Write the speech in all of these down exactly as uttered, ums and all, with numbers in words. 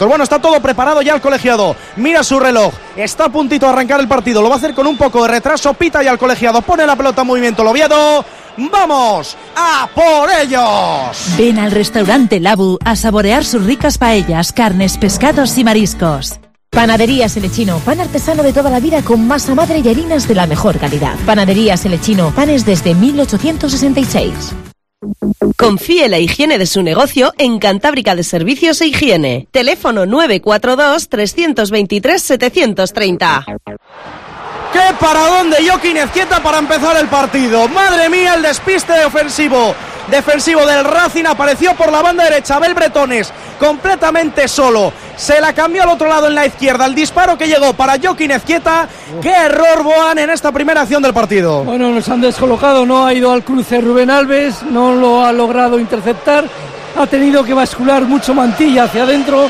Bueno, está todo preparado ya el colegiado. Mira su reloj. Está a puntito de arrancar el partido. Lo va a hacer con un poco de retraso. Pita ya el colegiado. Pone la pelota en movimiento. El Oviedo. ¡Vamos a por ellos! Ven al restaurante Labu a saborear sus ricas paellas, carnes, pescados y mariscos. Panaderías El Lechino, pan artesano de toda la vida con masa madre y harinas de la mejor calidad. Panaderías El Lechino, panes desde mil ochocientos sesenta y seis. Confíe la higiene de su negocio en Cantábrica de Servicios e Higiene. Teléfono nueve cuatro dos, tres dos tres, siete tres cero. ¡Qué paradón de Joaquín Ezquieta para empezar el partido! ¡Madre mía, el despiste ofensivo! Defensivo del Racing, apareció por la banda derecha Abel Bretones, completamente solo. Se la cambió al otro lado en la izquierda. El disparo que llegó para Joaquín Ezquieta. ¡Qué error, Boan, en esta primera acción del partido! Bueno, nos han descolocado, no ha ido al cruce Rubén Alves, no lo ha logrado interceptar. Ha tenido que bascular mucho Mantilla hacia adentro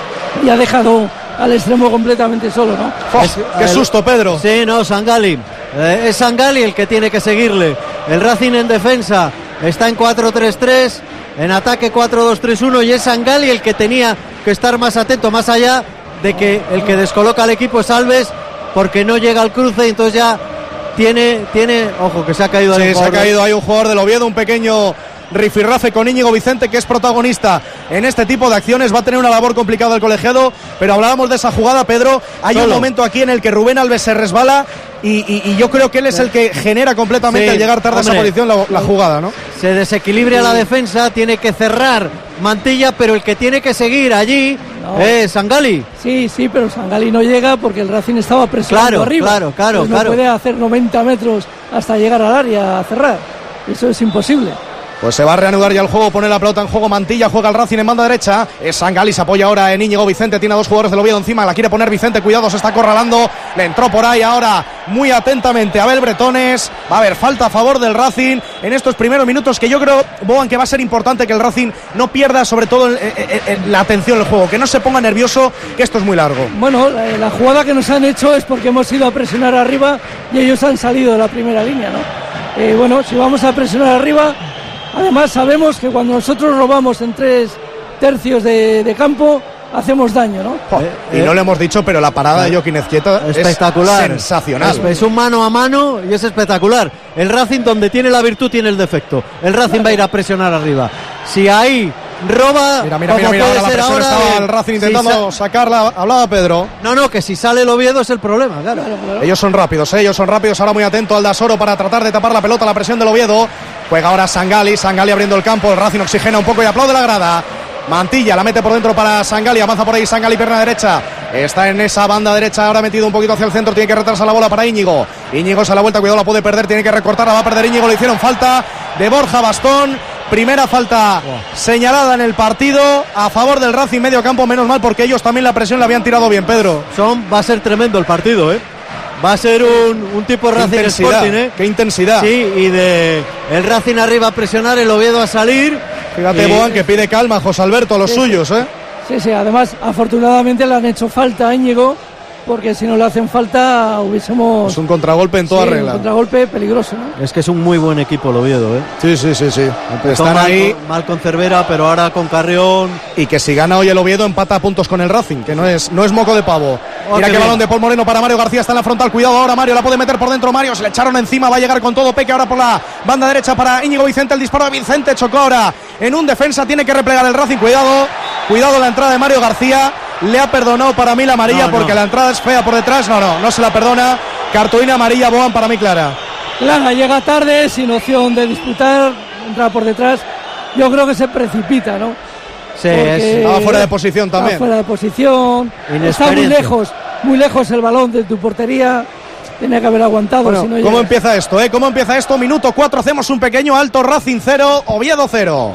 y ha dejado al extremo completamente solo, ¿no? Oh, ¡Qué susto, Pedro! Sí, no, Sangali. Eh, es Sangali el que tiene que seguirle. El Racing en defensa está en cuatro tres tres, en ataque cuatro dos tres uno, y es Sangali el que tenía que estar más atento, más allá de que el que descoloca al equipo es Alves, porque no llega al cruce, y entonces ya tiene, tiene, ojo, que se ha caído. Sí, se ha caído ahí un jugador del Oviedo, un pequeño rifirrafe con Íñigo Vicente, que es protagonista en este tipo de acciones. Va a tener una labor complicada el colegiado, pero hablábamos de esa jugada, Pedro. Hay Solo. un momento aquí en el que Rubén Alves se resbala y, y, y yo creo que él es el que genera completamente sí, al llegar tarde hombre, a esa posición la, la jugada, ¿no? Se desequilibra sí. la defensa, tiene que cerrar Mantilla, pero el que tiene que seguir allí no. es Sangali. Sí, sí, pero Sangali no llega porque el Racing estaba presionando claro, arriba. Claro, claro, pues no claro. puede hacer noventa metros hasta llegar al área a cerrar. Eso es imposible. Pues se va a reanudar ya el juego, pone la pelota en juego Mantilla, juega el Racing en banda derecha, es Sangali, se apoya ahora en Íñigo Vicente, tiene a dos jugadores del Oviedo encima, la quiere poner Vicente, cuidado, se está acorralando, le entró por ahí ahora muy atentamente Abel Bretones. Va a haber falta a favor del Racing en estos primeros minutos, que yo creo, Boan, que va a ser importante que el Racing no pierda sobre todo en, en, en la atención del juego, que no se ponga nervioso, que esto es muy largo. Bueno, la, la jugada que nos han hecho es porque hemos ido a presionar arriba y ellos han salido de la primera línea, ¿no? Eh, bueno, si vamos a presionar arriba, además sabemos que cuando nosotros robamos en tres tercios de, de campo hacemos daño, ¿no? Oh, y eh, no lo hemos dicho, pero la parada eh, de Joaquín Ezquieta es espectacular, sensacional. Es, es un mano a mano y es espectacular. El Racing, donde tiene la virtud, tiene el defecto. El Racing claro. va a ir a presionar arriba. Si ahí roba, mira, mira, mira, mira ahora la presión ahora, estaba el Racing intentando si sa- sacarla, hablaba Pedro. No, no, que si sale el Oviedo es el problema, claro. claro, claro. Ellos son rápidos, ¿eh? ellos son rápidos, ahora muy atento al Dasoro para tratar de tapar la pelota, la presión del Oviedo. Juega ahora Sangali, Sangali abriendo el campo, el Racing oxigena un poco y aplaude la grada. Mantilla la mete por dentro para Sangali, avanza por ahí Sangali, pierna derecha, está en esa banda derecha, ahora metido un poquito hacia el centro, tiene que retrasar la bola para Íñigo. Íñigo se la vuelta, cuidado, la puede perder, tiene que recortarla, va a perder Íñigo, le hicieron falta de Borja Bastón. Primera falta señalada en el partido a favor del Racing, medio campo, menos mal porque ellos también la presión la habían tirado bien, Pedro. Son, va a ser tremendo el partido, ¿eh? Va a ser un, un tipo Racing Sporting, ¿eh? Qué intensidad. Sí, y de el Racing arriba a presionar, el Oviedo a salir. Fíjate, y... Boan, que pide calma a José Alberto, a los sí, suyos, ¿eh? Sí, sí, además, afortunadamente le han hecho falta a Íñigo, porque si no le hacen falta hubiésemos... Es un contragolpe en toda sí, regla. Un contragolpe peligroso, ¿no? Es que es un muy buen equipo el Oviedo, ¿eh? Sí, sí, sí, sí. Están mal, ahí... Mal con Cervera, pero ahora con Carrión... Y que si gana hoy el Oviedo empata a puntos con el Racing, que no es, no es moco de pavo. Oh, Mira qué bien. Balón de Paul Moreno para Mario García, está en la frontal, cuidado ahora Mario, la puede meter por dentro Mario, se le echaron encima, va a llegar con todo Peque ahora por la banda derecha para Íñigo Vicente, el disparo de Vicente, chocó ahora en un defensa, tiene que replegar el Racing, cuidado, cuidado la entrada de Mario García. Le ha perdonado para mí la amarilla no, porque no. la entrada es fea por detrás. No, no, no se la perdona. Cartulina amarilla, Boan, para mí clara. Clara, llega tarde, sin opción de disputar, entra por detrás. Yo creo que se precipita, ¿no? Sí, estaba fuera de posición también. Fuera de posición. Está muy lejos, muy lejos el balón de tu portería. Tenía que haber aguantado. Bueno, si no ¿cómo llega. empieza esto, eh? ¿Cómo empieza esto? Minuto cuatro, hacemos un pequeño alto. Racing cero, Oviedo cero.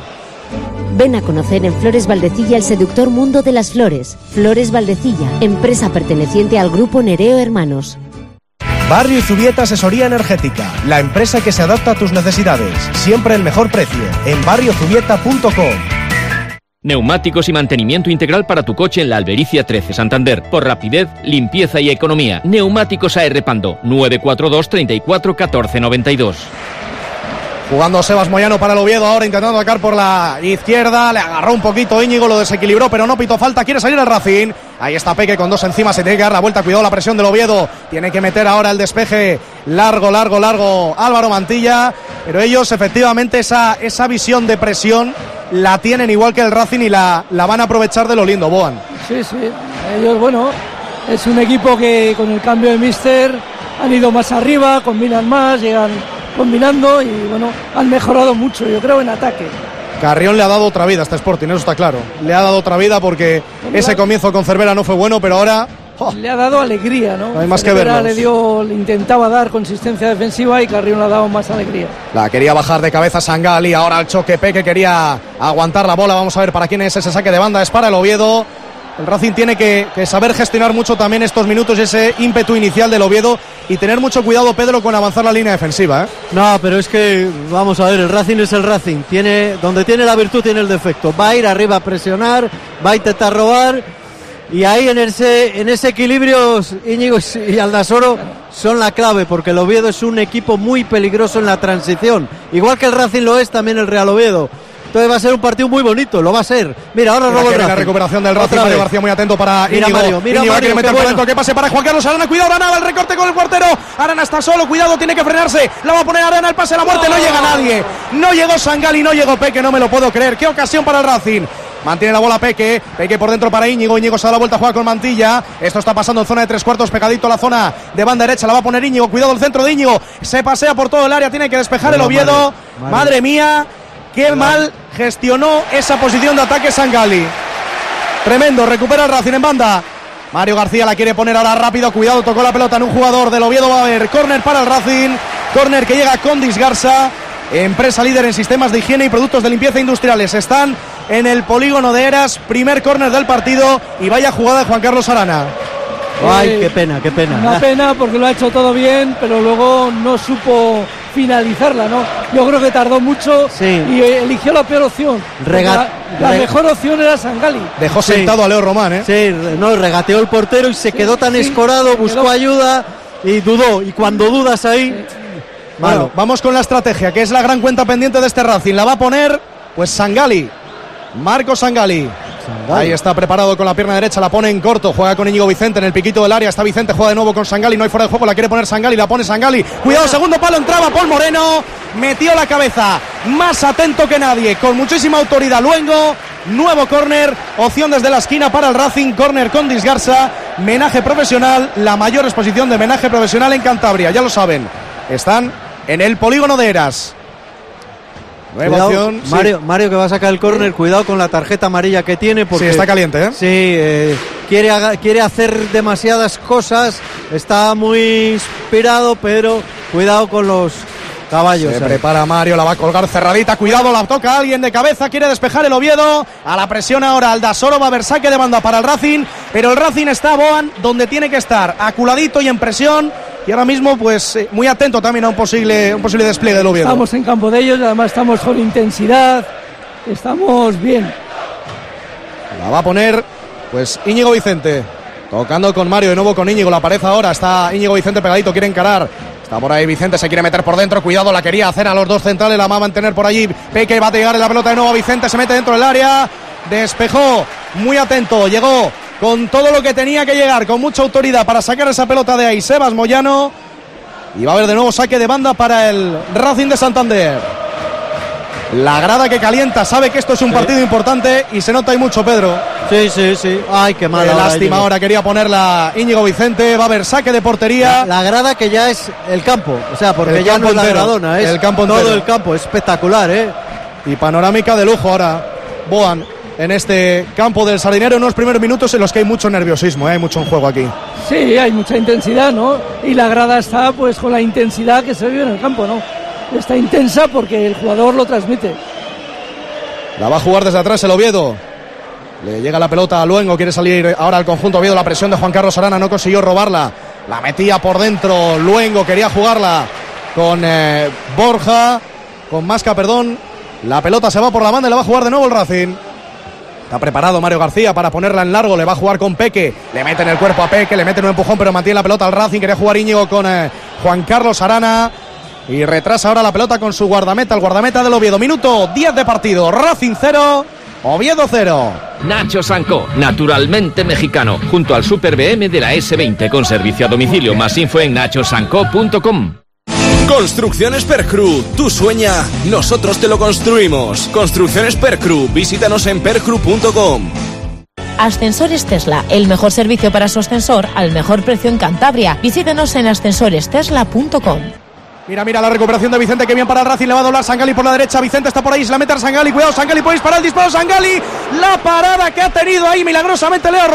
Ven a conocer en Flores Valdecilla el seductor mundo de las flores. Flores Valdecilla, empresa perteneciente al grupo Nereo Hermanos. Barrio Zubieta Asesoría Energética, la empresa que se adapta a tus necesidades. Siempre el mejor precio, en barrio zubieta punto com. Neumáticos y mantenimiento integral para tu coche en la Albericia trece, Santander. Por rapidez, limpieza y economía. Neumáticos A R Pando, nueve cuatro dos, treinta y cuatro, catorce noventa y dos. Jugando Sebas Moyano para el Oviedo, ahora intentando atacar por la izquierda, le agarró un poquito Íñigo, lo desequilibró, pero no pitó falta, quiere salir el Racing. Ahí está Peque con dos encima, se tiene que dar la vuelta, cuidado la presión del Oviedo, tiene que meter ahora el despeje largo, largo, largo Álvaro Mantilla, pero ellos efectivamente esa, esa visión de presión la tienen igual que el Racing y la, la van a aprovechar de lo lindo, Boan. Sí, sí, ellos, bueno, es un equipo que con el cambio de míster han ido más arriba, combinan más, llegan combinando y bueno, han mejorado mucho, yo creo, en ataque. Carrión le ha dado otra vida a este Sporting, eso está claro. Le ha dado otra vida porque ese comienzo con Cervera no fue bueno, pero ahora... Oh, le ha dado alegría, ¿no? No hay más Cervera que verlos. le dio, le intentaba dar consistencia defensiva y Carrión le ha dado más alegría. La quería bajar de cabeza Sangali, ahora el choque Peque quería aguantar la bola, vamos a ver para quién es ese saque de banda, es para el Oviedo. El Racing tiene que, que saber gestionar mucho también estos minutos, ese ímpetu inicial del Oviedo y tener mucho cuidado, Pedro, con avanzar la línea defensiva, ¿eh? No, pero es que, vamos a ver, el Racing es el Racing. Tiene, donde tiene la virtud tiene el defecto. Va a ir arriba a presionar, va a intentar robar y ahí en ese, en ese equilibrio Íñigo y Aldasoro son la clave, porque el Oviedo es un equipo muy peligroso en la transición. Igual que el Racing lo es también el Real Oviedo. Entonces va a ser un partido muy bonito, lo va a ser. Mira, ahora roba el Racing. La recuperación del Racing, Mario García muy atento para mira, Íñigo. Mario, mira, Íñigo Mario, quiere meter por bueno. dentro, que pase para Juan Carlos Arana, cuidado Arana, el recorte con el cuartero. Arana está solo, cuidado, tiene que frenarse. La va a poner Arana, el pase a la muerte, no, no llega nadie. No llegó Sangali, no llegó Peque, no me lo puedo creer. Qué ocasión para el Racing. Mantiene la bola Peque, Peque por dentro para Íñigo, Íñigo se da la vuelta, juega con Mantilla. Esto está pasando en zona de tres cuartos, pegadito a la zona de banda derecha, la va a poner Íñigo, cuidado el centro de Íñigo, se pasea por todo el área, tiene que despejar bueno, el Oviedo. Mario, Mario. Madre mía, qué bueno. mal gestionó esa posición de ataque Sangali. Tremendo, recupera el Racing en banda. Mario García la quiere poner ahora rápido, cuidado, tocó la pelota en un jugador del Oviedo, va a haber córner para el Racing, córner que llega con Disgarza. Empresa líder en sistemas de higiene y productos de limpieza industriales. Están en el polígono de Eras, primer córner del partido y vaya jugada de Juan Carlos Arana. Ay, eh, qué pena, qué pena. Una pena porque lo ha hecho todo bien, pero luego no supo finalizarla, ¿no? Yo creo que tardó mucho sí. y eligió la peor opción. Rega- la, la reg- mejor opción era Sangali. Dejó sí. sentado a Leo Román, ¿eh? Sí, no, regateó el portero y se sí, quedó tan sí, escorado, buscó quedó... ayuda y dudó. Y cuando dudas ahí... Sí. Bueno, bueno, vamos con la estrategia, que es la gran cuenta pendiente de este Racing. La va a poner, pues, Sangali. Marco Sangali. Sangali. Ahí está preparado con la pierna derecha, la pone en corto. Juega con Íñigo Vicente en el piquito del área. Está Vicente, juega de nuevo con Sangali. No hay fuera de juego, la quiere poner Sangali. La pone Sangali. Cuidado, segundo palo, entraba Paul Moreno. Metió la cabeza. Más atento que nadie. Con muchísima autoridad. Luengo. Nuevo córner. Opción desde la esquina para el Racing. Córner con Disgarza. Menaje profesional. La mayor exposición de menaje profesional en Cantabria. Ya lo saben. Están en el polígono de Eras. Nueva opción, Mario, sí. Mario que va a sacar el córner, cuidado con la tarjeta amarilla que tiene porque sí, está caliente, ¿eh? Sí, eh, quiere, haga, quiere hacer demasiadas cosas, está muy inspirado, pero cuidado con los caballos. Se prepara Mario, la va a colgar cerradita, cuidado, la toca alguien de cabeza, quiere despejar el Oviedo, a la presión ahora Aldasoro, va a haber saque de banda para el Racing, pero el Racing está, Boan, donde tiene que estar, aculadito y en presión. Y ahora mismo, pues, eh, muy atento también a un posible, un posible despliegue del Oviedo. Estamos en campo de ellos, además estamos con intensidad, estamos bien. La va a poner, pues, Íñigo Vicente, tocando con Mario, de nuevo con Íñigo, la pareja ahora, está Íñigo Vicente pegadito, quiere encarar. Está por ahí Vicente, se quiere meter por dentro, cuidado, la quería hacer a los dos centrales, la va a mantener por allí. Peque va a llegar en la pelota de nuevo a Vicente, se mete dentro del área, despejó, muy atento, llegó con todo lo que tenía que llegar, con mucha autoridad para sacar esa pelota de ahí, Sebas Moyano. Y va a haber de nuevo saque de banda para el Racing de Santander. La grada que calienta, sabe que esto es un sí. partido importante y se nota ahí mucho, Pedro. Sí, sí, sí. Ay, qué mala. Qué lástima, ahora quería ponerla Íñigo Vicente. Va a haber saque de portería. La, la grada que ya es el campo, o sea, porque el ya no es la gradona, es el campo todo entero. El campo, espectacular, ¿eh? Y panorámica de lujo ahora, Boan, en este campo del Sardinero, en unos primeros minutos en los que hay mucho nerviosismo, ¿eh? Hay mucho en juego aquí. Sí, hay mucha intensidad, ¿no? Y la grada está, pues, con la intensidad que se vive en el campo, ¿no? Está intensa porque el jugador lo transmite. La va a jugar desde atrás el Oviedo. Le llega la pelota a Luengo, quiere salir ahora al conjunto Oviedo. La presión de Juan Carlos Arana, no consiguió robarla. La metía por dentro Luengo, quería jugarla con eh, Borja, con Masca, perdón. La pelota se va por la banda y la va a jugar de nuevo el Racing. Está preparado Mario García para ponerla en largo, le va a jugar con Peque. Le mete en el cuerpo a Peque, le mete un empujón, pero mantiene la pelota al Racing. Quería jugar Íñigo con eh, Juan Carlos Arana. y retrasa ahora la pelota con su guardameta, el guardameta del Oviedo. Minuto diez de partido, Racing cero, Oviedo cero. Nacho Sanco, naturalmente mexicano, junto al Super B M de la ese veinte con servicio a domicilio. Más info en nacho sanco punto com. Construcciones Percru, tú sueña, nosotros te lo construimos. Construcciones Percru, visítanos en percru punto com. Ascensores Tesla, el mejor servicio para su ascensor al mejor precio en Cantabria. Visítenos en ascensores tesla punto com. Mira, mira la recuperación de Vicente, que bien para el Racing, le va a doblar Sangali por la derecha, Vicente está por ahí, se la mete a Sangali, cuidado Sangali, puede disparar el disparo, Sangali, la parada que ha tenido ahí milagrosamente Leo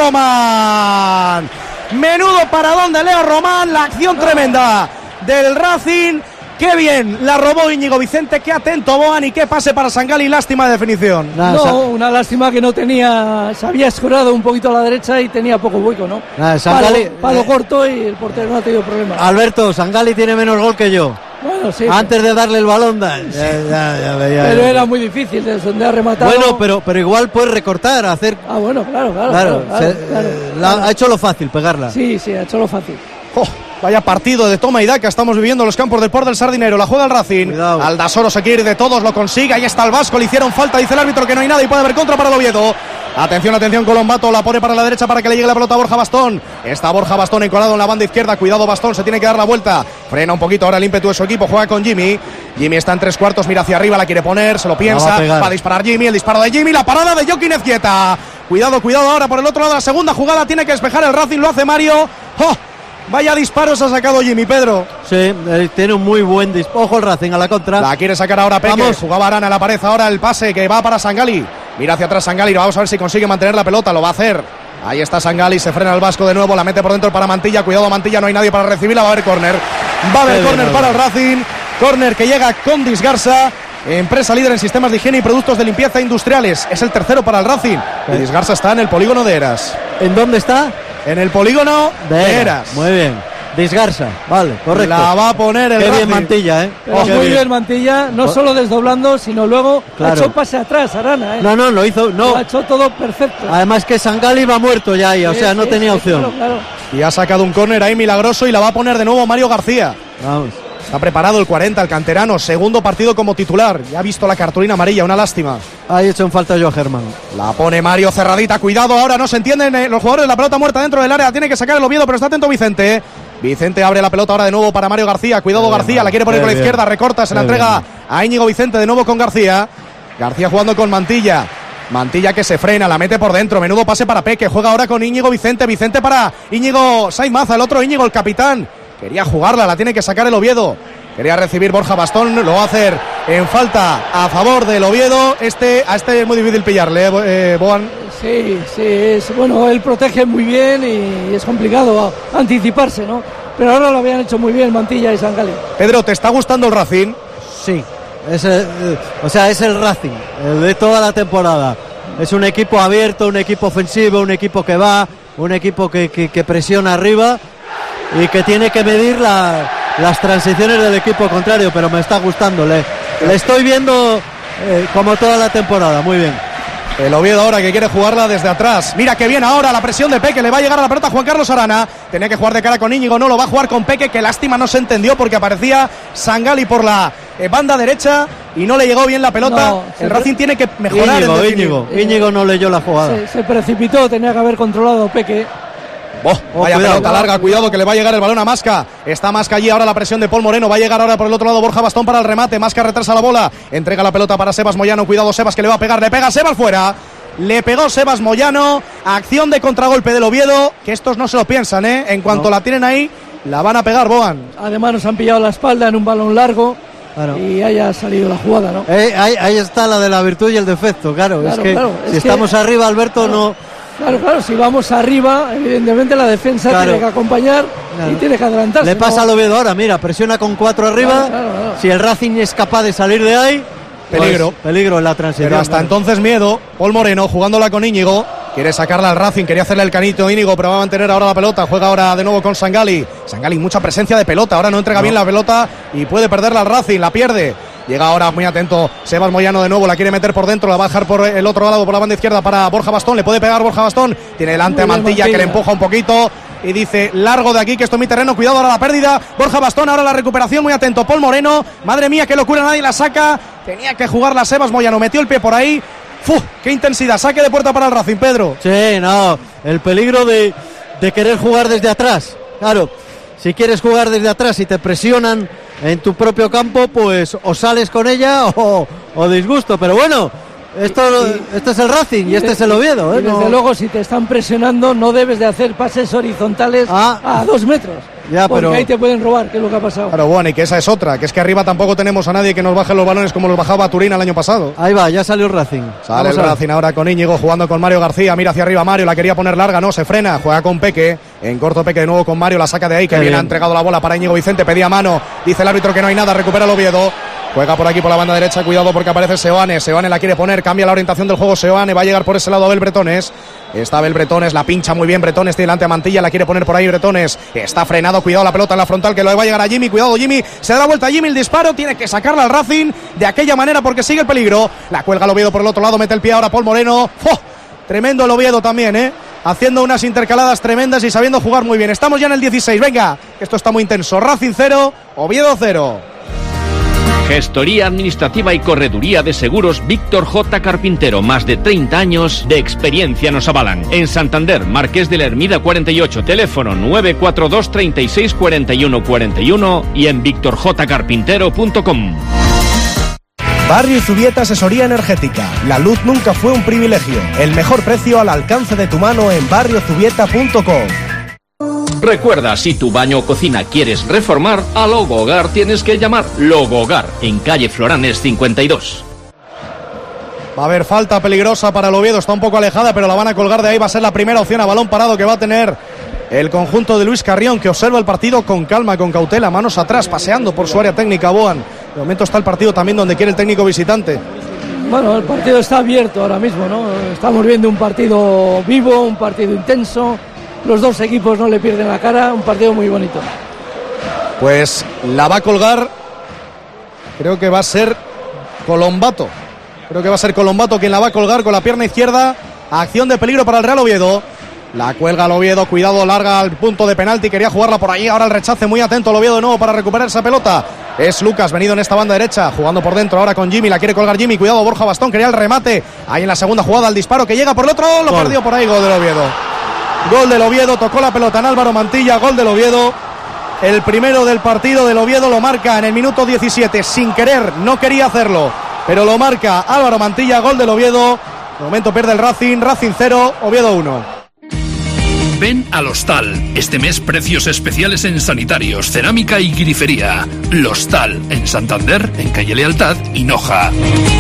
Román. Menudo paradón de Leo Román, la acción tremenda del Racing. Qué bien, la robó Íñigo Vicente, qué atento Boan y qué pase para Sangali, lástima de definición. Nada, no, una lástima que no tenía, se había escorado un poquito a la derecha y tenía poco hueco, ¿no? Nada, Sangali, palo, palo eh, corto y el portero no ha tenido problema. Alberto, Sangali tiene menos gol que yo. Bueno, sí. Antes de darle el balón, da, ya, ya, ya, ya, ya, pero era muy difícil de donde ha rematado. Bueno, pero, pero igual puedes recortar, hacer. Ah, bueno, claro, claro. Claro, claro, se, claro, eh, claro. La, ha hecho lo fácil, pegarla. Sí, sí, ha hecho lo fácil. Oh, vaya partido de toma y daca estamos viviendo en los campos del Port del Sardinero. La juega el Racing. Cuidado. Aldasoro se quiere ir de todos, lo consigue. Ahí está el Vasco, le hicieron falta, dice el árbitro que no hay nada y puede haber contra para el Oviedo. Atención, atención, Colombato la pone para la derecha para que le llegue la pelota a Borja Bastón. Está Borja Bastón encolado en la banda izquierda. Cuidado Bastón, se tiene que dar la vuelta. Frena un poquito ahora el ímpetu de su equipo. Juega con Jimmy. Jimmy está en tres cuartos, mira hacia arriba, la quiere poner, se lo piensa. Va a, va a disparar Jimmy, el disparo de Jimmy, la parada de Joaquín Ezquieta. Cuidado, cuidado ahora por el otro lado. La segunda jugada tiene que despejar el Racing, lo hace Mario. ¡Oh! Vaya disparos ha sacado Jimmy, Pedro. Sí, eh, tiene un muy buen disparo. Ojo el Racing a la contra. La quiere sacar ahora Peque. Vamos. Jugaba Arana a la pared. Ahora el pase que va para Sangali. Mira hacia atrás Sangali. Vamos a ver si consigue mantener la pelota. Lo va a hacer. Ahí está Sangali. Se frena el Vasco de nuevo. La mete por dentro para Mantilla. Cuidado Mantilla. No hay nadie para recibirla. Va a haber córner. Va a haber córner para el Racing. Córner que llega con Disgarza. Empresa líder en sistemas de higiene y productos de limpieza industriales. Es el tercero para el Racing. Y Disgarza está en el polígono de Eras. ¿En dónde está? En el polígono de, de Eras. Muy bien. Disgarza, vale, correcto. La va a poner el Qué Racing. bien Mantilla, ¿eh? Pero muy bien. bien Mantilla, no solo desdoblando, sino luego claro. ha hecho pase atrás, Arana, ¿eh? No, no, lo hizo, no. Lo ha hecho todo perfecto. Además que Sangali va muerto ya ahí, o sea, sí, no sí, tenía sí, opción. Claro, claro. Y ha sacado un córner ahí milagroso y la va a poner de nuevo Mario García. Vamos. Está preparado el cuarenta, el canterano, segundo partido como titular. Ya ha visto la cartulina amarilla, una lástima. Ha hecho en falta yo, Germán. La pone Mario cerradita, cuidado, ahora no se entienden eh, los jugadores, la pelota muerta dentro del área, tiene que sacar el Oviedo, pero está atento Vicente. Eh. Vicente abre la pelota ahora de nuevo para Mario García, cuidado bien, García, la quiere poner por la izquierda, recorta, se la entrega bien. a Íñigo Vicente de nuevo con García. García jugando con Mantilla. Mantilla que se frena, la mete por dentro, menudo pase para Peque, juega ahora con Íñigo Vicente, Vicente para Íñigo Saimaza, el otro Íñigo, el capitán. Quería jugarla, la tiene que sacar el Oviedo. Quería recibir Borja Bastón, lo va a hacer en falta a favor del Oviedo. Este, a este es muy difícil pillarle, eh, Boan. Sí, sí, es, bueno, él protege muy bien y es complicado anticiparse, ¿no? Pero ahora lo habían hecho muy bien Mantilla y Sangali. Pedro, ¿te está gustando el Racing? Sí, es el, o sea, es el Racing el de toda la temporada. Es un equipo abierto, un equipo ofensivo, un equipo que va, un equipo que, que, que presiona arriba y que tiene que medir la, las transiciones del equipo contrario, pero me está gustando, le, le estoy viendo eh, como toda la temporada, muy bien. El Oviedo ahora que quiere jugarla desde atrás. Mira que bien ahora la presión de Peque. Le va a llegar a la pelota a Juan Carlos Arana. Tenía que jugar de cara con Íñigo. No, lo va a jugar con Peque. Que lástima no se entendió porque aparecía Sangali por la eh, banda derecha y no le llegó bien la pelota. No, el Racing tiene que mejorar. Íñigo, Íñigo. Eh, Íñigo no leyó la jugada. Se, se precipitó. Tenía que haber controlado Peque. Oh, oh, vaya cuidado, pelota larga, cuidado que le va a llegar el balón a Masca. Está Masca allí, ahora la presión de Paul Moreno. Va a llegar ahora por el otro lado Borja Bastón para el remate. Masca retrasa la bola, entrega la pelota para Sebas Moyano. Cuidado Sebas que le va a pegar, le pega Sebas fuera. Le pegó Sebas Moyano. Acción de contragolpe del Oviedo, que estos no se lo piensan, ¿eh? En cuanto no. la tienen ahí, la van a pegar, Boan. Además nos han pillado la espalda en un balón largo. Claro. Y haya salido la jugada, ¿no? Eh, ahí, ahí está la de la virtud y el defecto, claro. claro es que claro, si es estamos que... arriba, Alberto, claro. no... Claro, claro, si vamos arriba, evidentemente la defensa claro. tiene que acompañar claro. y tiene que adelantarse. Le pasa ¿no? al Oviedo ahora, mira, presiona con cuatro arriba. Claro, claro, claro. Si el Racing es capaz de salir de ahí, peligro. Pues, peligro en la transición. Pero hasta claro. entonces miedo. Paul Moreno jugándola con Íñigo. Quiere sacarla al Racing, quería hacerle el canito Íñigo, pero va a mantener ahora la pelota. Juega ahora de nuevo con Sangali. Sangali, mucha presencia de pelota. Ahora no entrega no. bien la pelota y puede perderla al Racing, la pierde. Llega ahora muy atento Sebas Moyano de nuevo, la quiere meter por dentro, la va a bajar por el otro lado, por la banda izquierda para Borja Bastón, le puede pegar Borja Bastón, tiene delante a Mantilla, Mantilla que le empuja un poquito, y dice: largo de aquí, que esto es mi terreno, cuidado ahora la pérdida. Borja Bastón, ahora la recuperación, muy atento Paul Moreno. Madre mía, qué locura, nadie la saca. Tenía que jugar la Sebas Moyano, metió el pie por ahí. ¡Fu! ¡Qué intensidad! Saque de puerta para el Racing, Pedro. Sí, no, el peligro de, de querer jugar desde atrás. Claro, si quieres jugar desde atrás y te presionan en tu propio campo, pues o sales con ella o, o disgusto. Pero bueno, esto, y, esto es el Racing y, y este de, es el Oviedo. ¿eh? Y desde no... luego, si te están presionando, no debes de hacer pases horizontales ah, a dos metros. Ya, porque pero... ahí te pueden robar, que es lo que ha pasado. Claro, bueno, y que esa es otra, que es que arriba tampoco tenemos a nadie que nos baje los balones como los bajaba Turín el año pasado. Ahí va, ya salió el Racing. Sale Vamos el Racing ahora con Íñigo, jugando con Mario García, mira hacia arriba Mario, la quería poner larga, no, se frena, juega con Peque, en corto Peque de nuevo con Mario, la saca de ahí, que bien ha entregado la bola para Íñigo Vicente, pedía mano, dice el árbitro que no hay nada, recupera el Oviedo. Juega por aquí por la banda derecha, cuidado porque aparece Seoane, Seoane la quiere poner, cambia la orientación del juego Seoane, va a llegar por ese lado Abel Bretones, está Abel Bretones, la pincha muy bien Bretones, tiene delante a Mantilla, la quiere poner por ahí Bretones, está frenado, cuidado la pelota en la frontal que lo va a llegar a Jimmy, cuidado Jimmy, se da la vuelta a Jimmy, el disparo, tiene que sacarla al Racing de aquella manera porque sigue el peligro, la cuelga el Oviedo por el otro lado, mete el pie ahora Paul Moreno, ¡oh! Tremendo el Oviedo también, eh, haciendo unas intercaladas tremendas y sabiendo jugar muy bien, estamos ya en el dieciséis, venga, esto está muy intenso, Racing cero, Oviedo cero. Gestoría Administrativa y Correduría de Seguros Víctor J. Carpintero. Más de treinta años de experiencia nos avalan. En Santander, Marqués de la Ermida cuarenta y ocho, teléfono nueve cuatro dos, treinta y seis, cuarenta y uno cuarenta y uno y en víctor j carpintero punto com. Barrio Zubieta Asesoría Energética. La luz nunca fue un privilegio. El mejor precio al alcance de tu mano en barrio zubieta punto com. Recuerda, si tu baño o cocina quieres reformar, a Logo Hogar tienes que llamar Logo Hogar, en calle Floranes cincuenta y dos. Va a haber falta peligrosa para el Oviedo, está un poco alejada, pero la van a colgar de ahí, va a ser la primera opción a balón parado que va a tener el conjunto de Luis Carrión, que observa el partido con calma, con cautela, manos atrás, paseando por su área técnica, Boan. De momento está el partido también donde quiere el técnico visitante. Bueno, el partido está abierto ahora mismo, ¿no? Estamos viendo un partido vivo, un partido intenso. Los dos equipos no le pierden la cara, un partido muy bonito. Pues la va a colgar, creo que va a ser Colombato. Creo que va a ser Colombato quien la va a colgar con la pierna izquierda. Acción de peligro para el Real Oviedo. La cuelga el Oviedo, cuidado, larga al punto de penalti. Quería jugarla por ahí, ahora el rechace, muy atento el Oviedo de nuevo para recuperar esa pelota. Es Lucas, venido en esta banda derecha, jugando por dentro ahora con Jimmy. La quiere colgar Jimmy, cuidado Borja Bastón, quería el remate. Ahí en la segunda jugada el disparo que llega por el otro, lo gol. Perdió por ahí, gol del Oviedo. Gol del Oviedo, tocó la pelota en Álvaro Mantilla, gol del Oviedo. El primero del partido del Oviedo lo marca en el minuto diecisiete, sin querer, no quería hacerlo, pero lo marca Álvaro Mantilla, gol del Oviedo. De momento pierde el Racing, Racing cero, Oviedo uno. Ven al Hostal. Este mes precios especiales en sanitarios, cerámica y grifería. L'Hostal, en Santander, en calle Lealtad y Noja.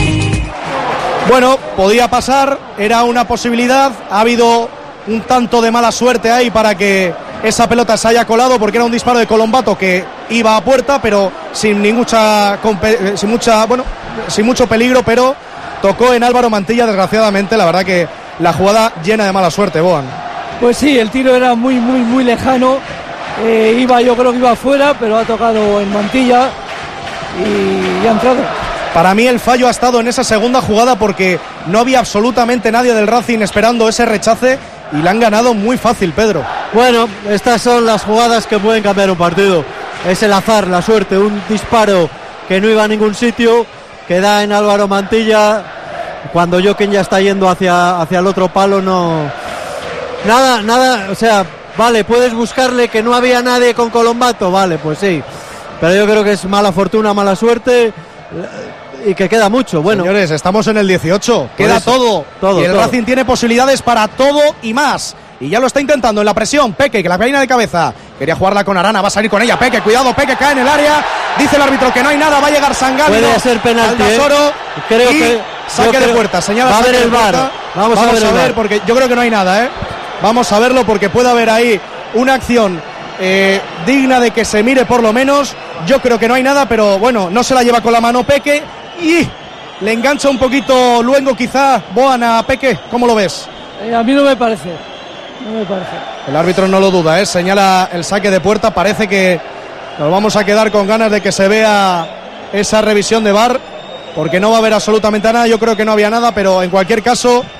Bueno, podía pasar, era una posibilidad, ha habido un tanto de mala suerte ahí para que esa pelota se haya colado, porque era un disparo de Colombato que iba a puerta, pero sin ni mucha, sin mucha, bueno, sin mucho peligro, pero tocó en Álvaro Mantilla, desgraciadamente. La verdad que la jugada llena de mala suerte, Boan. Pues sí, el tiro era muy, muy, muy lejano. Eh, iba, yo creo que iba afuera, pero ha tocado en Mantilla y, y ha entrado. Para mí el fallo ha estado en esa segunda jugada, porque no había absolutamente nadie del Racing esperando ese rechace y la han ganado muy fácil, Pedro. Bueno, estas son las jugadas que pueden cambiar un partido. Es el azar, la suerte, un disparo que no iba a ningún sitio, que da en Álvaro Mantilla, cuando Joaquín ya está yendo hacia, hacia el otro palo. No, nada, nada, o sea, vale, puedes buscarle que no había nadie con Colombato, vale, pues sí, pero yo creo que es mala fortuna, mala suerte y que queda mucho. Bueno, señores, estamos en el dieciocho, queda eso, todo, todo, y el todo. Racing tiene posibilidades para todo y más, y ya lo está intentando en la presión. Peque, que la peina de cabeza, quería jugarla con Arana, va a salir con ella. Peque, cuidado, Peque cae en el área, dice el árbitro que no hay nada, va a llegar Sangalli, puede ser penalti, Aldasoro, ¿eh? Creo y que saque creo, de puerta, señala, va a ver el V A R. Vamos, Vamos a ver, a el ver V A R. porque yo creo que no hay nada, ¿eh? Vamos a verlo, porque puede haber ahí una acción eh, digna de que se mire por lo menos. Yo creo que no hay nada, pero bueno, no se la lleva con la mano Peque y le engancha un poquito luengo quizá Boan a Peque. ¿Cómo lo ves? Eh, a mí no me parece, no me parece. El árbitro no lo duda, ¿eh? Señala el saque de puerta. Parece que nos vamos a quedar con ganas de que se vea esa revisión de V A R, porque no va a haber absolutamente nada. Yo creo que no había nada, pero en cualquier caso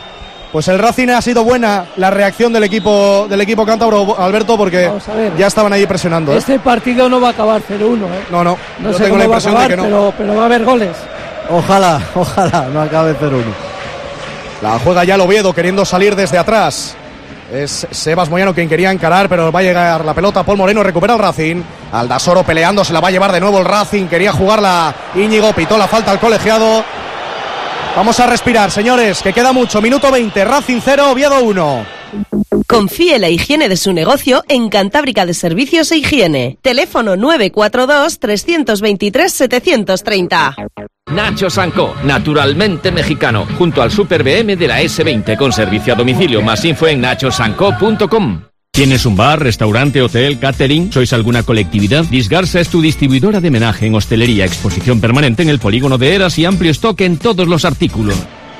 Pues el Racing ha sido buena la reacción del equipo del equipo cántabro, Alberto, porque ya estaban ahí presionando. ¿eh? Este partido no va a acabar cero uno. ¿eh? No, no. No Yo sé tengo cómo la va a impresión acabar, de que no. pero, pero va a haber goles. Ojalá, ojalá no acabe cero uno. La juega ya el Oviedo queriendo salir desde atrás. Es Sebas Moyano quien quería encarar, pero va a llegar la pelota. Paul Moreno recupera el Racing. Aldasoro peleando, se la va a llevar de nuevo el Racing. Quería jugarla Íñigo, pitó la falta al colegiado. Vamos a respirar, señores, que queda mucho. Minuto veinte, Racing cero, Oviedo uno. Confíe la higiene de su negocio en Cantábrica de Servicios e Higiene. Teléfono nueve cuatro dos, tres dos tres, siete tres cero. Nacho Sanco, naturalmente mexicano, junto al Super B M de la ese veinte, con servicio a domicilio. Más info en nacho sanco punto com. ¿Tienes un bar, restaurante, hotel, catering? ¿Sois alguna colectividad? Disgarsa es tu distribuidora de homenaje en hostelería, exposición permanente en el polígono de Eras y amplio stock en todos los artículos.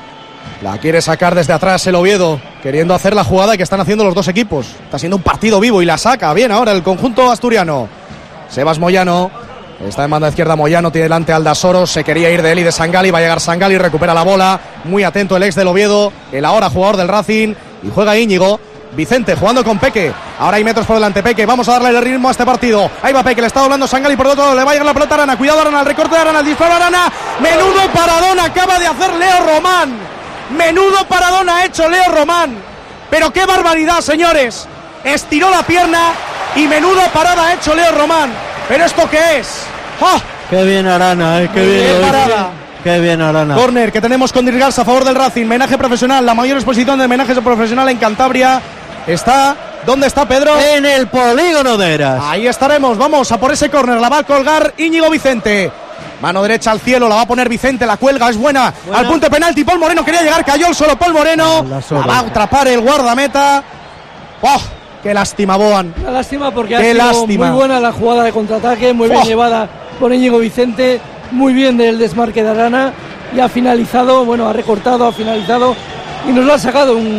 La quiere sacar desde atrás el Oviedo, queriendo hacer la jugada que están haciendo los dos equipos. Está siendo un partido vivo y la saca bien ahora el conjunto asturiano. Sebas Moyano, está en banda izquierda Moyano, tiene delante Aldasoro, se quería ir de él y de Sangali, va a llegar Sangali, recupera la bola, muy atento el ex del Oviedo, el ahora jugador del Racing, y juega Íñigo. Vicente jugando con Peque, ahora hay metros por delante Peque, vamos a darle el ritmo a este partido. Ahí va Peque, le está doblando Sangali por otro lado, le va a llegar la pelota a Arana, cuidado Arana, el recorte de Arana, el disparo a Arana, menudo paradón acaba de hacer Leo Román, menudo paradón ha hecho Leo Román, pero qué barbaridad, señores, estiró la pierna y menudo parada ha hecho Leo Román, pero ¿esto qué es? ¡Oh! Qué bien Arana, eh, qué bien, bien parada. Qué bien Arana. Corner que tenemos con Dirgarza a favor del Racing, menaje profesional, la mayor exposición de menaje profesional en Cantabria. Está, ¿dónde está Pedro? En el polígono de Eras. Ahí estaremos, vamos a por ese córner, la va a colgar Íñigo Vicente. Mano derecha al cielo, la va a poner Vicente, la cuelga, es buena. buena. Al punto de penalti, Paul Moreno quería llegar, cayó el solo Paul Moreno. La, la va a atrapar el guardameta. ¡Oh! ¡Qué lástima, Boan! Una lástima porque Qué ha sido lástima. muy buena la jugada de contraataque, muy bien oh. llevada por Íñigo Vicente, muy bien del desmarque de Arana y ha finalizado, bueno, ha recortado, ha finalizado y nos lo ha sacado un,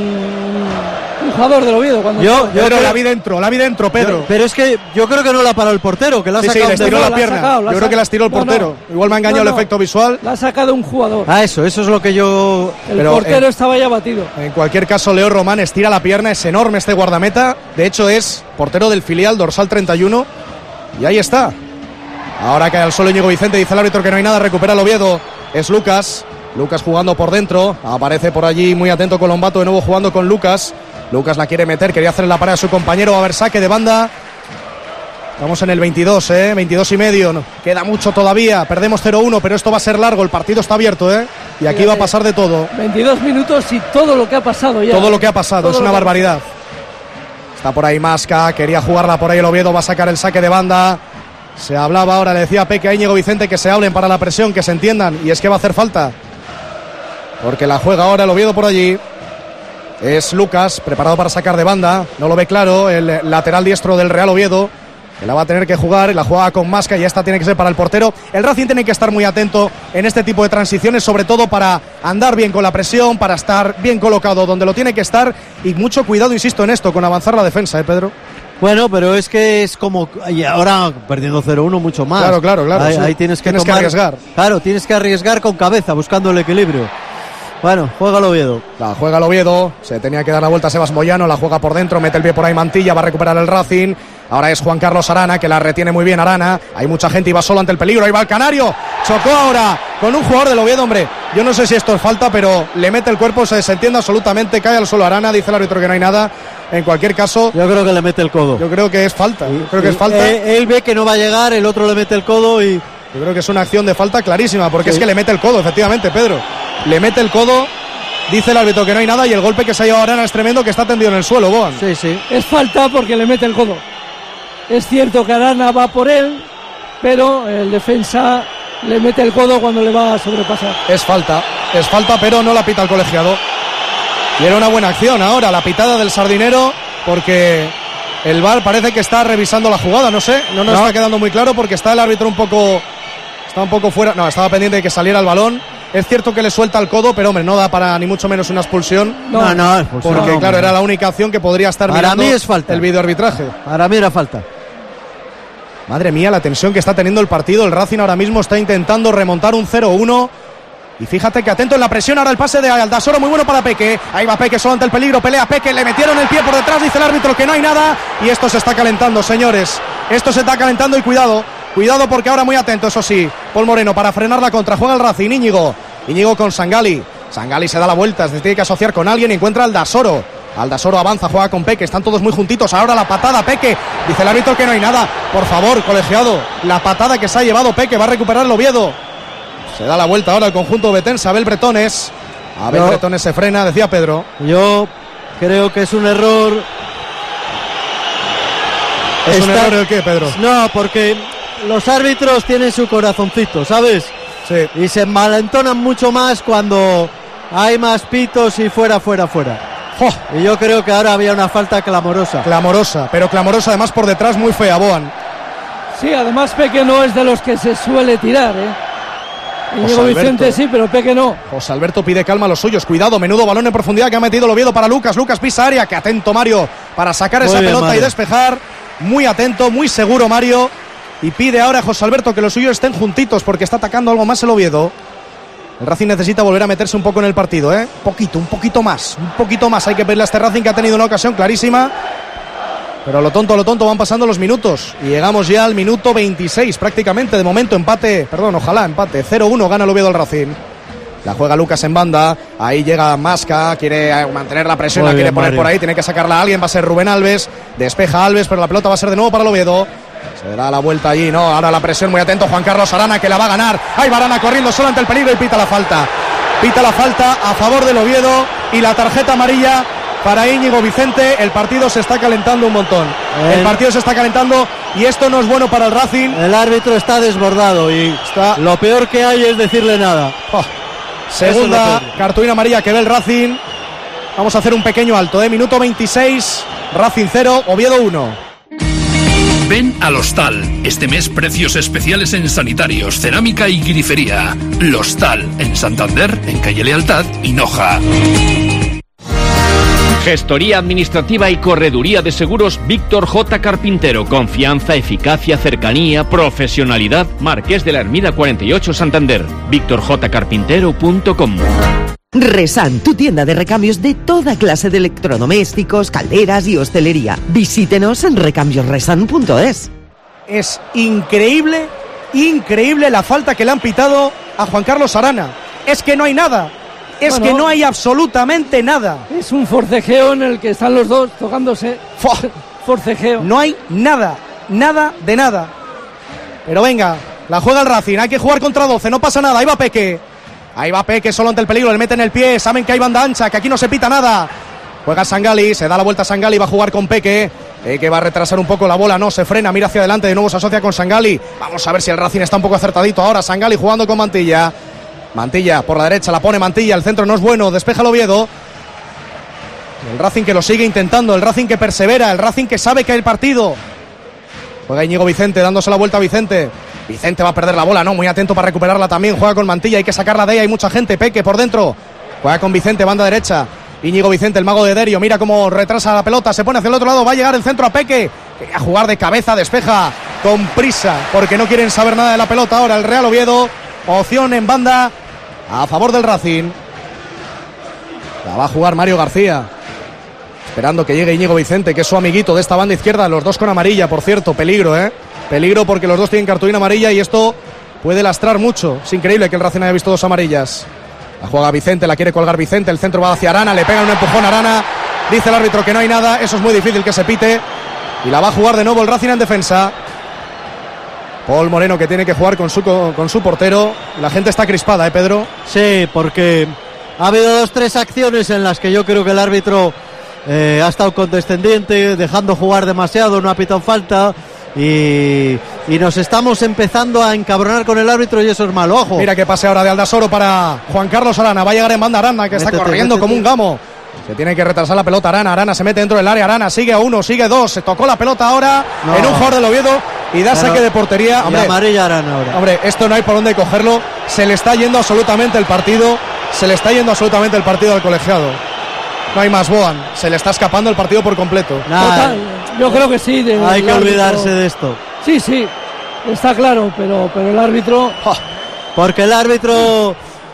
un jugador del Oviedo. Cuando yo, yo creo la vi dentro, la vi dentro, Pedro. Yo, pero es que yo creo que no la paró el portero, que la ha sí, sacado. Sí, le estiró de... la no, pierna. La sacado, yo creo que la estiró el portero. No, no. Igual me ha engañado no, no. el efecto visual. La ha sacado un jugador. Ah, eso, eso es lo que yo... El pero portero en, estaba ya batido. En cualquier caso, Leo Román estira la pierna, es enorme este guardameta. De hecho, es portero del filial, dorsal treinta y uno. Y ahí está. Ahora cae al suelo Íñigo Vicente, dice el árbitro que no hay nada, recupera el Oviedo. Es Lucas. Lucas jugando por dentro, aparece por allí muy atento Colombato, de nuevo jugando con Lucas. Lucas la quiere meter, quería hacerle la pared a su compañero, va a haber saque de banda. Estamos en el veintidós, ¿eh? veintidós y medio, no, queda mucho todavía, perdemos cero uno, pero esto va a ser largo, el partido está abierto, ¿eh? Y aquí va a pasar de todo. veintidós minutos y todo lo que ha pasado ya. Todo lo que ha pasado, todo es una barbaridad. Está por ahí Masca, quería jugarla por ahí el Oviedo, va a sacar el saque de banda. Se hablaba ahora, le decía Peque a Íñigo Vicente que se hablen para la presión, que se entiendan, y es que va a hacer falta. Porque la juega ahora el Oviedo por allí. Es Lucas, preparado para sacar de banda. No lo ve claro, el lateral diestro del Real Oviedo, que la va a tener que jugar. Y la juega con Masca y esta tiene que ser para el portero. El Racing tiene que estar muy atento en este tipo de transiciones, sobre todo para andar bien con la presión, para estar bien colocado donde lo tiene que estar. Y mucho cuidado, insisto en esto, con avanzar la defensa, ¿eh, Pedro? Bueno, pero es que es como... Y ahora perdiendo cero uno mucho más. Claro, claro, claro. Ahí, sí. ahí tienes que tienes tomar, que arriesgar. Claro, tienes que arriesgar con cabeza, buscando el equilibrio. Bueno, juega el Oviedo. La juega el Oviedo, se tenía que dar la vuelta a Sebas Moyano, la juega por dentro, mete el pie por ahí Mantilla, va a recuperar el Racing. Ahora es Juan Carlos Arana, que la retiene muy bien Arana. Hay mucha gente y va solo ante el peligro, ahí va el Canario. Chocó ahora con un jugador del Oviedo, hombre. Yo no sé si esto es falta, pero le mete el cuerpo, se desentiende absolutamente, cae al suelo Arana, dice el árbitro que no hay nada. En cualquier caso, yo creo que le mete el codo. Yo creo que es falta, yo creo que es falta. Él, él ve que no va a llegar, el otro le mete el codo y... Yo creo que es una acción de falta clarísima, porque sí. es que le mete el codo, efectivamente, Pedro. Le mete el codo. Dice el árbitro que no hay nada y el golpe que se ha llevado Arana es tremendo, que está tendido en el suelo, Boan. Sí, sí. Es falta porque le mete el codo. Es cierto que Arana va por él, pero el defensa le mete el codo cuando le va a sobrepasar. Es falta, es falta, pero no la pita el colegiado. Y era una buena acción ahora, la pitada del Sardinero, porque el V A R parece que está revisando la jugada, no sé, no nos no. está quedando muy claro porque está el árbitro un poco, está un poco fuera, no, estaba pendiente de que saliera el balón. Es cierto que le suelta el codo, pero hombre, no da para ni mucho menos una expulsión. No, no, expulsión. Porque no, claro, no. era la única acción que podría estar para mirando mí es falta. El videoarbitraje. Para mí era falta. Madre mía, la tensión que está teniendo el partido. El Racing ahora mismo está intentando remontar un cero uno. Y fíjate que atento en la presión, ahora el pase de Aldasoro, muy bueno para Peque. Ahí va Peque solo ante el peligro, pelea Peque, le metieron el pie por detrás, dice el árbitro que no hay nada. Y esto se está calentando, señores. Esto se está calentando y cuidado, cuidado porque ahora muy atento, eso sí. Paul Moreno para frenar la contra, juega el Racing, Íñigo. Íñigo con Sangali. Sangali se da la vuelta, se tiene que asociar con alguien y encuentra a Aldasoro. Aldasoro avanza, juega con Peque, están todos muy juntitos. Ahora la patada, Peque. Dice el árbitro que no hay nada. Por favor, colegiado, la patada que se ha llevado Peque, va a recuperar el Oviedo. Se da la vuelta ahora el conjunto betense. Abel Bretones. Abel no. Bretones se frena, decía Pedro. Yo creo que es un error. ¿Es Está... un error el qué, Pedro? No, porque los árbitros tienen su corazoncito, ¿sabes? Sí. Y se envalentonan mucho más cuando hay más pitos y fuera, fuera, fuera. Oh. Y yo creo que ahora había una falta clamorosa. Clamorosa, pero clamorosa además por detrás, muy fea, Boan. Sí, además Peque no es de los que se suele tirar, ¿eh? Íñigo Vicente sí, pero Peque no. José Alberto pide calma a los suyos. Cuidado, menudo balón en profundidad que ha metido el Oviedo para Lucas. Lucas pisa área, que atento Mario para sacar muy esa bien, pelota Mario. Y despejar. Muy atento, muy seguro Mario. Y pide ahora a José Alberto que los suyos estén juntitos porque está atacando algo más el Oviedo. El Racing necesita volver a meterse un poco en el partido, ¿eh? Poquito, un poquito más. Un poquito más. Hay que pedirle a este Racing que ha tenido una ocasión clarísima. Pero a lo tonto, a lo tonto van pasando los minutos. Y llegamos ya al minuto veintiséis prácticamente. De momento empate, perdón, ojalá empate. cero uno gana el Oviedo al Racing. La juega Lucas en banda. Ahí llega Masca, quiere mantener la presión, la quiere poner Mario. Por ahí. Tiene que sacarla a alguien, va a ser Rubén Alves. Despeja Alves, pero la pelota va a ser de nuevo para el Oviedo. Se da la vuelta allí, no, ahora la presión, muy atento Juan Carlos Arana, que la va a ganar. Ahí va Arana corriendo solo ante el peligro y pita la falta. Pita la falta a favor del Oviedo y la tarjeta amarilla para Íñigo Vicente. El partido se está calentando un montón. El, el partido se está calentando y esto no es bueno para el Racing. El árbitro está desbordado y está... lo peor que hay es decirle nada. Oh. Segunda cartulina amarilla que ve el Racing. Vamos a hacer un pequeño alto, ¿eh? Minuto veintiséis, Racing cero, Oviedo uno. Ven al Hostal. Este mes precios especiales en sanitarios, cerámica y grifería. L'Hostal, en Santander, en calle Lealtad y Noja. Gestoría administrativa y correduría de seguros Víctor J. Carpintero. Confianza, eficacia, cercanía, profesionalidad. Marqués de la Ermida cuarenta y ocho, Santander. víctor j carpintero punto com. Resan, tu tienda de recambios de toda clase de electrodomésticos, calderas y hostelería. Visítenos en recambios resan punto es. Es increíble, increíble la falta que le han pitado a Juan Carlos Arana. Es que no hay nada. Es bueno, que no hay absolutamente nada. Es un forcejeo en el que están los dos tocándose. Fua. Forcejeo. No hay nada, nada de nada. Pero venga, la juega el Racing. Hay que jugar contra doce, no pasa nada. Ahí va Peque. Ahí va Peque solo ante el peligro, le meten el pie, saben que hay banda ancha, que aquí no se pita nada. Juega Sangali, se da la vuelta a Sangali, va a jugar con Peque. Peque va a retrasar un poco la bola, no, se frena, mira hacia adelante, de nuevo se asocia con Sangali. Vamos a ver si el Racing está un poco acertadito ahora. Sangali jugando con Mantilla. Mantilla por la derecha, la pone Mantilla, el centro no es bueno, despeja el Oviedo. El Racing que lo sigue intentando, el Racing que persevera, el Racing que sabe que hay el partido. Juega Íñigo Vicente, dándose la vuelta a Vicente. Vicente va a perder la bola, no, muy atento para recuperarla también. Juega con Mantilla, hay que sacarla de ahí, hay mucha gente. Peque por dentro, juega con Vicente, banda derecha. Íñigo Vicente, el mago de Derio, mira cómo retrasa la pelota, se pone hacia el otro lado, va a llegar el centro a Peque. Quería jugar de cabeza, despeja con prisa, porque no quieren saber nada de la pelota ahora el Real Oviedo. Opción en banda a favor del Racing. La va a jugar Mario García, esperando que llegue Íñigo Vicente, que es su amiguito de esta banda izquierda. Los dos con amarilla, por cierto, peligro, eh Peligro porque los dos tienen cartulina amarilla y esto puede lastrar mucho. Es increíble que el Racing haya visto dos amarillas. La juega Vicente, la quiere colgar Vicente, el centro va hacia Arana, le pega un empujón a Arana. Dice el árbitro que no hay nada, eso es muy difícil que se pite. Y la va a jugar de nuevo el Racing en defensa. Paul Moreno, que tiene que jugar con su, con su portero. La gente está crispada, ¿eh, Pedro? Sí, porque ha habido dos, tres acciones en las que yo creo que el árbitro eh, ha estado condescendiente, dejando jugar demasiado, no ha pitado falta. Y, y nos estamos empezando a encabronar con el árbitro y eso es malo, ojo. Mira que pase ahora de Aldasoro para Juan Carlos Arana. Va a llegar en banda Arana, que métete, está corriendo métete. Como un gamo. Se tiene que retrasar la pelota Arana. Arana se mete dentro del área. Arana sigue a uno, sigue dos. Se tocó la pelota ahora no. en un jugador del Oviedo y da saque de portería. Hombre, amarilla Arana ahora. Hombre, esto no hay por dónde cogerlo. Se le está yendo absolutamente el partido. Se le está yendo absolutamente el partido al colegiado. No hay más, Boan. Se le está escapando el partido por completo. Total, yo creo que sí. De, hay que árbitro. olvidarse de esto. Sí, sí, está claro, pero, pero el árbitro... Porque el árbitro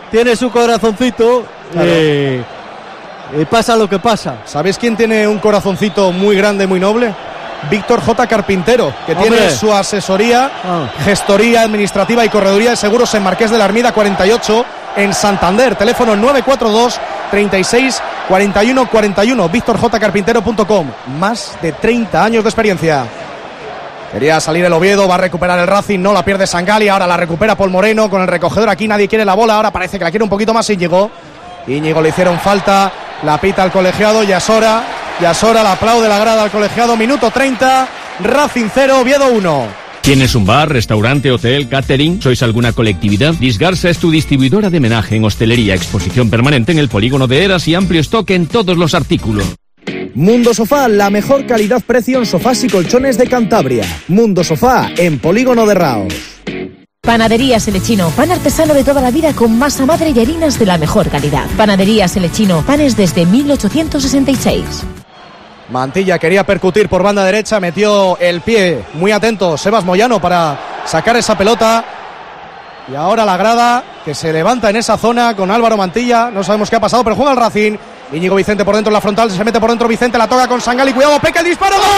tiene su corazoncito. Claro. Eh, y pasa lo que pasa. ¿Sabéis quién tiene un corazoncito muy grande, muy noble? Víctor J. Carpintero, que Hombre. tiene su asesoría, Ah. gestoría administrativa y correduría de seguros en Marqués de la Ermida cuarenta y ocho, en Santander. Teléfono nueve cuatro dos, treinta y seis, cuarenta y uno cuarenta y uno. víctor j carpintero punto com. Más de treinta años de experiencia. Quería salir el Oviedo, va a recuperar el Racing, no la pierde Sangali, ahora la recupera Paul Moreno con el recogedor aquí, nadie quiere la bola, ahora parece que la quiere un poquito más Íñigo. Íñigo le hicieron falta, la pita al colegiado, Yasora, Yasora la aplaude la grada al colegiado, minuto treinta, Racing cero, Oviedo uno. ¿Tienes un bar, restaurante, hotel, catering? ¿Sois alguna colectividad? Disgarsa es tu distribuidora de menaje en hostelería, exposición permanente en el polígono de Eras y amplio stock en todos los artículos. Mundo Sofá, la mejor calidad-precio en sofás y colchones de Cantabria. Mundo Sofá, en Polígono de Raos. Panaderías Elechino, pan artesano de toda la vida con masa madre y harinas de la mejor calidad. Panaderías Elechino, panes desde mil ochocientos sesenta y seis. Mantilla quería percutir por banda derecha, metió el pie, muy atento Sebas Moyano para sacar esa pelota. Y ahora la grada que se levanta en esa zona con Álvaro Mantilla, no sabemos qué ha pasado, pero juega el Racing. Íñigo Vicente por dentro en la frontal, se mete por dentro Vicente, la toca con Sangali, cuidado, Peque, el disparo, ¡gol!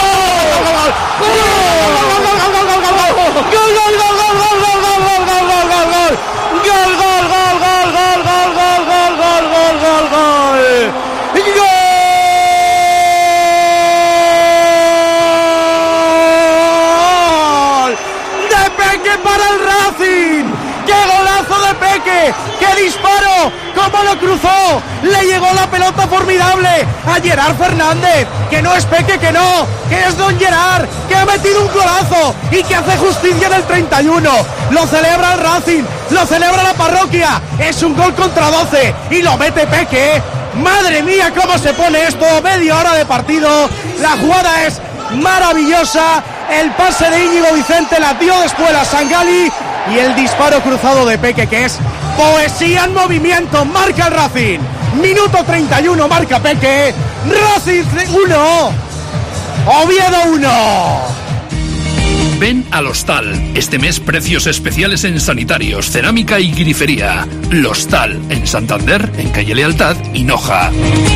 Para el Racing, qué golazo de Peque, qué disparo, cómo lo cruzó, le llegó la pelota formidable a Gerard Fernández, que no es Peque, que no, que es Don Gerard, que ha metido un golazo y que hace justicia en el treinta y uno, lo celebra el Racing, lo celebra la parroquia, es un gol contra doce y lo mete Peque, madre mía cómo se pone esto, media hora de partido, la jugada es maravillosa, el pase de Íñigo Vicente la dio después a Sangali y el disparo cruzado de Peque, que es poesía en movimiento, marca el Racing, minuto treinta y uno, marca Peque, Racing uno, Oviedo uno. Ven al Hostal. Este mes precios especiales en sanitarios, cerámica y grifería. L'Hostal, en Santander, en calle Lealtad y Noja.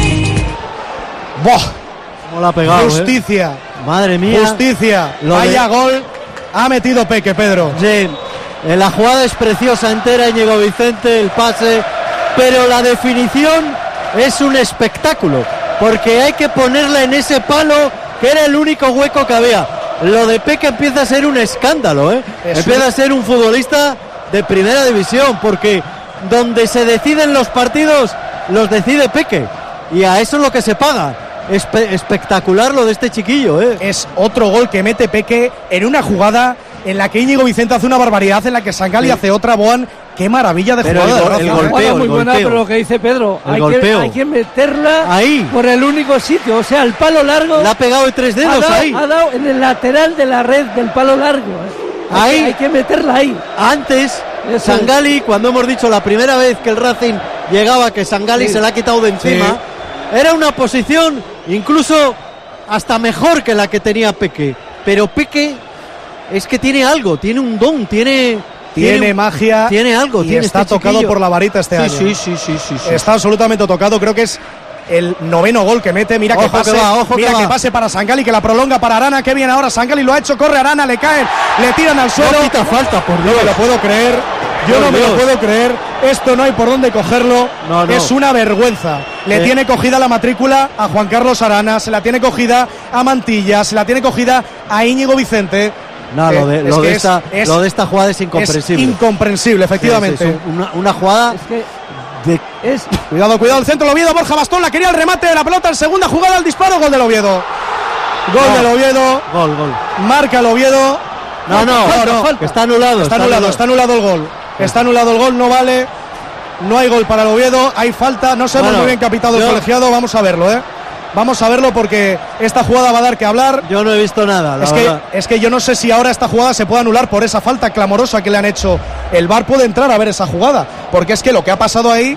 ¡Boh! ¿Cómo la ha pegado? Justicia. ¿Eh? Madre mía. Justicia. Lo Vaya de... gol ha metido Peque, Pedro. Sí, la jugada es preciosa entera, Íñigo Vicente, el pase, pero la definición es un espectáculo, porque hay que ponerla en ese palo que era el único hueco que había. Lo de Peque empieza a ser un escándalo, ¿eh? Empieza un... a ser un futbolista de primera división, porque donde se deciden los partidos, los decide Peque, y a eso es lo que se paga. Espe- espectacular lo de este chiquillo, ¿eh? Es otro gol que mete Peque en una jugada en la que Íñigo Vicente hace una barbaridad, en la que Sangali sí. hace otra. Boan, qué maravilla de pero jugada. El, el, de el golpeo, bueno, muy el buena, golpeo. pero lo que dice Pedro, el hay golpeo. que, hay que meterla ahí por el único sitio, o sea, el palo largo. Le ha pegado de tres dedos ha dado, ahí. Ha dado en el lateral de la red del palo largo. Hay, ahí. Que, hay que meterla ahí. Antes, Eso Sangali, es. cuando hemos dicho la primera vez que el Racing llegaba, que Sangali sí. se la ha quitado de encima, sí. era una posición incluso hasta mejor que la que tenía Peque, pero Peque es que tiene algo, tiene un don, tiene tiene, tiene magia, tiene algo, y tiene está este tocado chiquillo. por la varita este sí, año. Sí, sí, sí, sí, sí. Está absolutamente tocado, creo que es el noveno gol que mete, mira ojo que pase, que va, ojo mira que, que va. pase para Sangali, que la prolonga para Arana, que bien ahora Sangali lo ha hecho, corre Arana, le caen, le tiran al suelo. No quita falta, por Dios. No me lo puedo creer. Yo por no me Dios. lo puedo creer, esto no hay por dónde cogerlo, no, no. es una vergüenza. Le eh. tiene cogida la matrícula a Juan Carlos Arana, se la tiene cogida a Mantilla, se la tiene cogida a Íñigo Vicente. No, eh, lo, de, lo, de esta, es, lo de esta jugada es incomprensible. Es incomprensible, efectivamente. Sí, sí, una, una jugada... Es que de... es... Cuidado, cuidado, el centro del Oviedo, Borja Bastón, la quería el remate de la pelota, en segunda jugada, el disparo, gol del Oviedo. Gol no. del Oviedo. Gol, gol. Marca el Oviedo. No, no, falta, no, falta. Que está anulado. Está, está anulado, anulado, está anulado el gol. Está anulado el gol, no vale. No hay gol para el Oviedo, hay falta. No sabemos bueno, muy bien qué ha pitado el colegiado. Vamos a verlo, ¿eh? Vamos a verlo porque esta jugada va a dar que hablar. Yo no he visto nada, la es verdad. que Es que yo no sé si ahora esta jugada se puede anular por esa falta clamorosa que le han hecho. El V A R puede entrar a ver esa jugada, porque es que lo que ha pasado ahí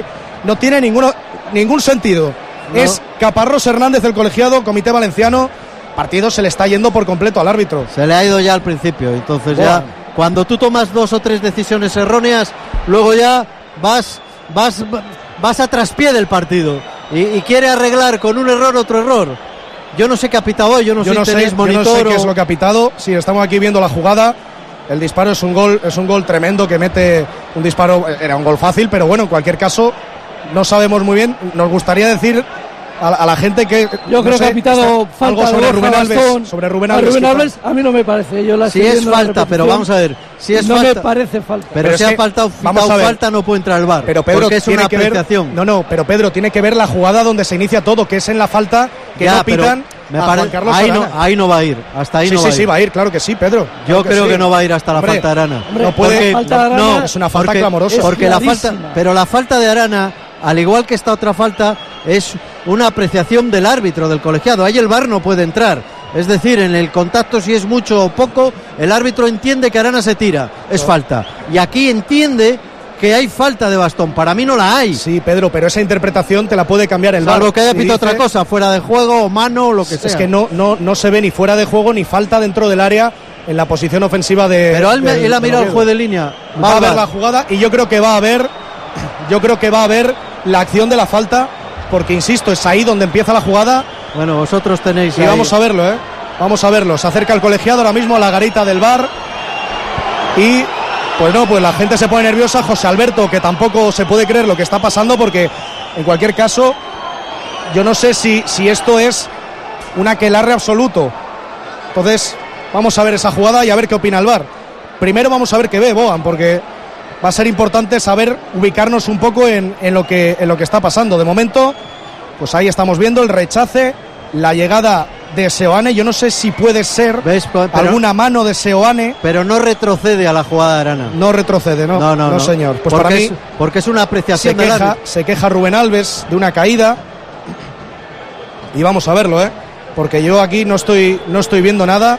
no tiene ninguno, ningún sentido. No. Es Caparrós Hernández, el colegiado, Comité Valenciano. Partido se le está yendo por completo al árbitro. Se le ha ido ya al principio, entonces bueno. ya cuando tú tomas dos o tres decisiones erróneas, luego ya vas vas, vas a traspié del partido y, y quiere arreglar con un error otro error. Yo no sé qué ha pitado hoy, yo no yo sé no si sé, tenéis monitor. Yo no sé o... qué es lo que ha pitado. Sí, estamos aquí viendo la jugada. El disparo es un gol, es un gol tremendo que mete un disparo, era un gol fácil, pero bueno, en cualquier caso no sabemos muy bien. Nos gustaría decir a, a la gente que yo creo no sé, que ha pitado falta algo sobre de Rubén Alves, Bastón, sobre Rubén a Alves. Rubén Alves a mí no me parece. Yo la si es falta, pero vamos a ver, si es no falta, me parece falta. Pero, pero si ha faltado, vamos a ver. falta no puede entrar al V A R. Pero Pedro porque es tiene una que apreciación. Ver, no, no, pero Pedro tiene que ver la jugada donde se inicia todo, que es en la falta que ya, no pitan. Me a pare... Juan Carlos ahí, Arana. no, ahí no va a ir, hasta ahí sí, no sí, va a ir. Sí, va a ir, claro que sí, Pedro. Yo claro que creo sí. que no va a ir hasta la hombre, falta de Arana. Hombre, no puede, falta de Arana no, es una falta porque, clamorosa. Porque la falta, pero la falta de Arana, al igual que esta otra falta, es una apreciación del árbitro, del colegiado. Ahí el V A R no puede entrar. Es decir, en el contacto, si es mucho o poco, el árbitro entiende que Arana se tira, es no. falta. Y aquí entiende que hay falta de Bastón. Para mí no la hay. Sí, Pedro, pero esa interpretación te la puede cambiar el V A R. Salvo que haya pitado dice... otra cosa, fuera de juego o mano o lo que sea. Es que no, no, no se ve ni fuera de juego ni falta dentro del área en la posición ofensiva de. Pero él, de, él ha mirado el juez de línea. Va, va a ver la jugada y yo creo que va a haber. Yo creo que va a haber la acción de la falta, porque insisto, es ahí donde empieza la jugada. Bueno, vosotros tenéis. Y ahí. vamos a verlo, ¿eh? Vamos a verlo. Se acerca el colegiado ahora mismo a la garita del V A R. Y. Pues no, pues la gente se pone nerviosa. José Alberto, que tampoco se puede creer lo que está pasando, porque en cualquier caso, yo no sé si, si esto es un aquelarre absoluto. Entonces, vamos a ver esa jugada y a ver qué opina el V A R. Primero vamos a ver qué ve Bogan, porque va a ser importante saber ubicarnos un poco en, en, lo que, en lo que está pasando. De momento, pues ahí estamos viendo el rechace, la llegada de Seoane. Yo no sé si puede ser ¿Ves? Pero, alguna mano de Seoane, pero no retrocede a la jugada de Arana. No retrocede, ¿no? No, no, no, no. señor. Pues porque para mí es, porque es una apreciación se del queja, árbitro. se queja Rubén Alves de una caída. Y vamos a verlo, ¿eh? Porque yo aquí no estoy no estoy viendo nada.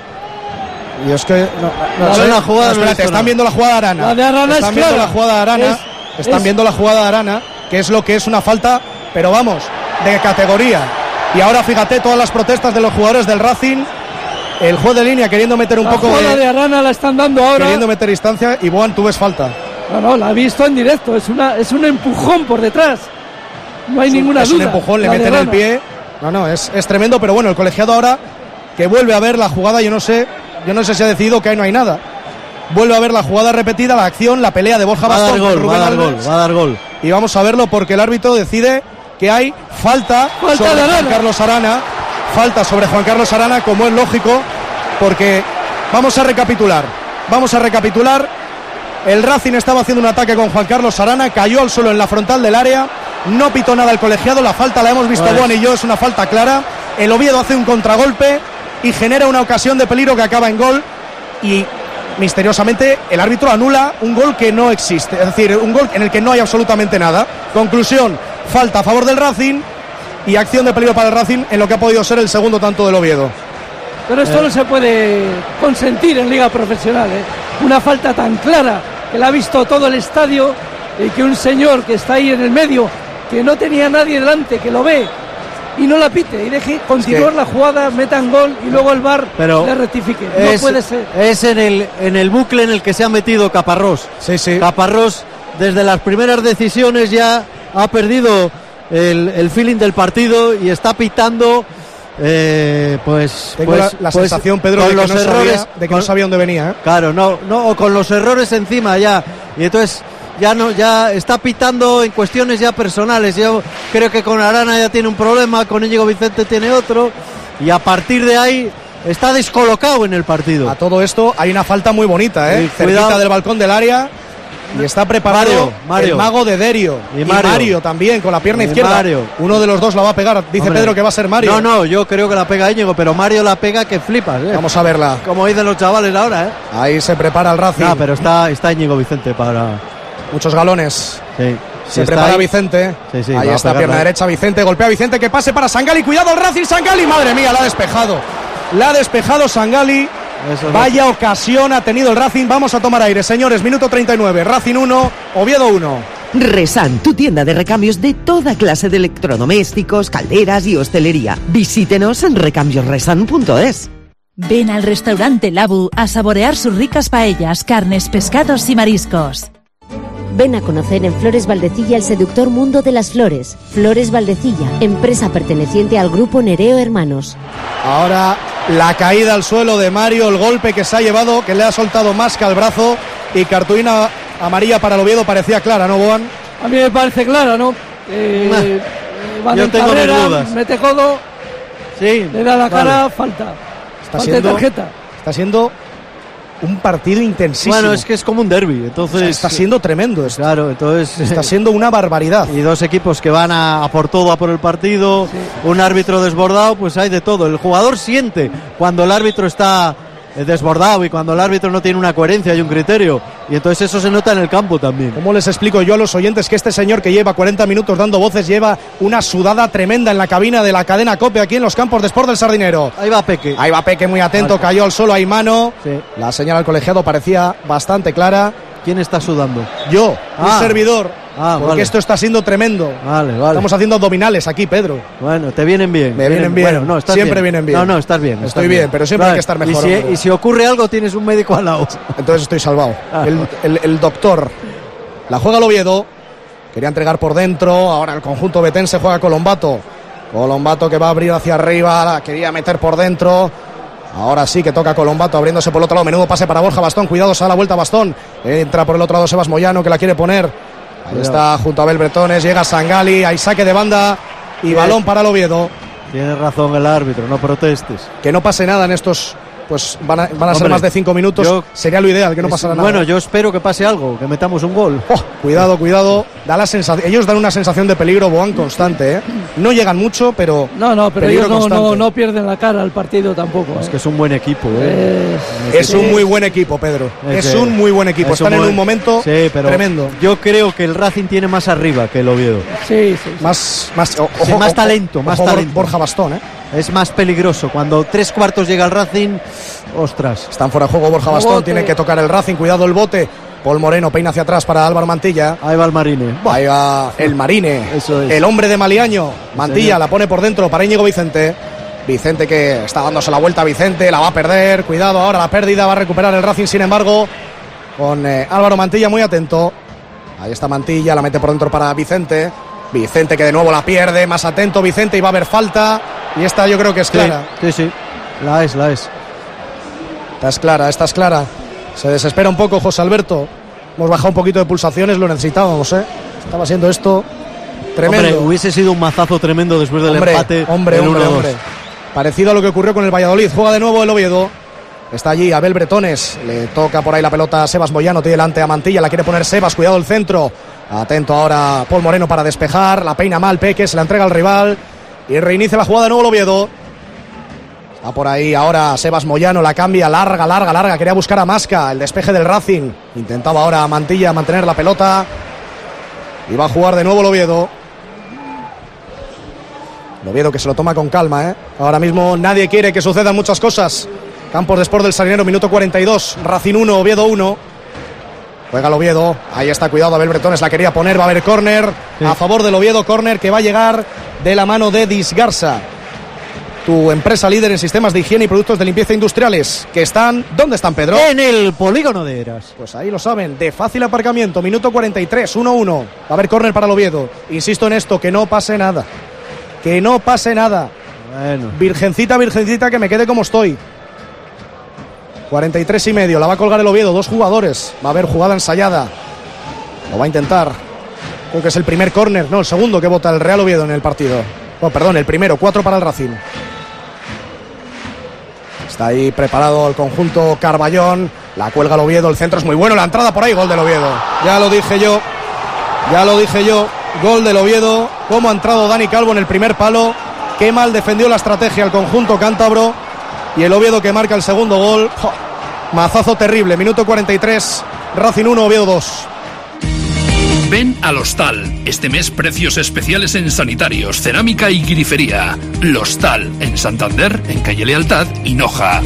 Y es que no, no, no, sé, la jugada no, espérate, no están nada. viendo la jugada de Arana. La de Arana están es viendo clara. la jugada de Arana. Es, están es... viendo la jugada de Arana, que es lo que es una falta, pero vamos, de categoría. Y ahora fíjate todas las protestas de los jugadores del Racing. El juez de línea queriendo meter un la poco de... de Arana la están dando ahora. Queriendo meter distancia y Boan, tú ves falta. No, no, la ha visto en directo. Es una es un empujón por detrás. No hay es ninguna es duda. Es un empujón, le meten el pie. No, no, es, es tremendo, pero bueno, el colegiado ahora que vuelve a ver la jugada, yo no sé, yo no sé si ha decidido que ahí no hay nada. Vuelve a ver la jugada repetida, la acción, la pelea de Borja va Bastón. A dar gol, va a dar gol, va a dar gol. Y vamos a verlo porque el árbitro decide que hay falta, falta sobre de Arana. Juan Carlos Arana. Falta sobre Juan Carlos Arana, como es lógico, porque vamos a recapitular. Vamos a recapitular. El Racing estaba haciendo un ataque con Juan Carlos Arana, cayó al suelo en la frontal del área, no pitó nada el colegiado, la falta la hemos visto pues. Juan y yo, es una falta clara. El Oviedo hace un contragolpe y genera una ocasión de peligro que acaba en gol y misteriosamente el árbitro anula un gol que no existe, es decir, un gol en el que no hay absolutamente nada. Conclusión, falta a favor del Racing y acción de peligro para el Racing en lo que ha podido ser el segundo tanto del Oviedo. Pero esto eh. no se puede consentir en liga profesional, ¿eh? Una falta tan clara que la ha visto todo el estadio y que un señor que está ahí en el medio, que no tenía nadie delante, que lo ve y no la pite y deje continuar es que la jugada, metan gol y luego el V A R pero le rectifique. Es, no puede ser. Es en el, en el bucle en el que se ha metido Caparrós. Sí, sí. Caparrós desde las primeras decisiones ya ha perdido el, el feeling del partido y está pitando. Eh, pues tengo pues, la, la pues, sensación, Pedro, de que, los no, errores, sabía, de que con, no sabía dónde venía, ¿eh? Claro, no, no, con los errores encima ya. Y entonces ya no, ya está pitando en cuestiones ya personales. Yo creo que con Arana ya tiene un problema, con Íñigo Vicente tiene otro, y a partir de ahí está descolocado en el partido. A todo esto hay una falta muy bonita, ¿eh? Sí, cerquita del balcón del área. Y está preparado Mario, Mario. el mago de Derio. Y y Mario. Mario también, con la pierna Y izquierda. Mario. Uno de los dos la va a pegar. Dice Hombre. Pedro que va a ser Mario. No, no, yo creo que la pega Íñigo, pero Mario la pega que flipas, ¿eh? Vamos a verla. Como dicen los chavales ahora, ¿eh? Ahí se prepara el Racing. No, pero está, está Íñigo Vicente para... Muchos galones. Sí. Se Sí, prepara ahí. Vicente. Sí, sí, ahí va a está, pegarla, pierna ¿eh? derecha Vicente. Golpea a Vicente, que pase para Sangali. Cuidado el Racing, Sangali. Madre mía, la ha despejado. La ha despejado Sangali. Eso Vaya no. ocasión ha tenido el Racing. Vamos a tomar aire, señores. Minuto treinta y nueve. Racing uno, Oviedo uno. Resan, tu tienda de recambios de toda clase de electrodomésticos, calderas y hostelería. Visítenos en recambios resan punto es. Ven al restaurante Labu a saborear sus ricas paellas, carnes, pescados y mariscos. Ven a conocer en Flores Valdecilla el seductor mundo de las flores. Flores Valdecilla, empresa perteneciente al grupo Nereo Hermanos. Ahora la caída al suelo de Mario, el golpe que se ha llevado, que le ha soltado más que al brazo, y cartulina amarilla para el Oviedo parecía clara, ¿no, Boan? A mí me parece clara, ¿no? Eh, eh, van Yo en tengo carrera, mis dudas. mete codo, Sí, le da la cara, vale. falta. Está falta siendo, de tarjeta. está siendo un partido intensísimo. Bueno, es que es como un derbi, entonces... O sea, está siendo tremendo esto. Claro, entonces... Está siendo una barbaridad. Y dos equipos que van a, a por todo, a por el partido, sí. Un árbitro desbordado, pues hay de todo. El jugador siente cuando el árbitro está desbordado y cuando el árbitro no tiene una coherencia y un criterio, y entonces eso se nota en el campo también. ¿Cómo les explico yo a los oyentes que este señor que lleva cuarenta minutos dando voces lleva una sudada tremenda en la cabina de la cadena COPE aquí en los campos de Sport del Sardinero? Ahí va Peque. Ahí va Peque muy atento, vale. Cayó al suelo, hay mano. Sí. La señal al colegiado parecía bastante clara. ¿Quién está sudando? Yo, ah. un servidor. Ah, porque vale. esto está siendo tremendo. Vale, vale. Estamos haciendo abdominales aquí, Pedro. Bueno, te vienen bien. Me vienen bien. Bueno, no, estás siempre bien. vienen bien. No, no, estás bien. Estoy estás bien, bien, pero siempre vale. hay que estar mejor. Y si, y si ocurre algo, tienes un médico al lado. Entonces estoy salvado. Ah. El, el, el doctor. La juega el Oviedo. Quería entregar por dentro. Ahora el conjunto betense juega Colombato. Colombato que va a abrir hacia arriba. La quería meter por dentro. Ahora sí que toca Colombato abriéndose por el otro lado. Menudo pase para Borja Bastón. Cuidado, se da la vuelta Bastón. Entra por el otro lado Sebas Moyano que la quiere poner. Ahí Cuidado. Está junto a Abel Bretones. Llega Sangali. Hay saque de banda. Y Bien. Balón para el Oviedo. Tiene razón el árbitro. No protestes. Que no pase nada en estos... Pues van a, van a Hombre, ser más de cinco minutos. Yo, Sería lo ideal, que no es, pasara nada. Bueno, yo espero que pase algo, que metamos un gol. Oh, cuidado, cuidado. Da la sensación, ellos dan una sensación de peligro, Boán, constante, ¿eh? No llegan mucho, pero. No, no, pero ellos no, no, no pierden la cara al partido tampoco. Es ¿eh? que es un buen equipo, ¿eh? Es, es un muy buen equipo, Pedro. Es, es un muy buen equipo. Están un buen, en un momento sí, pero tremendo. Yo creo que el Racing tiene más arriba que el Oviedo. Sí, sí. sí. Más, más, ojo, sí, más ojo, talento, más ojo, talento. Borja Bastón, ¿eh? Es más peligroso. Cuando tres cuartos llega el Racing, ostras. Están fuera de juego Borja Bastón, bote. Tiene que tocar el Racing, cuidado el bote. Paul Moreno peina hacia atrás para Álvaro Mantilla. Ahí va el Marine. Ahí va el Marine. Eso es. El hombre de Maliaño. Mantilla sí, la pone por dentro para Íñigo Vicente. Vicente que está dándose la vuelta a Vicente, la va a perder. Cuidado ahora la pérdida, va a recuperar el Racing, sin embargo, con eh, Álvaro Mantilla muy atento. Ahí está Mantilla, la mete por dentro para Vicente. Vicente que de nuevo la pierde, más atento Vicente y va a haber falta. Y esta yo creo que es clara. Sí, sí, sí. La es, la es. Esta es clara, esta es clara. Se desespera un poco José Alberto. Hemos bajado un poquito de pulsaciones, lo necesitábamos, ¿eh? Estaba siendo esto tremendo. Hombre, hubiese sido un mazazo tremendo después del hombre, empate. Hombre, hombre, hombre. Parecido a lo que ocurrió con el Valladolid. Juega de nuevo el Oviedo. Está allí Abel Bretones. Le toca por ahí la pelota a Sebas Moyano. Tiene delante a Mantilla. La quiere poner Sebas. Cuidado el centro. Atento ahora Paul Moreno para despejar. La peina mal Peque. Se la entrega al rival. Y reinicia la jugada de nuevo el Oviedo. Está por ahí ahora Sebas Moyano. La cambia. Larga, larga, larga. Quería buscar a Masca. El despeje del Racing. Intentaba ahora Mantilla mantener la pelota. Y va a jugar de nuevo el Oviedo. El Oviedo que se lo toma con calma, ¿eh? Ahora mismo nadie quiere que sucedan muchas cosas. Campos de Sport del Sardinero, minuto cuarenta y dos. Racing uno, Oviedo uno. Juega el Oviedo. Ahí está, cuidado, Abel Bretones la quería poner. Va a haber córner sí. a favor del Oviedo. Córner que va a llegar de la mano de Disgarsa. Tu empresa líder en sistemas de higiene y productos de limpieza industriales. Que están... ¿Dónde están, Pedro? En el polígono de Eras. Pues ahí lo saben. De fácil aparcamiento. Minuto cuarenta y tres, uno uno. Va a haber córner para el Oviedo. Insisto en esto, que no pase nada. Que no pase nada. Bueno. Virgencita, virgencita, que me quede como estoy. cuarenta y tres y medio, la va a colgar el Oviedo, dos jugadores. Va a haber jugada ensayada. Lo va a intentar. Creo que es el primer córner, no, el segundo que vota el Real Oviedo en el partido. No, perdón, el primero, cuatro para el Racing. Está ahí preparado el conjunto Carballón. La cuelga el Oviedo, el centro es muy bueno. La entrada por ahí, gol del Oviedo. Ya lo dije yo. Ya lo dije yo. Gol del Oviedo. Cómo ha entrado Dani Calvo en el primer palo. Qué mal defendió la estrategia el conjunto cántabro. Y el Oviedo que marca el segundo gol. ¡Oh! Mazazo terrible. Minuto cuarenta y tres. Racing uno, Oviedo dos. Ven al Hostal. Este mes precios especiales en sanitarios, cerámica y grifería. L'Hostal, en Santander, en Calle Lealtad y Noja.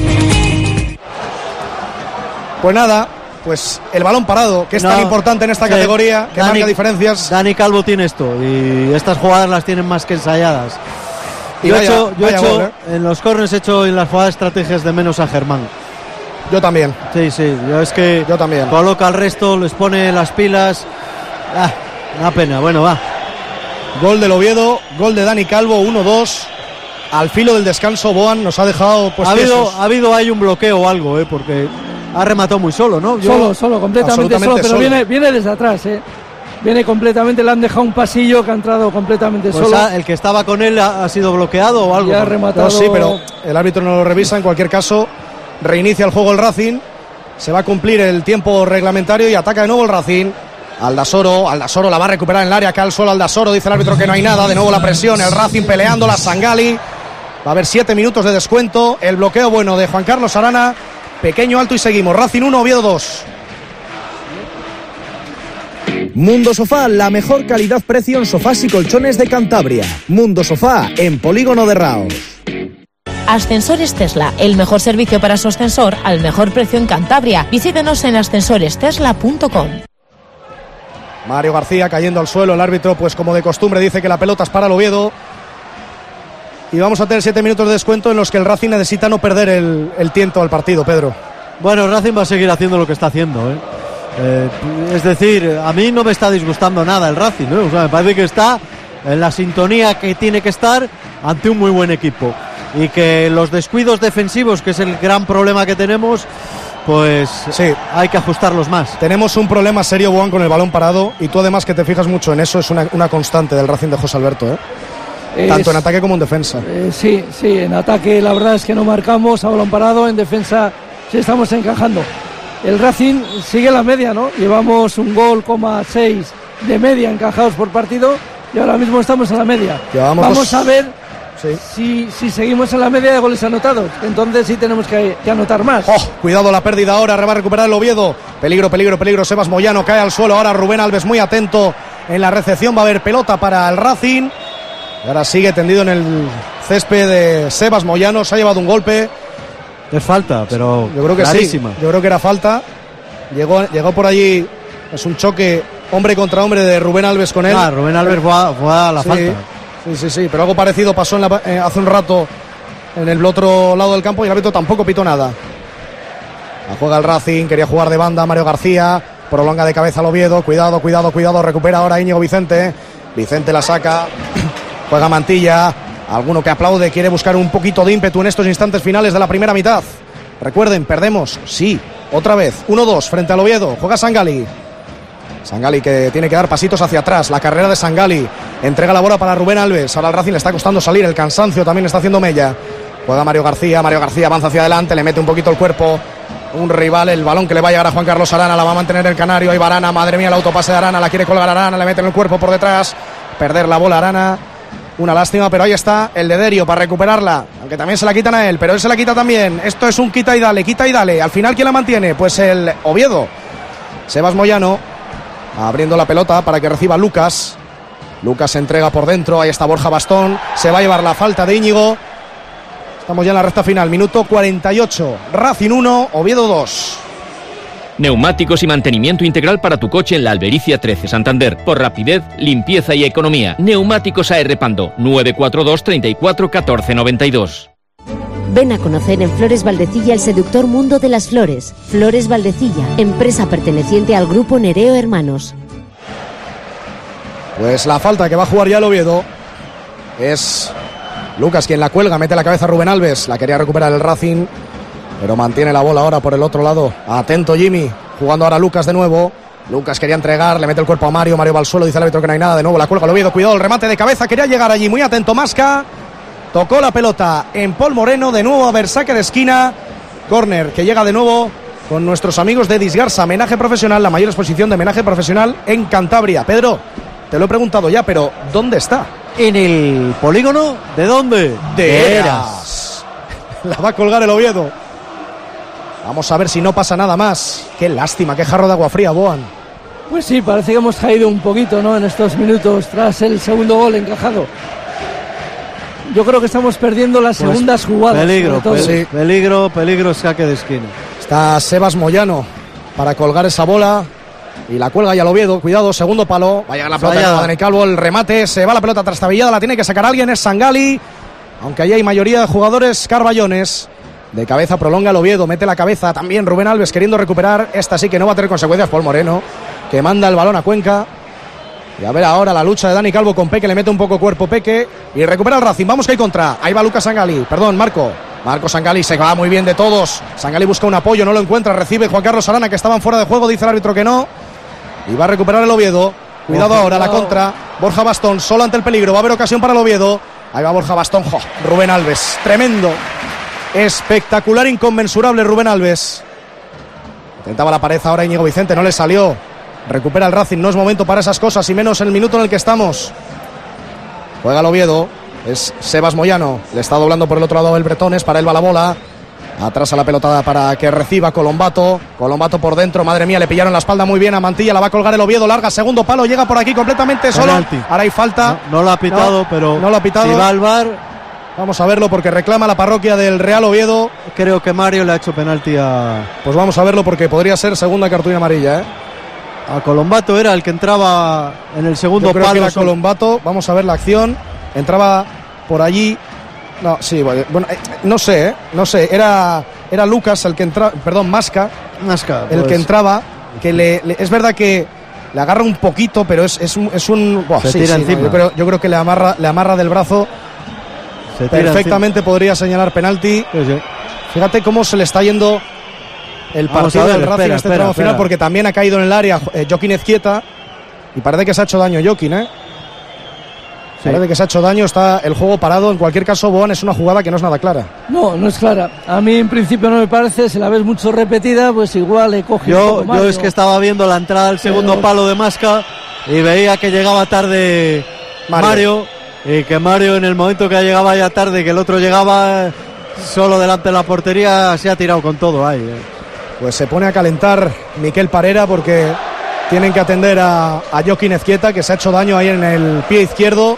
Pues nada, pues el balón parado, que es no, tan importante en esta sí, categoría, que Dani, marca diferencias. Dani Calvo tiene esto y estas jugadas las tienen más que ensayadas. Y yo he hecho, yo he hecho gol, ¿eh? En los corners he hecho en las jugadas estrategias de menos a Germán. Yo también. Sí, sí, yo es que yo también. Coloca al resto, les pone las pilas Ah, una pena, bueno, va. Gol del Oviedo, gol de Dani Calvo, uno dos. Al filo del descanso, Boan nos ha dejado pues ha habido ha habido ahí un bloqueo o algo, eh, porque ha rematado muy solo, ¿no? Yo, solo, solo, completamente solo, pero solo. Viene, viene desde atrás, eh. Viene completamente, le han dejado un pasillo que ha entrado completamente pues solo. Ha, el que estaba con él ha, ha sido bloqueado o algo. Y ha rematado. No, sí, pero el árbitro no lo revisa. En cualquier caso, reinicia el juego el Racing. Se va a cumplir el tiempo reglamentario y ataca de nuevo el Racing. Aldasoro, Aldasoro la va a recuperar en el área, cae al suelo Aldasoro, dice el árbitro que no hay nada. De nuevo la presión, el Racing peleando, la Sangali. Va a haber siete minutos de descuento. El bloqueo bueno de Juan Carlos Arana. Pequeño alto y seguimos. Racing uno, Oviedo dos. Mundo Sofá, la mejor calidad-precio en sofás y colchones de Cantabria. Mundo Sofá, en Polígono de Raos. Ascensores Tesla, el mejor servicio para su ascensor al mejor precio en Cantabria. Visítenos en ascensores tesla punto com. Mario García cayendo al suelo. El árbitro, pues como de costumbre, dice que la pelota es para el Oviedo. Y vamos a tener siete minutos de descuento en los que el Racing necesita no perder el, el tiento al partido, Pedro. Bueno, el Racing va a seguir haciendo lo que está haciendo, ¿eh? Eh, es decir, a mí no me está disgustando nada el Racing, ¿eh? O sea, me parece que está en la sintonía que tiene que estar ante un muy buen equipo. Y que los descuidos defensivos, que es el gran problema que tenemos, pues sí, hay que ajustarlos más. Tenemos un problema serio, Boan, con el balón parado. Y tú además que te fijas mucho en eso, es una, una constante del Racing de José Alberto, ¿eh? Es, tanto en ataque como en defensa. Eh, sí, sí, en ataque la verdad es que no marcamos a balón parado, en defensa sí estamos encajando. El Racing sigue la media, ¿no? Llevamos un gol, coma seis de media encajados por partido y ahora mismo estamos en la media. Llevamos Vamos dos... a ver sí. si, si seguimos en la media de goles anotados. Entonces sí tenemos que, que anotar más. Oh, cuidado la pérdida ahora, va a recuperar el Oviedo. Peligro, peligro, peligro. Sebas Moyano cae al suelo. Ahora Rubén Alves muy atento en la recepción. Va a haber pelota para el Racing. Y ahora sigue tendido en el césped de Sebas Moyano. Se ha llevado un golpe. Es falta, pero yo creo que clarísima. Sí. Yo creo que era falta. Llegó, llegó por allí. Es un choque hombre contra hombre de Rubén Alves con él. Ah, Rubén Alves fue a, fue a la sí, falta. Sí, sí, sí. Pero algo parecido pasó en la, eh, hace un rato en el otro lado del campo y el árbitro tampoco pitó nada. La juega el Racing. Quería jugar de banda Mario García. Prolonga de cabeza al Oviedo. Cuidado, cuidado, cuidado. Recupera ahora Íñigo Vicente. Vicente la saca. Juega Mantilla, alguno que aplaude, quiere buscar un poquito de ímpetu en estos instantes finales de la primera mitad. Recuerden, perdemos, sí, otra vez, uno dos frente al Oviedo, juega Sangali. Sangali que tiene que dar pasitos hacia atrás, la carrera de Sangali, entrega la bola para Rubén Alves, ahora al Racing le está costando salir, el cansancio también está haciendo mella. Juega Mario García, Mario García avanza hacia adelante, le mete un poquito el cuerpo, un rival, el balón que le va a llegar a Juan Carlos Arana, la va a mantener el Canario, ahí va Arana, madre mía el autopase de Arana, la quiere colgar Arana, le mete en el cuerpo por detrás, perder la bola Arana. Una lástima, pero ahí está el de Derio para recuperarla, aunque también se la quitan a él, pero él se la quita también. Esto es un quita y dale, quita y dale. Al final, ¿quién la mantiene? Pues el Oviedo. Sebas Moyano abriendo la pelota para que reciba Lucas. Lucas se entrega por dentro, ahí está Borja Bastón, se va a llevar la falta de Íñigo. Estamos ya en la recta final, minuto cuarenta y ocho. Racing uno, Oviedo dos. Neumáticos y mantenimiento integral para tu coche en la Albericia trece Santander. Por rapidez, limpieza y economía. Neumáticos A R Pando, nueve cuatro dos, treinta y cuatro, catorce noventa y dos. Ven a conocer en Flores Valdecilla el seductor mundo de las flores. Flores Valdecilla, empresa perteneciente al grupo Nereo Hermanos. Pues la falta que va a jugar ya el Oviedo es Lucas quien la cuelga, mete la cabeza a Rubén Alves. La quería recuperar el Racing, pero mantiene la bola ahora por el otro lado. Atento Jimmy, jugando ahora Lucas de nuevo. Lucas quería entregar, le mete el cuerpo a Mario. Mario va al suelo, dice el árbitro que no hay nada. De nuevo la cuelga el Oviedo, cuidado el remate de cabeza. Quería llegar allí, muy atento Masca. Tocó la pelota en Paul Moreno. De nuevo a ver saque de esquina. Córner que llega de nuevo con nuestros amigos de Disgarsa. Menaje profesional, la mayor exposición de menaje profesional en Cantabria. Pedro, te lo he preguntado ya, pero ¿dónde está? En el polígono, ¿de dónde? De Eras. La va a colgar el Oviedo. Vamos a ver si no pasa nada más. Qué lástima, qué jarro de agua fría, Boan. Pues sí, parece que hemos caído un poquito, ¿no?, en estos minutos tras el segundo gol encajado. Yo creo que estamos perdiendo las pues segundas jugadas. Peligro, pel- sí. peligro, peligro, saque de esquina. Está Sebas Moyano para colgar esa bola. Y la cuelga ya el Oviedo, cuidado, segundo palo. Va a llegar la pelota de Dani Calvo, el remate, se va la pelota trastabillada, la tiene que sacar alguien, es Sangali. Aunque ahí hay mayoría de jugadores carballones. De cabeza prolonga el Oviedo, mete la cabeza también Rubén Alves queriendo recuperar. Esta sí que no va a tener consecuencias. Paul Moreno, que manda el balón a Cuenca. Y a ver ahora la lucha de Dani Calvo con Peque, le mete un poco cuerpo Peque y recupera el Racing. Vamos que hay contra. Ahí va Lucas Sangali, perdón, Marco. Marco Sangali se va muy bien de todos. Sangali busca un apoyo, no lo encuentra, recibe Juan Carlos Arana, que estaban fuera de juego, dice el árbitro que no. Y va a recuperar el Oviedo. Cuidado ahora, la contra. Borja Bastón, solo ante el peligro. Va a haber ocasión para el Oviedo. Ahí va Borja Bastón. Jo, Rubén Alves, tremendo. Espectacular, inconmensurable Rubén Alves. Intentaba la pared ahora Íñigo Vicente, no le salió. Recupera el Racing, no es momento para esas cosas, y menos en el minuto en el que estamos. Juega el Oviedo, es Sebas Moyano. Le está doblando por el otro lado el Bretones, para él va la bola. Atrás a la pelotada para que reciba Colombato. Colombato por dentro, madre mía, le pillaron la espalda muy bien a Mantilla. La va a colgar el Oviedo, larga, segundo palo, llega por aquí completamente solo. Penalti. Ahora hay falta. No, no lo ha pitado, no, pero no lo ha pitado. Si va al V A R, vamos a verlo porque reclama la parroquia del Real Oviedo. Creo que Mario le ha hecho penalti a... Pues vamos a verlo porque podría ser segunda cartulina amarilla, ¿eh? A Colombato era el que entraba en el segundo Yo creo palo. Que era Colombato, vamos a ver la acción. Entraba por allí. No, sí, bueno, eh, no sé, ¿eh? No sé, era, era Lucas el que entraba, perdón, Masca, Masca el pues. que entraba, que le, le, es verdad que le agarra un poquito, pero es, es un, es un buah, se sí, tira sí, encima. No, yo, creo, yo creo que le amarra, le amarra del brazo. Se tira perfectamente encima. Podría señalar penalti. Sí, sí. Fíjate cómo se le está yendo el partido ver, del Racing espera, este espera, tramo espera. final, porque también ha caído en el área eh, Joaquín Ezquieta y parece que se ha hecho daño Joaquín, ¿eh? Sí. Parece que se ha hecho daño, está el juego parado. En cualquier caso, Boan, es una jugada que no es nada clara. No, no es clara. A mí en principio no me parece, si la ves mucho repetida, pues igual le coge yo, un poco más. Yo es que estaba viendo la entrada del segundo Pero... palo de Masca y veía que llegaba tarde Mario. Mario y que Mario en el momento que llegaba ya tarde, que el otro llegaba solo delante de la portería, se ha tirado con todo ahí. Eh. Pues se pone a calentar Miquel Parera porque tienen que atender a, a Joaquín Ezquieta, que se ha hecho daño ahí en el pie izquierdo.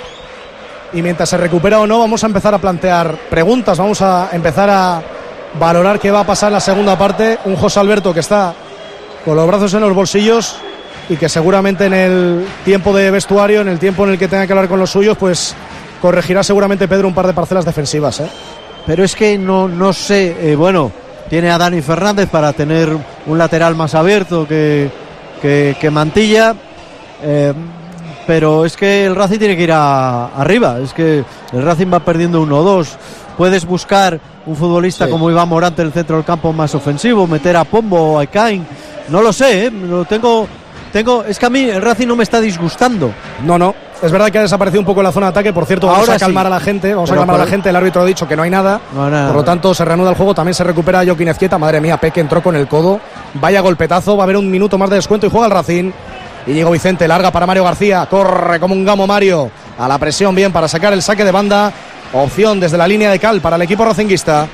Y mientras se recupera o no, vamos a empezar a plantear preguntas, vamos a empezar a valorar qué va a pasar en la segunda parte. Un José Alberto que está con los brazos en los bolsillos y que seguramente en el tiempo de vestuario, en el tiempo en el que tenga que hablar con los suyos, pues corregirá seguramente Pedro un par de parcelas defensivas, ¿eh? Pero es que no, no sé, eh, bueno, tiene a Dani Fernández para tener un lateral más abierto que, que, que Mantilla, eh, pero es que el Racing tiene que ir a, arriba, es que el Racing va perdiendo uno dos. Puedes buscar un futbolista sí. como Iván Morante en el centro del campo más ofensivo, meter a Pombo o a Ekain, no lo sé, ¿eh? lo tengo, tengo, es que a mí el Racing no me está disgustando. No, no, es verdad que ha desaparecido un poco en la zona de ataque, por cierto, vamos Ahora a calmar sí. a la gente, vamos Pero a calmar a la gente, el árbitro ha dicho que no hay nada, no, nada por lo tanto se reanuda el juego, también se recupera Joaquín Ezquieta, madre mía, Peque entró con el codo, vaya golpetazo, va a haber un minuto más de descuento y juega el Racing. Y Íñigo Vicente larga para Mario García, corre como un gamo Mario, a la presión bien para sacar el saque de banda, opción desde la línea de cal para el equipo racinguista.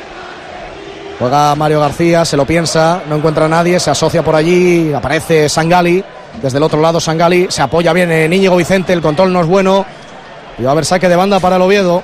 Juega Mario García, se lo piensa, no encuentra a nadie, se asocia por allí, aparece Sangali, desde el otro lado Sangali, se apoya bien en Íñigo Vicente, el control no es bueno, y va a haber saque de banda para el Oviedo.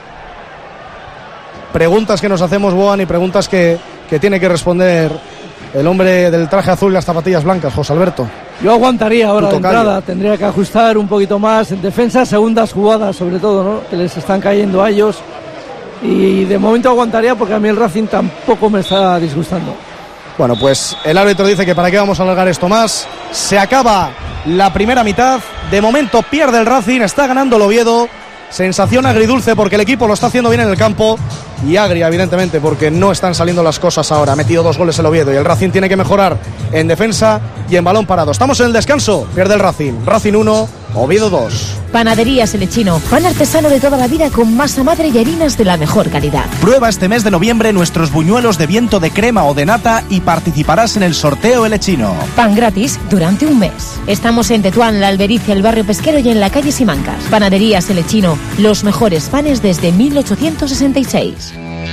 Preguntas que nos hacemos, Boan, y preguntas que, que tiene que responder el hombre del traje azul y las zapatillas blancas, José Alberto. Yo aguantaría ahora de entrada, tendría que ajustar un poquito más en defensa, segundas jugadas sobre todo, ¿no? Que les están cayendo a ellos. Y de momento aguantaría porque a mí el Racing tampoco me está disgustando. Bueno, pues el árbitro dice que para qué vamos a alargar esto más. Se acaba la primera mitad. De momento pierde el Racing, está ganando el Oviedo. Sensación agridulce porque el equipo lo está haciendo bien en el campo. Y agria, evidentemente, porque no están saliendo las cosas ahora. Ha metido dos goles el Oviedo y el Racing tiene que mejorar en defensa y en balón parado. Estamos en el descanso. Pierde el Racing. Racing uno, Oviedo dos. Panaderías El Lechino. Pan artesano de toda la vida con masa madre y harinas de la mejor calidad. Prueba este mes de noviembre nuestros buñuelos de viento de crema o de nata y participarás en el sorteo El Lechino. Pan gratis durante un mes. Estamos en Tetuán, La Albericia, el barrio pesquero y en la calle Simancas. Panaderías El Lechino. Los mejores panes desde mil ochocientos sesenta y seis.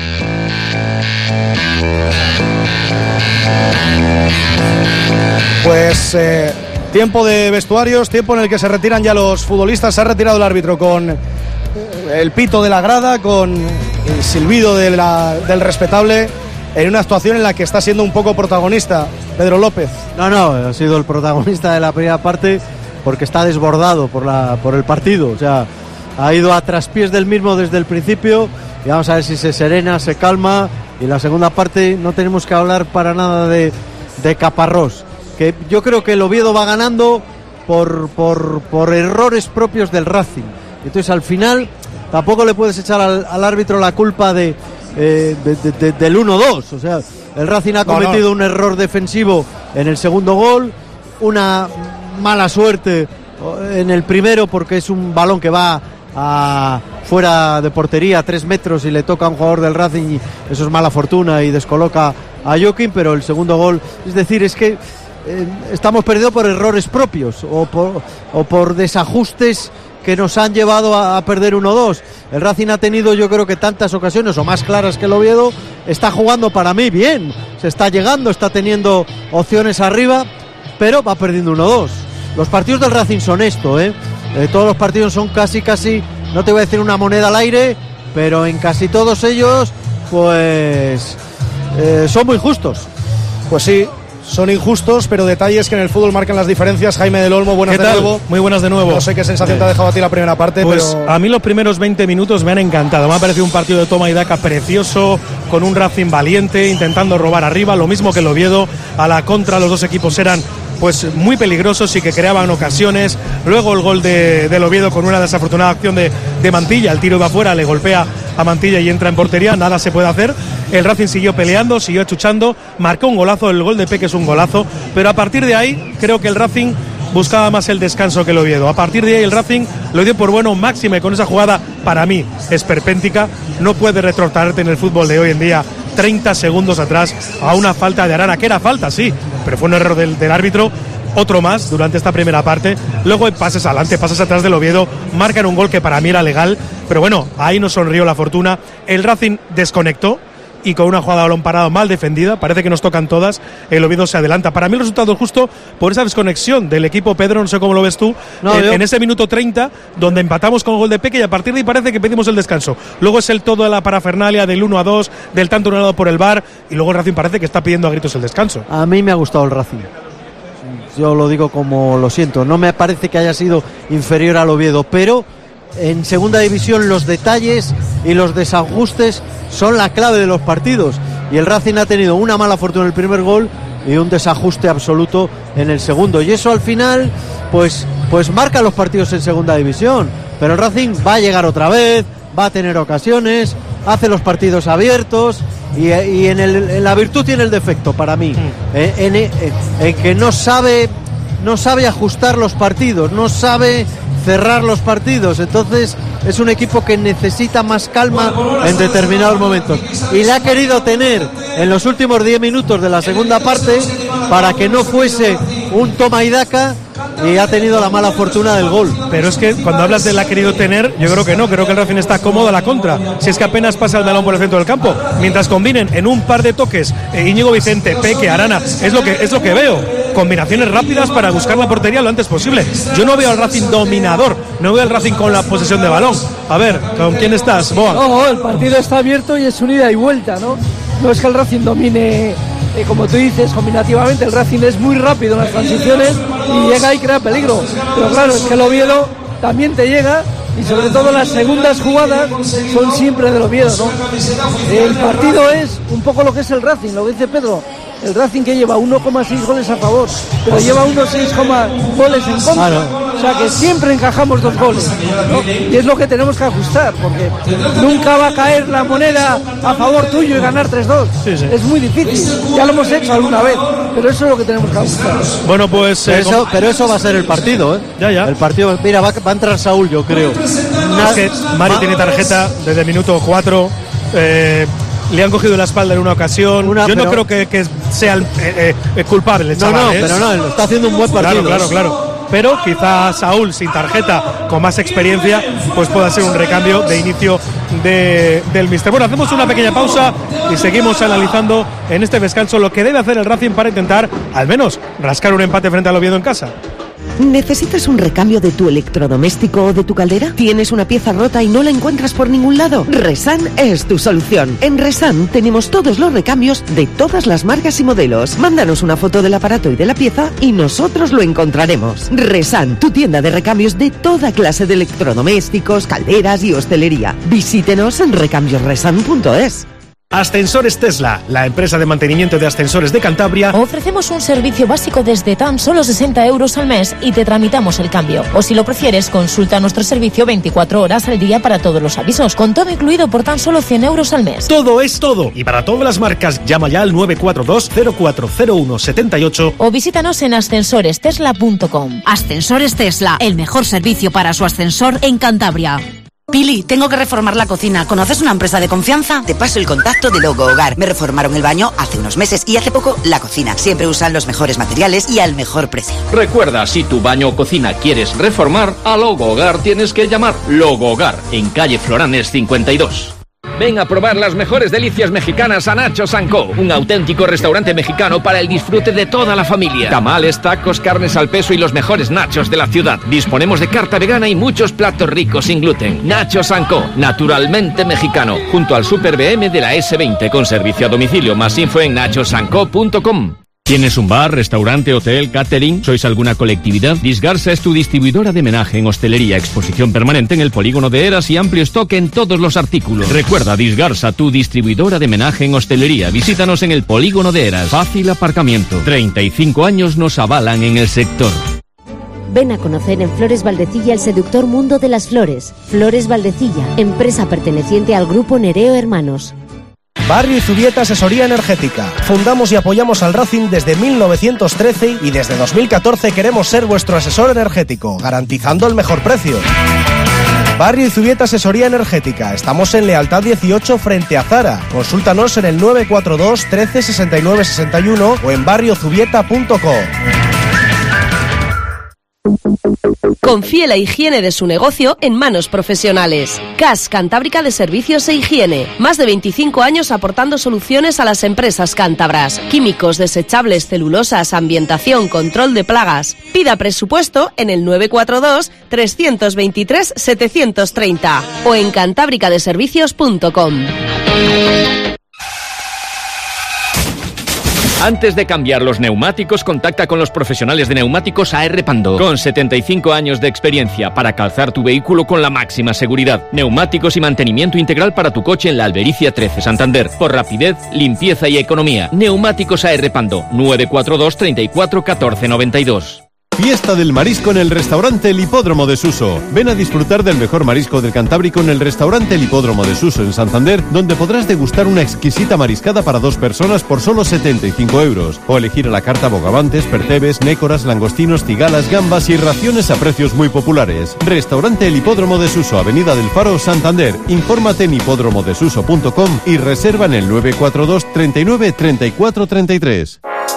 Pues eh, tiempo de vestuarios, tiempo en el que se retiran ya los futbolistas. Se ha retirado el árbitro con el pito de la grada, con el silbido de la, del respetable, en una actuación en la que está siendo un poco protagonista Pedro López. No, no, ha sido el protagonista de la primera parte porque está desbordado por, la, por el partido, o sea, ha ido a traspiés del mismo desde el principio y vamos a ver si se serena, se calma. Y la segunda parte no tenemos que hablar para nada de, de Caparrós, que yo creo que el Oviedo va ganando por, por, por errores propios del Racing. Entonces al final tampoco le puedes echar al, al árbitro la culpa de, eh, de, de, de del uno dos. O sea, el Racing ha cometido no, no. un error defensivo en el segundo gol, una mala suerte en el primero porque es un balón que va a fuera de portería a tres metros y le toca a un jugador del Racing y eso es mala fortuna y descoloca a Joaquín, pero el segundo gol, es decir, es que eh, estamos perdidos por errores propios o por, o por desajustes que nos han llevado a, a perder uno dos. El Racing ha tenido, yo creo que tantas ocasiones o más claras que el Oviedo, está jugando para mí bien, se está llegando, está teniendo opciones arriba, pero va perdiendo uno dos. Los partidos del Racing son esto, ¿eh? Eh, todos los partidos son casi, casi, no te voy a decir una moneda al aire, pero en casi todos ellos, pues, eh, son muy justos. Pues sí, son injustos, pero detalles que en el fútbol marcan las diferencias. Jaime del Olmo, buenas de nuevo. Muy buenas de nuevo. No sé qué sensación te ha dejado a ti la primera parte, pues pero... a mí los primeros veinte minutos me han encantado. Me ha parecido un partido de toma y daca precioso, con un Racing valiente, intentando robar arriba, lo mismo que el Oviedo. A la contra los dos equipos eran pues muy peligrosos y que creaban ocasiones. Luego el gol de, del Oviedo con una desafortunada acción de, de Mantilla, el tiro va afuera, le golpea a Mantilla y entra en portería, nada se puede hacer. El Racing siguió peleando, siguió achuchando, marcó un golazo, el gol de Peque es un golazo, pero a partir de ahí creo que el Racing buscaba más el descanso que el Oviedo. A partir de ahí el Racing lo dio por bueno máxima y con esa jugada para mí esperpéntica. No puedes retrotraerte en el fútbol de hoy en día treinta segundos atrás a una falta de Arana, que era falta, sí, pero fue un error del, del árbitro. Otro más durante esta primera parte. Luego pases adelante, pases atrás del Oviedo, marcan un gol que para mí era legal, pero bueno, ahí nos sonrió la fortuna. El Racing desconectó y con una jugada de balón parado mal defendida, parece que nos tocan todas, el Oviedo se adelanta. Para mí el resultado es justo por esa desconexión del equipo. Pedro, no sé cómo lo ves tú, no, en, en ese minuto treinta donde empatamos con el gol de Peque y a partir de ahí parece que pedimos el descanso. Luego es el todo de la parafernalia del uno a dos, del tanto anulado por el V A R y luego el Racing parece que está pidiendo a gritos el descanso. A mí me ha gustado el Racing. Yo lo digo como lo siento, no me parece que haya sido inferior al Oviedo, pero en segunda división los detalles y los desajustes son la clave de los partidos y el Racing ha tenido una mala fortuna en el primer gol y un desajuste absoluto en el segundo y eso al final pues, pues marca los partidos en segunda división, pero el Racing va a llegar otra vez, va a tener ocasiones, hace los partidos abiertos y, y en, el, en la virtud tiene el defecto para mí, mm. en, en, en que no sabe no sabe ajustar los partidos, no sabe cerrar los partidos, entonces es un equipo que necesita más calma en determinados momentos y la ha querido tener en los últimos diez minutos de la segunda parte para que no fuese un toma y daca y ha tenido la mala fortuna del gol. Pero es que cuando hablas de la ha querido tener, yo creo que no, creo que el Racing está cómodo a la contra, si es que apenas pasa el balón por el centro del campo, mientras combinen en un par de toques eh, Íñigo Vicente, Peque, Arana, es lo que es lo que veo, combinaciones rápidas para buscar la portería lo antes posible. Yo no veo al Racing dominador, no veo al Racing con la posesión de balón. A ver, ¿con quién estás, Boa? No, el partido está abierto y es un ida y vuelta, ¿no? No es que el Racing domine, eh, como tú dices, combinativamente. El Racing es muy rápido en las transiciones y llega y crea peligro. Pero claro, es que el Oviedo también te llega y sobre todo las segundas jugadas son siempre del Oviedo, ¿no? El partido es un poco lo que es el Racing, lo que dice Pedro. El Racing que lleva uno coma seis goles a favor, pero lleva uno coma seis goles en contra. Claro. O sea que siempre encajamos dos goles, ¿no? Y es lo que tenemos que ajustar, porque nunca va a caer la moneda a favor tuyo y ganar tres dos. Sí, sí. Es muy difícil, ya lo hemos hecho alguna vez, pero eso es lo que tenemos que ajustar. Bueno, pues... Eh, eso, pero eso va a ser el partido, ¿eh? Ya, ya. El partido, mira, va, va a entrar Saúl, yo creo. Es que Mari tiene tarjeta desde el minuto cuatro. Eh, le han cogido la espalda en una ocasión. Una, Yo no creo que, que sea el, eh, eh, culpable el no, chaval. No, pero no, está haciendo un buen partido. Claro, claro, claro. Pero quizá Saúl, sin tarjeta, con más experiencia, pues pueda ser un recambio de inicio de, del míster. Bueno, hacemos una pequeña pausa y seguimos analizando en este descanso lo que debe hacer el Racing para intentar, al menos, rascar un empate frente al Oviedo en casa. ¿Necesitas un recambio de tu electrodoméstico o de tu caldera? ¿Tienes una pieza rota y no la encuentras por ningún lado? Resan es tu solución. En Resan tenemos todos los recambios de todas las marcas y modelos. Mándanos una foto del aparato y de la pieza y nosotros lo encontraremos. Resan, tu tienda de recambios de toda clase de electrodomésticos, calderas y hostelería. Visítenos en recambios resan punto es. Ascensores Tesla, la empresa de mantenimiento de ascensores de Cantabria. Ofrecemos un servicio básico desde tan solo sesenta euros al mes y te tramitamos el cambio. O si lo prefieres, consulta nuestro servicio veinticuatro horas al día para todos los avisos, con todo incluido por tan solo cien euros al mes. Todo es todo. Y para todas las marcas, llama ya al nueve cuatro dos cero cuatro cero uno siete ocho o visítanos en ascensores tesla punto com. Ascensores Tesla, el mejor servicio para su ascensor en Cantabria. Pili, tengo que reformar la cocina. ¿Conoces una empresa de confianza? Te paso el contacto de Logo Hogar. Me reformaron el baño hace unos meses y hace poco la cocina. Siempre usan los mejores materiales y al mejor precio. Recuerda, si tu baño o cocina quieres reformar, a Logo Hogar tienes que llamar. Logo Hogar, en calle Floranes cincuenta y dos. Ven a probar las mejores delicias mexicanas a Nachos and Co, un auténtico restaurante mexicano para el disfrute de toda la familia. Tamales, tacos, carnes al peso y los mejores nachos de la ciudad. Disponemos de carta vegana y muchos platos ricos sin gluten. Nachos and Co, naturalmente mexicano, junto al Super B M de la ese veinte, con servicio a domicilio. Más info en nachos and co punto com. ¿Tienes un bar, restaurante, hotel, catering? ¿Sois alguna colectividad? Disgarsa es tu distribuidora de homenaje en hostelería, exposición permanente en el polígono de Eras y amplio stock en todos los artículos. Recuerda, Disgarsa, tu distribuidora de homenaje en hostelería. Visítanos en el polígono de Eras. Fácil aparcamiento. treinta y cinco años nos avalan en el sector. Ven a conocer en Flores Valdecilla el seductor mundo de las flores. Flores Valdecilla, empresa perteneciente al grupo Nereo Hermanos. Barrio Zubieta Asesoría Energética. Fundamos y apoyamos al Racing desde mil novecientos trece y desde dos mil catorce queremos ser vuestro asesor energético, garantizando el mejor precio. Barrio Zubieta Asesoría Energética. Estamos en Lealtad dieciocho frente a Zara. Consúltanos en el nueve cuatro dos trece sesenta y nueve sesenta y uno o en barrio zubieta punto com. Confíe la higiene de su negocio en manos profesionales. C A S Cantábrica de Servicios e Higiene. Más de veinticinco años aportando soluciones a las empresas cántabras. Químicos, desechables, celulosas, ambientación, control de plagas. Pida presupuesto en el nueve cuatro dos tres dos tres siete tres cero o en cantábrica de servicios punto com. Antes de cambiar los neumáticos, contacta con los profesionales de neumáticos A R Pando, con setenta y cinco años de experiencia para calzar tu vehículo con la máxima seguridad. Neumáticos y mantenimiento integral para tu coche en la Albericia trece, Santander, por rapidez, limpieza y economía. Neumáticos A R Pando, nueve cuatro dos treinta y cuatro catorce noventa y dos. Fiesta del marisco en el restaurante El Hipódromo de Suso. Ven a disfrutar del mejor marisco del Cantábrico en el restaurante El Hipódromo de Suso en Santander, donde podrás degustar una exquisita mariscada para dos personas por solo setenta y cinco euros. O elegir a la carta bogavantes, percebes, nécoras, langostinos, cigalas, gambas y raciones a precios muy populares. Restaurante El Hipódromo de Suso, Avenida del Faro, Santander. Infórmate en hipódromo de suso punto com y reserva en el nueve cuatro dos treinta y nueve treinta y cuatro treinta y tres.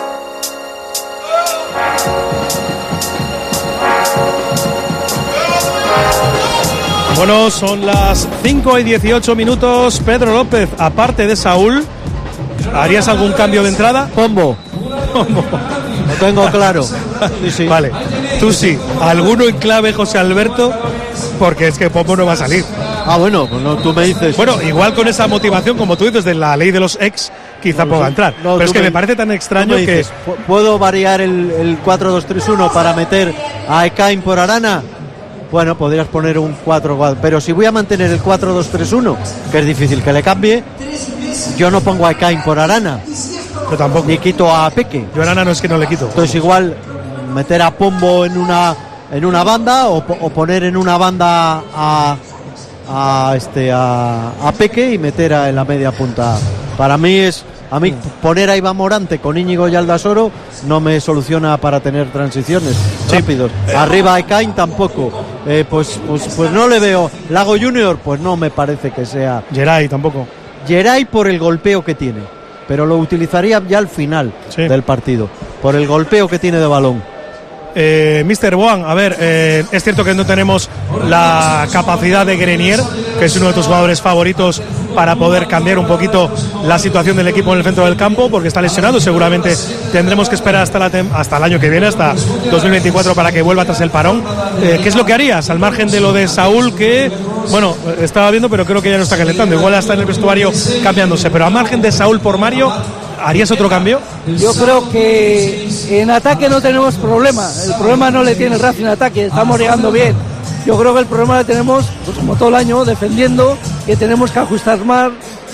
Bueno, son las cinco y dieciocho minutos. Pedro López, aparte de Saúl, ¿harías algún cambio de entrada? Pombo. Pombo. Lo tengo claro. Sí, sí. Vale, tú sí. ¿Alguno en clave, José Alberto? Porque es que Pombo no va a salir. Ah, bueno, pues no, tú me dices. Bueno, igual con esa motivación, como tú dices, de la ley de los ex, quizá no, pueda entrar. No, pero es que me, me parece tan extraño que... Dices, ¿puedo variar el, el cuatro dos tres uno para meter a Ekain por Arana? Bueno, podrías poner un cuatro cuatro, pero si voy a mantener el cuatro dos tres uno, que es difícil que le cambie, yo no pongo a Ekain por Arana. Yo tampoco. Ni quito a Peque. Yo a Arana no es que no le quito. Entonces igual meter a Pombo en una en una banda o, o poner en una banda a a este a, a Peque y meter a, en la media punta. Para mí es A mí poner a Iván Morante con Íñigo y Aldasoro no me soluciona para tener transiciones sí. rápidos. Arriba Ekain tampoco. Eh, pues, pues, pues no le veo. Lago Junior, pues no me parece que sea. Geray tampoco. Geray por el golpeo que tiene, pero lo utilizaría ya al final sí. del partido, por el golpeo que tiene de balón. Eh, mister Boan, a ver, eh, es cierto que no tenemos la capacidad de Grenier, que es uno de tus jugadores favoritos para poder cambiar un poquito la situación del equipo en el centro del campo, porque está lesionado. Seguramente tendremos que esperar hasta, la tem- hasta el año que viene, hasta dos mil veinticuatro, para que vuelva tras el parón. Eh, ¿Qué es lo que harías al margen de lo de Saúl, que, bueno, estaba viendo, pero creo que ya no está calentando, igual está en el vestuario cambiándose, pero al margen de Saúl por Mario, ¿harías otro cambio? Yo creo que en ataque no tenemos problema. El problema no le tiene el Racing en ataque, estamos llegando bien. Yo creo que el problema lo tenemos, pues como todo el año, defendiendo, que tenemos que ajustar más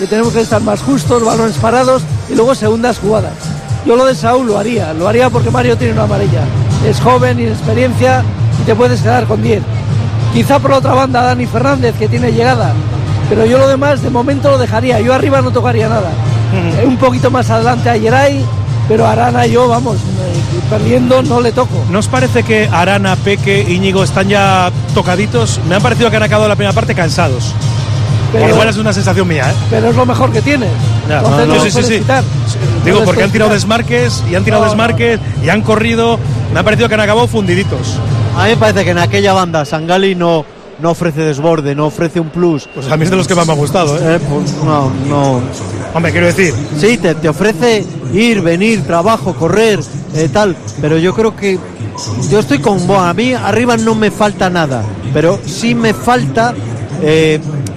que tenemos que estar más justos, balones parados y luego segundas jugadas. Yo lo de Saúl lo haría, lo haría porque Mario tiene una amarilla. Es joven, inexperiencia y te puedes quedar con diez. Quizá por la otra banda Dani Fernández, que tiene llegada, pero yo lo demás de momento lo dejaría. Yo arriba no tocaría nada. Uh-huh. Un poquito más adelante a Geray, pero Arana yo, vamos, perdiendo no le toco. ¿No os parece que Arana, Peque, Íñigo están ya tocaditos? Me han parecido que han acabado la primera parte cansados. Pero, igual es una sensación mía, ¿eh? Pero es lo mejor que tienes. Ya, no, no, sí, sí, sí. Quitar. Digo, no porque han tirado desmarques y han tirado no, desmarques no. y han corrido. Me ha parecido que han acabado fundiditos. A mí me parece que en aquella banda Sangali no, no ofrece desborde, no ofrece un plus. Pues a mí es de los que más me ha gustado, ¿eh? eh pues no, no. Hombre, quiero decir. Sí, te, te ofrece ir, venir, trabajo, correr, eh, tal. Pero yo creo que. Yo estoy con Boa. A mí arriba no me falta nada. Pero sí me falta. Eh,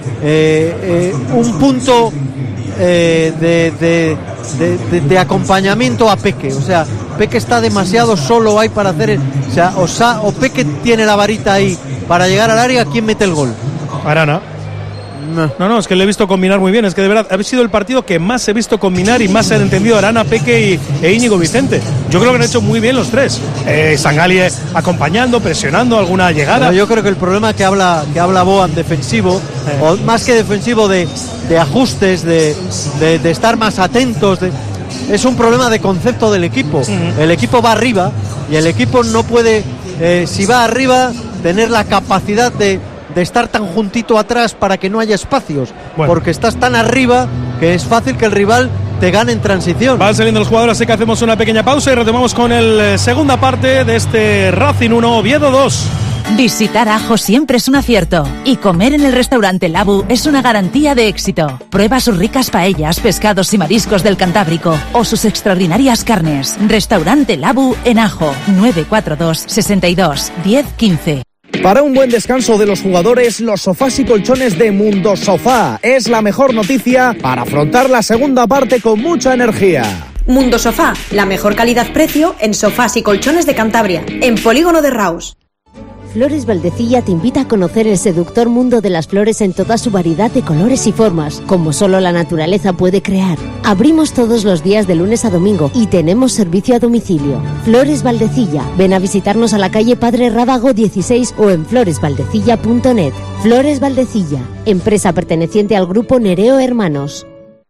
Eh, eh, un punto eh, de, de, de, de, de acompañamiento a Peque. O sea, Peque está demasiado solo ahí para hacer el, o sea, o, Sa, o Peque tiene la varita ahí para llegar al área. ¿Quién mete el gol? Arana. No. no, no, es que le he visto combinar muy bien. Es que de verdad ha sido el partido que más he visto combinar y más se han entendido Arana, Peque y, e Íñigo Vicente. Yo creo que han hecho muy bien los tres. Eh, Sangali acompañando, presionando alguna llegada. Pero yo creo que el problema que habla que habla Boan defensivo, eh. o más que defensivo de, de ajustes, de, de, de estar más atentos, de, es un problema de concepto del equipo. Uh-huh. El equipo va arriba y el equipo no puede, eh, si va arriba, tener la capacidad de de estar tan juntito atrás para que no haya espacios, bueno. porque estás tan arriba que es fácil que el rival te gane en transición. Van saliendo los jugadores, así que hacemos una pequeña pausa y retomamos con la segunda parte de este Racing uno, Oviedo dos. Visitar Ajo siempre es un acierto y comer en el restaurante Labu es una garantía de éxito. Prueba sus ricas paellas, pescados y mariscos del Cantábrico o sus extraordinarias carnes. Restaurante Labu en Ajo, nueve cuatro dos, sesenta y dos, diez, quince. Para un buen descanso de los jugadores, los sofás y colchones de Mundo Sofá es la mejor noticia para afrontar la segunda parte con mucha energía. Mundo Sofá, la mejor calidad-precio en sofás y colchones de Cantabria, en Polígono de Raus. Flores Valdecilla te invita a conocer el seductor mundo de las flores en toda su variedad de colores y formas, como solo la naturaleza puede crear. Abrimos todos los días de lunes a domingo y tenemos servicio a domicilio. Flores Valdecilla, ven a visitarnos a la calle Padre Rábago dieciséis o en flores valdecilla punto net. Flores Valdecilla, empresa perteneciente al grupo Nereo Hermanos.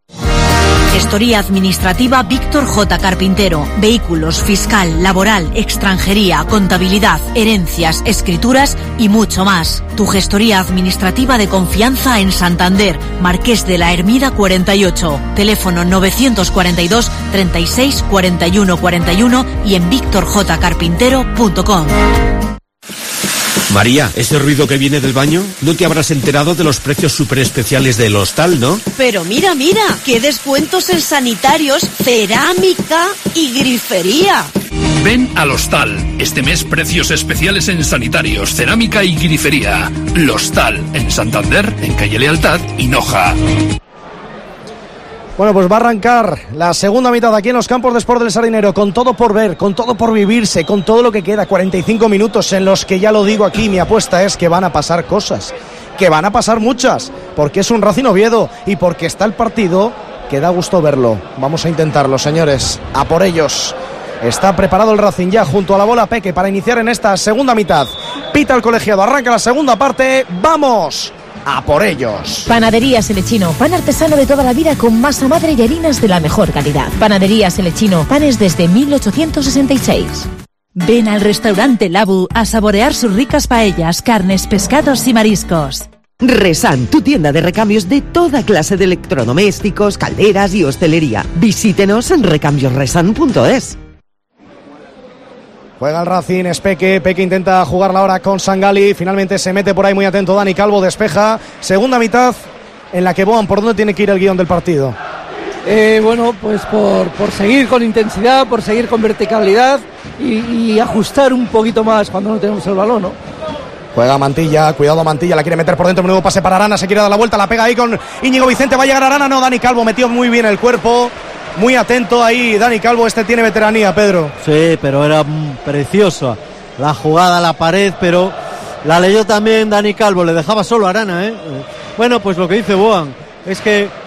Gestoría administrativa Víctor J. Carpintero. Vehículos, fiscal, laboral, extranjería, contabilidad, herencias, escrituras y mucho más. Tu gestoría administrativa de confianza en Santander, Marqués de la Hermida cuarenta y ocho. Teléfono novecientos cuarenta y dos, treinta y seis, cuarenta y uno cuarenta y uno y en víctor j carpintero punto com. María, ¿ese ruido que viene del baño? ¿No te habrás enterado de los precios súper especiales del hostal, no? Pero mira, mira, qué descuentos en sanitarios, cerámica y grifería. Ven al Hostal. Este mes precios especiales en sanitarios, cerámica y grifería. El Hostal, en Santander, en Calle Lealtad y Noja. Bueno, pues va a arrancar la segunda mitad aquí en los campos de Sport del Sardinero, con todo por ver, con todo por vivirse, con todo lo que queda, cuarenta y cinco minutos en los que, ya lo digo aquí, mi apuesta es que van a pasar cosas, que van a pasar muchas, porque es un Racing Oviedo y porque está el partido que da gusto verlo. Vamos a intentarlo, señores, a por ellos. Está preparado el Racing ya junto a la bola Peque para iniciar en esta segunda mitad. Pita el colegiado, arranca la segunda parte, ¡vamos! A por ellos. Panaderías Elechino, pan artesano de toda la vida con masa madre y harinas de la mejor calidad. Panaderías Elechino, panes desde mil ochocientos sesenta y seis. Ven al restaurante Labu a saborear sus ricas paellas, carnes, pescados y mariscos. Resan, tu tienda de recambios de toda clase de electrodomésticos, calderas y hostelería. Visítenos en recambios resan punto es. Juega el Racing, es Peque, Peque intenta jugarla ahora con Sangali, finalmente se mete por ahí muy atento Dani Calvo, despeja, segunda mitad en la que Boan, ¿por dónde tiene que ir el guión del partido? Eh, bueno, pues por, por seguir con intensidad, por seguir con verticalidad y, y ajustar un poquito más cuando no tenemos el balón, ¿no? Juega Mantilla, cuidado Mantilla, la quiere meter por dentro, un nuevo pase para Arana, se quiere dar la vuelta, la pega ahí con Íñigo Vicente, va a llegar Arana, no, Dani Calvo metió muy bien el cuerpo. Muy atento ahí Dani Calvo, este tiene veteranía, Pedro. Sí, pero era preciosa la jugada a la pared, pero la leyó también Dani Calvo, le dejaba solo a Arana, ¿eh? Bueno, pues lo que dice Boan es que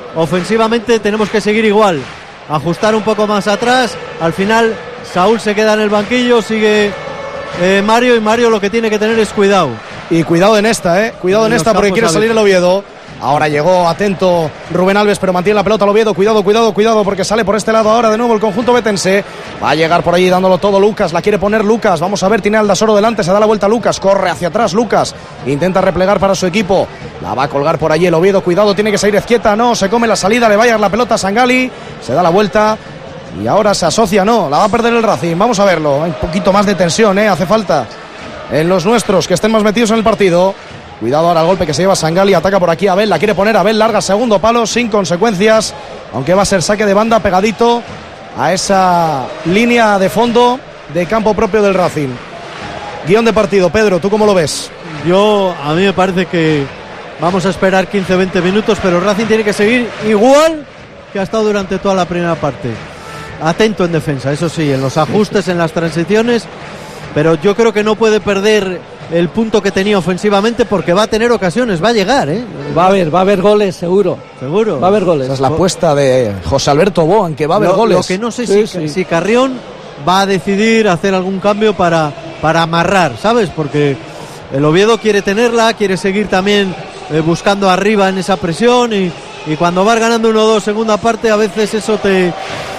ofensivamente tenemos que seguir igual, ajustar un poco más atrás. Al final Saúl se queda en el banquillo, sigue eh, Mario, y Mario lo que tiene que tener es cuidado. Y cuidado en esta, eh. Cuidado en, en esta porque quiere salir el Oviedo. Ahora llegó atento Rubén Alves, pero mantiene la pelota el Oviedo. Cuidado, cuidado, cuidado, porque sale por este lado ahora de nuevo el conjunto betense. Va a llegar por ahí dándolo todo Lucas. La quiere poner Lucas. Vamos a ver, tiene al Aldasoro delante. Se da la vuelta Lucas. Corre hacia atrás Lucas. Intenta replegar para su equipo. La va a colgar por allí el Oviedo. Cuidado, tiene que salir Ezquieta. No, se come la salida. Le va a llegar la pelota a Sangali. Se da la vuelta. Y ahora se asocia. No, la va a perder el Racing. Vamos a verlo. Hay un poquito más de tensión, ¿eh? Hace falta en los nuestros que estén más metidos en el partido. Cuidado ahora el golpe que se lleva Sangali, ataca por aquí Abel, la quiere poner Abel, larga segundo palo, sin consecuencias, aunque va a ser saque de banda pegadito a esa línea de fondo de campo propio del Racing. Guión de partido, Pedro, ¿tú cómo lo ves? Yo, a mí me parece que vamos a esperar quince veinte minutos, pero el Racing tiene que seguir igual que ha estado durante toda la primera parte. Atento en defensa, eso sí, en los ajustes, en las transiciones, pero yo creo que no puede perder el punto que tenía ofensivamente, porque va a tener ocasiones, va a llegar, ¿eh? Va a haber, va a haber goles, seguro. Seguro. Va a haber goles. Esa es la apuesta de José Alberto Boan, que va a haber lo, goles. Lo que no sé sí, si, sí. si Carrión va a decidir hacer algún cambio para, para amarrar, ¿sabes? Porque el Oviedo quiere tenerla, quiere seguir también eh, buscando arriba en esa presión, y, y cuando vas ganando uno dos segunda parte, a veces eso te,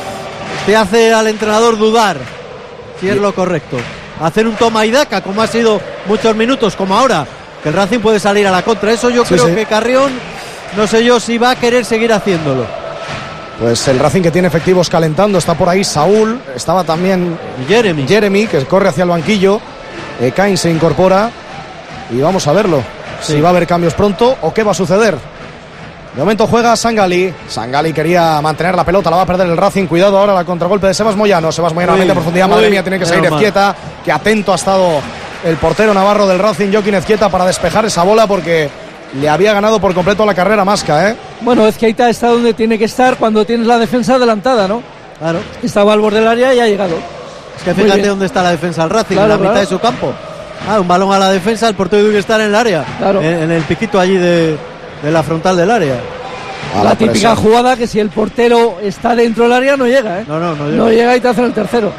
te hace al entrenador dudar si es lo correcto. Hacer un toma y daca, como ha sido muchos minutos, como ahora, que el Racing puede salir a la contra. Eso yo sí, creo sí. que Carrión, no sé yo si va a querer seguir haciéndolo. Pues el Racing que tiene efectivos calentando, está por ahí Saúl, estaba también Jeremy, Jeremy que corre hacia el banquillo, eh, Cain se incorpora y vamos a verlo, sí. si va a haber cambios pronto o qué va a suceder. De momento juega Sangali. Sangali quería mantener la pelota, la va a perder el Racing. Cuidado ahora la contragolpe de Sebas Moyano. Sebas Moyano a profundidad, madre mía, tiene que salir Ezquieta. Que atento ha estado el portero navarro del Racing, Joaquín Ezquieta, para despejar esa bola, porque le había ganado por completo la carrera Masca, ¿eh? Bueno, Ezquieta está donde tiene que estar cuando tienes la defensa adelantada, ¿no? Claro. Estaba al borde del área y ha llegado. Es que fíjate dónde está la defensa del Racing, claro, en la claro. mitad de su campo. Ah, un balón a la defensa, el portero tiene que estar en el área. Claro. En, en el piquito allí de, de la frontal del área. La, la típica jugada que si el portero está dentro del área no llega, ¿eh? No, no, no llega. No llega y te hacen el tercero.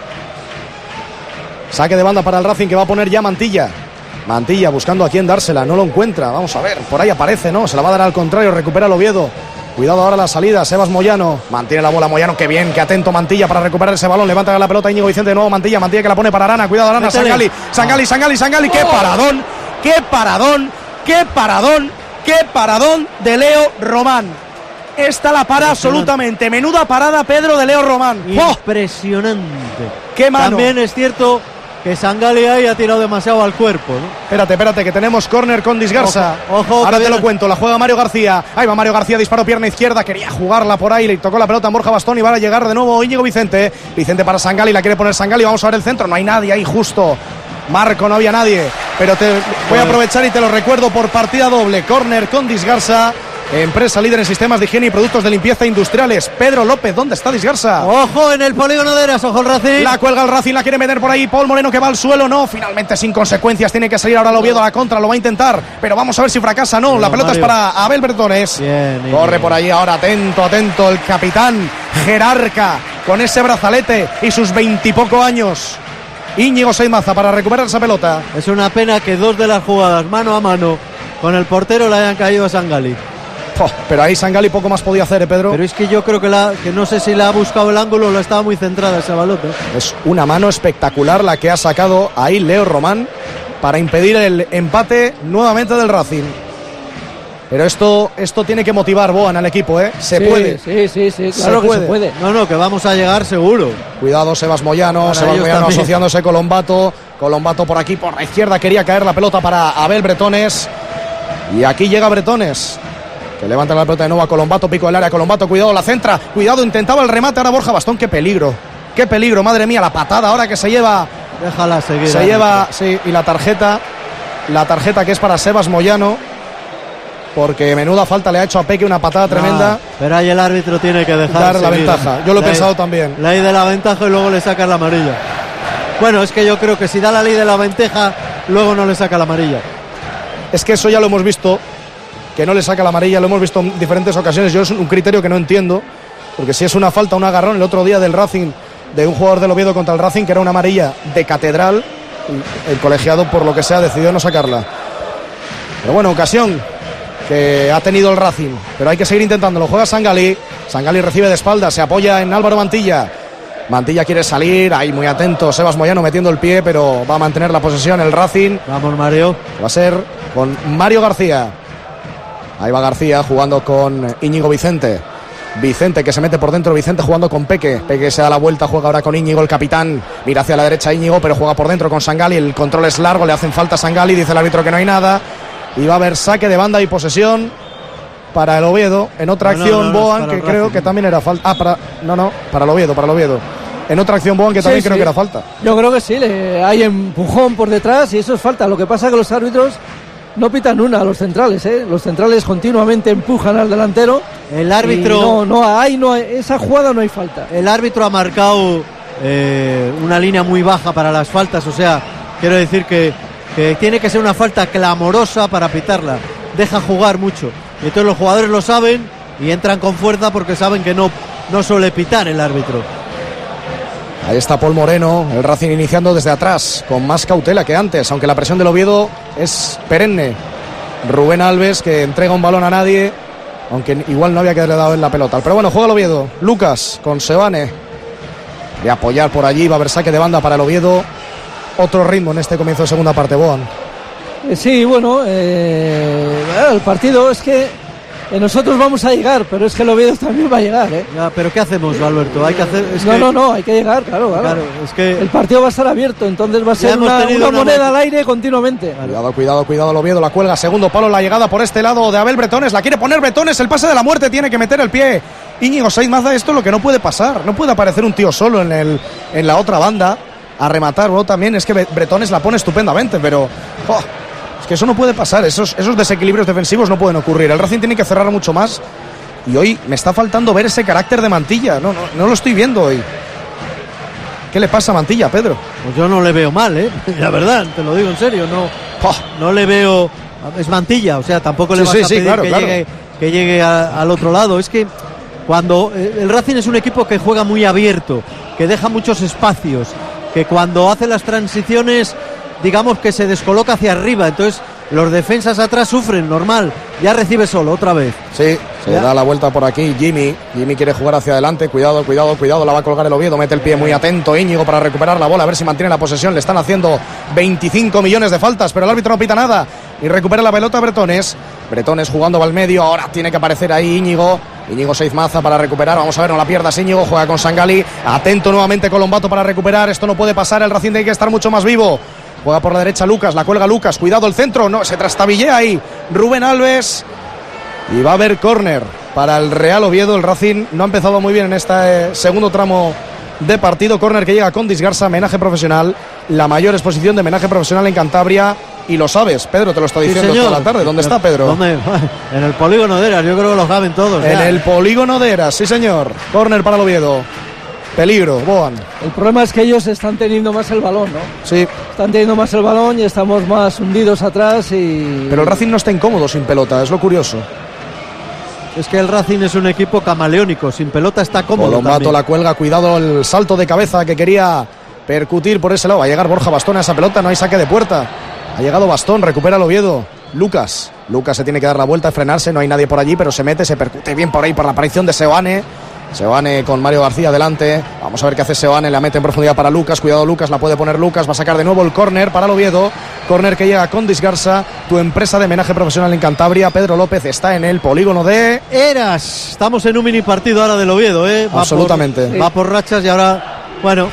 Saque de banda para el Racing que va a poner ya Mantilla. Mantilla buscando a quién dársela, no lo encuentra. Vamos a ver, por ahí aparece, ¿no? Se la va a dar al contrario, recupera el Oviedo. Cuidado ahora la salida, Sebas Moyano. Mantiene la bola Moyano, qué bien, qué atento Mantilla para recuperar ese balón. Levanta la pelota Íñigo Vicente de nuevo, Mantilla, Mantilla que la pone para Arana. Cuidado Arana, Sangali, Sangali, Sangali, Sangali. ¡Qué paradón! ¡Qué paradón! ¡Qué paradón! ¡Qué paradón de Leo Román! Esta la para absolutamente. Menuda parada, Pedro, de Leo Román. Impresionante. ¡Oh! ¡Qué mano! También es cierto que Sangali ahí ha tirado demasiado al cuerpo, ¿no? Espérate, espérate, que tenemos córner con Disgarza. Ojo, ojo, ahora te lo cuento, la juega Mario García. Ahí va Mario García, disparo pierna izquierda, quería jugarla por ahí, le tocó la pelota a Borja Bastón y va a llegar de nuevo Íñigo Vicente. Vicente para Sangali, la quiere poner Sangali, vamos a ver el centro, no hay nadie ahí justo. Marco, no había nadie, pero te voy a aprovechar y te lo recuerdo por partida doble. Córner con Disgarza, empresa líder en sistemas de higiene y productos de limpieza industriales. Pedro López, ¿dónde está Disgarza? Ojo en el polígono de Eras, ojo el Racing. La cuelga el Racing, la quiere meter por ahí Paul Moreno que va al suelo, no, finalmente sin consecuencias, tiene que salir ahora el Oviedo a la contra, lo va a intentar, pero vamos a ver si fracasa, no, no la pelota Mario. Es para Abel Bretones. Bien, bien, corre bien. por ahí ahora, atento, atento, el capitán jerarca con ese brazalete y sus veintipoco años. Íñigo Seimaza para recuperar esa pelota. Es una pena que dos de las jugadas mano a mano con el portero le hayan caído a Sangali. Oh, pero ahí Sangali poco más podía hacer, ¿eh, Pedro? Pero es que yo creo que, la, que no sé si le ha buscado el ángulo o lo estaba muy centrada esa balota. Es una mano espectacular la que ha sacado ahí Leo Román para impedir el empate nuevamente del Racing. Pero esto, esto tiene que motivar, Boan, al equipo, ¿eh? Se sí, puede. Sí, sí, sí, claro se que puede. se puede. No, no, que vamos a llegar seguro. Cuidado, Sebas Moyano, para Sebas Moyano también. Asociándose con Colombato. Colombato por aquí, por la izquierda, quería caer la pelota para Abel Bretones. Y aquí llega Bretones, que levanta la pelota de nuevo a Colombato, pico del área, Colombato, cuidado, la centra, cuidado, intentaba el remate, ahora Borja Bastón, qué peligro, qué peligro, madre mía, la patada ahora que se lleva. Déjala seguir. Se lleva, sí, y la tarjeta, la tarjeta que es para Sebas Moyano. Porque menuda falta le ha hecho a Peque, una patada tremenda. No, pero ahí el árbitro tiene que dejar dar la ventaja. Yo lo he ley, pensado también. Ley de la ventaja y luego le saca la amarilla. Bueno, es que yo creo que si da la ley de la ventaja, luego no le saca la amarilla. Es que eso ya lo hemos visto que no le saca la amarilla, lo hemos visto en diferentes ocasiones. Yo es un criterio que no entiendo, porque si es una falta, un agarrón, el otro día del Racing, de un jugador del Oviedo contra el Racing, que era una amarilla de catedral, el colegiado, por lo que sea, decidió no sacarla. Pero bueno, ocasión que ha tenido el Racing, pero hay que seguir intentándolo. Juega Sangali, Sangali recibe de espaldas, se apoya en Álvaro Mantilla. Mantilla quiere salir, ahí muy atento Sebas Moyano metiendo el pie, pero va a mantener la posesión el Racing. Vamos, Mario. Va a ser con Mario García. Ahí va García jugando con Íñigo Vicente. Vicente que se mete por dentro, Vicente jugando con Peque. Peque se da la vuelta, juega ahora con Íñigo, el capitán. Mira hacia la derecha Íñigo, pero juega por dentro con Sangali. El control es largo, le hacen falta a Sangali, dice el árbitro que no hay nada. Y va a haber saque de banda y posesión para el Oviedo. En otra no, acción, no, no, Boan, que creo Racing. que también era falta. Ah, para. No, no, para el Oviedo, para el Oviedo. En otra acción, Boan, que también sí, creo sí. que era falta. Yo creo que sí, le, hay empujón por detrás y eso es falta. Lo que pasa es que los árbitros no pitan una a los centrales, ¿eh? Los centrales continuamente empujan al delantero. El árbitro. No, no hay, no hay, esa jugada no hay falta. El árbitro ha marcado eh, una línea muy baja para las faltas, o sea, quiero decir que. que tiene que ser una falta clamorosa para pitarla, deja jugar mucho, y entonces los jugadores lo saben y entran con fuerza porque saben que no, no suele pitar el árbitro. Ahí está Paul Moreno, el Racing iniciando desde atrás, con más cautela que antes, aunque la presión del Oviedo es perenne. Rubén Alves, que entrega un balón a nadie, aunque igual no había que haberle dado en la pelota, pero bueno, juega el Oviedo. Lucas con Sebane de apoyar por allí, va a haber saque de banda para el Oviedo. Otro ritmo en este comienzo de segunda parte, Boan. Eh, sí, bueno, eh, el partido es que eh, nosotros vamos a llegar, pero es que el Oviedo también va a llegar, ¿eh? Ya, pero ¿qué hacemos, Alberto? Hay que hacer. Es no, que... no, no, hay que llegar, claro, claro. claro es que el partido va a estar abierto, entonces va a ser una, una moneda una... al aire continuamente. Cuidado, cuidado, cuidado, el Oviedo la cuelga, segundo palo, la llegada por este lado de Abel Bretones, la quiere poner Bretones, el pase de la muerte, tiene que meter el pie. Íñigo Saiz Maza, esto es lo que no puede pasar, no puede aparecer un tío solo en el en la otra banda a rematar. Bueno, también es que Bretones la pone estupendamente, pero oh, es que eso no puede pasar, esos, esos desequilibrios defensivos no pueden ocurrir. El Racing tiene que cerrar mucho más y hoy me está faltando ver ese carácter de Mantilla, no, no, no lo estoy viendo hoy. ¿Qué le pasa a Mantilla, Pedro? Pues yo no le veo mal, ¿eh? La verdad, te lo digo en serio, no, oh. no le veo. Es Mantilla, o sea, tampoco le sí, vas sí, a pedir sí, claro, que, claro. Llegue, que llegue a, al otro lado. Es que cuando el Racing es un equipo que juega muy abierto, que deja muchos espacios, que cuando hace las transiciones, digamos que se descoloca hacia arriba, entonces los defensas atrás sufren, normal, ya recibe solo otra vez. Sí, se ¿Ya? da la vuelta por aquí Jimmy, Jimmy quiere jugar hacia adelante, cuidado, cuidado, cuidado, la va a colgar el Oviedo, mete el pie muy atento Íñigo para recuperar la bola, a ver si mantiene la posesión, le están haciendo veinticinco millones de faltas, pero el árbitro no pita nada y recupera la pelota Bretones, Bretones jugando va al medio, ahora tiene que aparecer ahí Íñigo, Íñigo Saiz Maza para recuperar, vamos a ver, no la pierdas Íñigo, juega con Sangali, atento nuevamente Colombato para recuperar, esto no puede pasar, el Racing tiene que estar mucho más vivo. Juega por la derecha Lucas, la cuelga Lucas, cuidado el centro, no, se trastabillea ahí Rubén Alves y va a haber córner para el Real Oviedo. El Racing no ha empezado muy bien en este segundo tramo de partido, córner que llega con Disgarza, menaje profesional, la mayor exposición de menaje profesional en Cantabria y lo sabes, Pedro te lo está diciendo sí, toda la tarde. ¿Dónde está Pedro? ¿Dónde? En el polígono de Eras, yo creo que lo saben todos. En ya. el polígono de Eras, sí señor, córner para el Oviedo. Peligro, Boan. El problema es que ellos están teniendo más el balón, ¿no? Sí. Están teniendo más el balón y estamos más hundidos atrás y... Pero el Racing no está incómodo sin pelota, es lo curioso. Es que el Racing es un equipo camaleónico, sin pelota está cómodo. Colombato la cuelga, cuidado el salto de cabeza que quería percutir por ese lado. Va a llegar Borja Bastón a esa pelota, no hay saque de puerta. Ha llegado Bastón, recupera el Oviedo. Lucas, Lucas se tiene que dar la vuelta, frenarse, no hay nadie por allí, pero se mete, se percute bien por ahí por la aparición de Seoane. Seoane con Mario García delante. Vamos a ver qué hace Seoane. La mete en profundidad para Lucas. Cuidado Lucas, la puede poner Lucas. Va a sacar de nuevo el córner para el Oviedo. Córner que llega con Disgarza. Tu empresa de menaje profesional en Cantabria. Pedro López está en el polígono de Eras. Estamos en un mini partido ahora del Oviedo, ¿eh? Va Absolutamente. Por, va por rachas y ahora, bueno,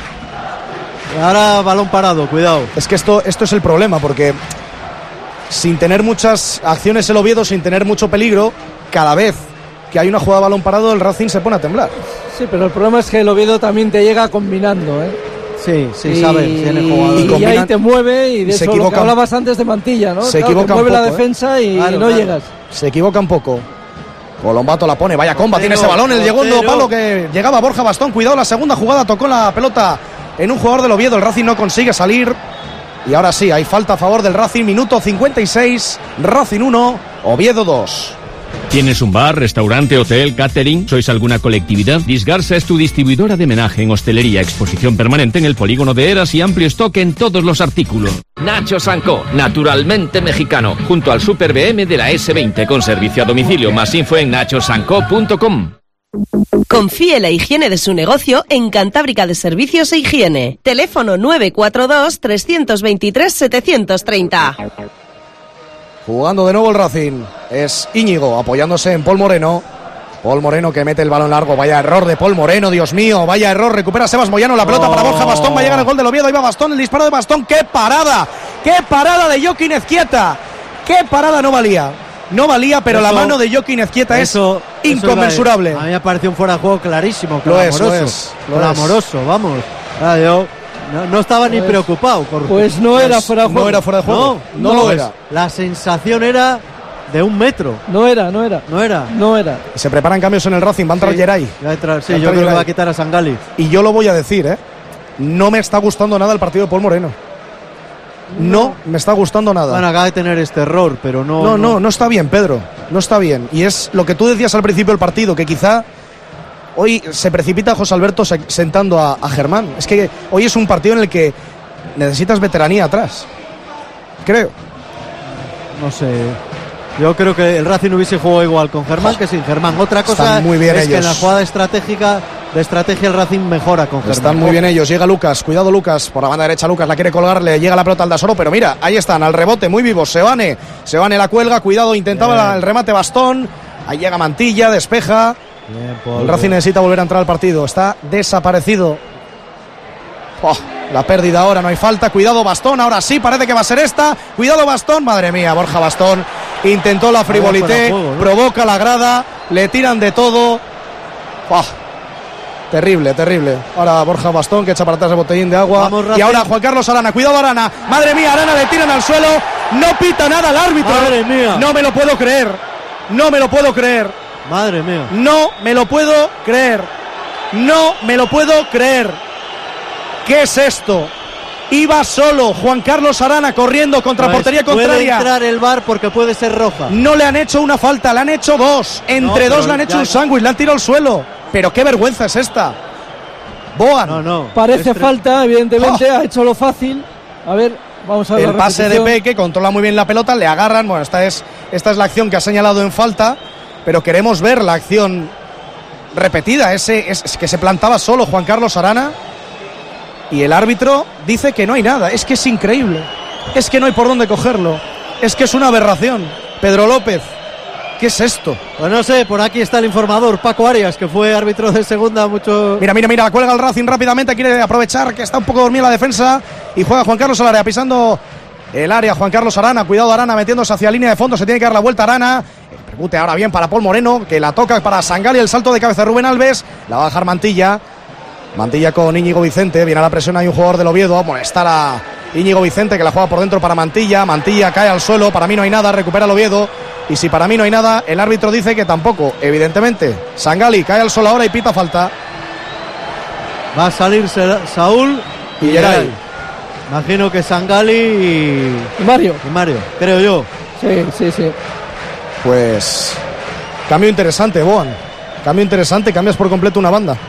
ahora balón parado. Cuidado. Es que esto, esto es el problema porque sin tener muchas acciones el Oviedo, sin tener mucho peligro, cada vez que hay una jugada de balón parado, el Racing se pone a temblar. Sí, pero el problema es que el Oviedo también te llega combinando, ¿eh? Sí, sí, y, sabe, tiene jugadores. Y, y ahí te mueve y de y eso lo que hablabas antes de Mantilla, ¿no? Se claro, equivoca mueve un poco, la defensa ¿eh? y claro, no claro. llegas. Se equivoca un poco. Colombato la pone, vaya comba, tiene ese balón, el segundo palo que llegaba Borja Bastón, cuidado la segunda jugada, tocó la pelota en un jugador del Oviedo, el Racing no consigue salir Y ahora sí, hay falta a favor del Racing, minuto cincuenta y seis, Racing uno, Oviedo dos. ¿Tienes un bar, restaurante, hotel, catering? ¿Sois alguna colectividad? Disgarsa es tu distribuidora de homenaje en hostelería, exposición permanente en el polígono de Eras y amplio stock en todos los artículos. Nacho Sanco, naturalmente mexicano, junto al Super B M de la ese veinte, con servicio a domicilio. Más info en nacho sanco punto com. Confíe la higiene de su negocio en Cantábrica de Servicios e Higiene. Teléfono nueve cuatro dos, tres dos tres, siete tres cero. Jugando de nuevo el Racing. Es Íñigo apoyándose en Paul Moreno. Paul Moreno que mete el balón largo. Vaya error de Paul Moreno, Dios mío. Vaya error. Recupera Sebas Moyano. La pelota oh. para Borja Bastón. Va a llegar el gol del Oviedo. Ahí va Bastón. El disparo de Bastón. ¡Qué parada! ¡Qué parada de Joaquín Ezquieta! ¡Qué parada! No valía. No valía, pero eso, la mano de Joaquín Ezquieta eso, es inconmensurable. A mí me pareció un fuera de juego clarísimo. Lo es, lo es. Lo amoroso, vamos. Ah, yo no, no estaba pues, ni preocupado. Por, pues no era fuera de juego. No era fuera de juego. No, no, no lo era. La sensación era de un metro. No era, no era. No era. No era. Se preparan cambios en el Racing. Va a entrar sí, Geray. Va a entrar, sí, va a yo creo Geray. Que va a quitar a Sangali. Y yo lo voy a decir, ¿eh? No me está gustando nada el partido de Paul Moreno. No, no me está gustando nada. Bueno, acaba de tener este error, pero no, no... No, no, no está bien, Pedro. No está bien. Y es lo que tú decías al principio del partido, que quizá hoy se precipita José Alberto sentando a, a Germán. Es que hoy es un partido en el que necesitas veteranía atrás. Creo. No sé... Yo creo que el Racing hubiese jugado igual con Germán que sin Germán. Otra cosa muy bien es ellos. Que en la jugada estratégica de estrategia el Racing mejora con Germán. Están muy bien ellos. Llega Lucas, cuidado Lucas, por la banda derecha Lucas la quiere colgar, le llega la pelota al Dasoro, pero mira, ahí están, al rebote, muy vivos. Sebane, Sebane la cuelga, cuidado, intentaba la, el remate Bastón. Ahí llega Mantilla, despeja. Bien, el Racing necesita volver a entrar al partido. Está desaparecido. Oh, la pérdida ahora, no hay falta. Cuidado Bastón, ahora sí, parece que va a ser esta. Cuidado Bastón, madre mía, Borja Bastón intentó la frivolité, juego, ¿no? Provoca la grada, le tiran de todo. Oh, terrible, terrible. Ahora Borja Bastón que echa para atrás el botellín de agua. Vamos, y ahora Juan Carlos Arana, cuidado Arana. Madre mía, Arana le tiran al suelo. No pita nada el árbitro. Madre mía. No me lo puedo creer. No me lo puedo creer. Madre mía. No me lo puedo creer. No me lo puedo creer. ¿Qué es esto? Iba solo Juan Carlos Arana corriendo contra pues portería contraria. Puede entrar el V A R porque puede ser roja. No le han hecho una falta, le han hecho dos. Entre no, dos le han hecho ya, un sándwich, le han tirado al suelo. Pero qué vergüenza es esta. Boan. No, no. Parece Estre... falta, evidentemente, oh. ha hecho lo fácil. A ver, vamos a ver. El la pase de Peque, controla muy bien la pelota, le agarran. Bueno, esta es, esta es la acción que ha señalado en falta. Pero queremos ver la acción repetida. Ese es, es que se plantaba solo Juan Carlos Arana. Y el árbitro dice que no hay nada. Es que es increíble. Es que no hay por dónde cogerlo. Es que es una aberración. Pedro López, ¿qué es esto? Pues no sé, por aquí está el informador Paco Arias, que fue árbitro de segunda mucho... Mira, mira, mira, cuelga el Racing rápidamente. Quiere aprovechar que está un poco dormida la defensa. Y juega Juan Carlos al área, pisando el área. Juan Carlos Arana, cuidado Arana, metiéndose hacia la línea de fondo. Se tiene que dar la vuelta Arana. Percute ahora bien para Paul Moreno, que la toca para Sangali. El salto de cabeza de Rubén Alves. La va a dejar Mantilla. Mantilla con Íñigo Vicente, viene a la presión, hay un jugador del Oviedo, bueno, está la Íñigo Vicente que la juega por dentro para Mantilla, Mantilla cae al suelo, para mí no hay nada, recupera el Oviedo, y si para mí no hay nada, el árbitro dice que tampoco, evidentemente. Sangali cae al suelo ahora y pita falta. Va a salir Saúl y Geray. Imagino que Sangali y... y Mario. Y Mario, creo yo. Sí, sí, sí. Pues cambio interesante, Boan, cambio interesante, cambias por completo una banda.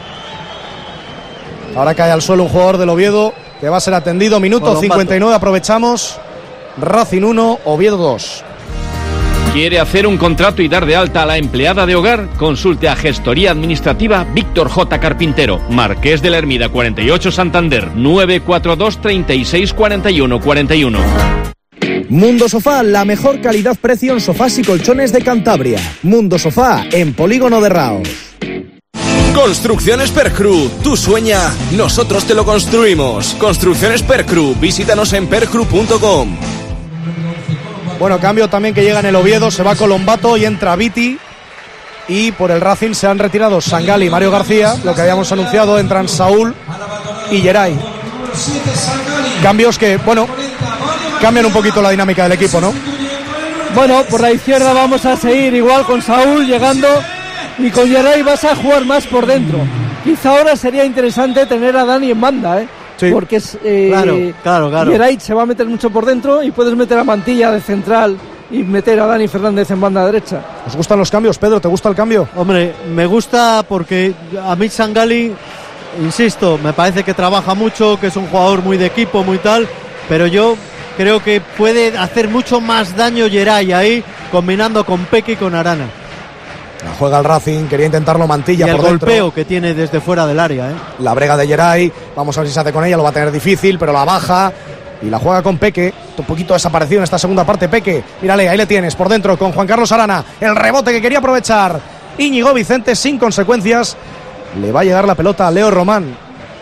Ahora cae al suelo un jugador del Oviedo que va a ser atendido. Minuto cincuenta y nueve, aprovechamos. Racing uno, Oviedo dos. ¿Quiere hacer un contrato y dar de alta a la empleada de hogar? Consulte a Gestoría Administrativa Víctor J. Carpintero, Marqués de la Hermida cuarenta y ocho, Santander, nueve cuatro dos, treinta y seis, cuarenta y uno, cuarenta y uno. Mundo Sofá, la mejor calidad-precio en sofás y colchones de Cantabria. Mundo Sofá, en Polígono de Raos. Construcciones Percru, tú sueña, nosotros te lo construimos. Construcciones Percru, visítanos en percru punto com. Bueno, cambio también que llega en el Oviedo, se va Colombato y entra Viti. Y por el Racing se han retirado Sangali y Mario García, lo que habíamos anunciado, entran Saúl y Geray. Cambios que, bueno, cambian un poquito la dinámica del equipo, ¿no? Bueno, por la izquierda vamos a seguir igual con Saúl llegando. Y con Geray vas a jugar más por dentro. Quizá ahora sería interesante tener a Dani en banda, ¿eh? Sí. Porque es. Eh, claro, claro, claro. Geray se va a meter mucho por dentro y puedes meter a Mantilla de central y meter a Dani Fernández en banda derecha. ¿Os gustan los cambios, Pedro? ¿Te gusta el cambio? Hombre, me gusta porque a mí Sangali, insisto, me parece que trabaja mucho, que es un jugador muy de equipo, muy tal, pero yo creo que puede hacer mucho más daño Geray ahí, combinando con Peque y con Arana. La juega el Racing, quería intentarlo Mantilla y por el dentro. golpeo que tiene desde fuera del área, ¿eh? La brega de Geray, vamos a ver si se hace con ella, lo va a tener difícil, pero la baja y la juega con Peque. Un poquito desaparecido en esta segunda parte Peque. Mírale, ahí le tienes, por dentro con Juan Carlos Arana. El rebote que quería aprovechar Íñigo Vicente sin consecuencias. Le va a llegar la pelota a Leo Román.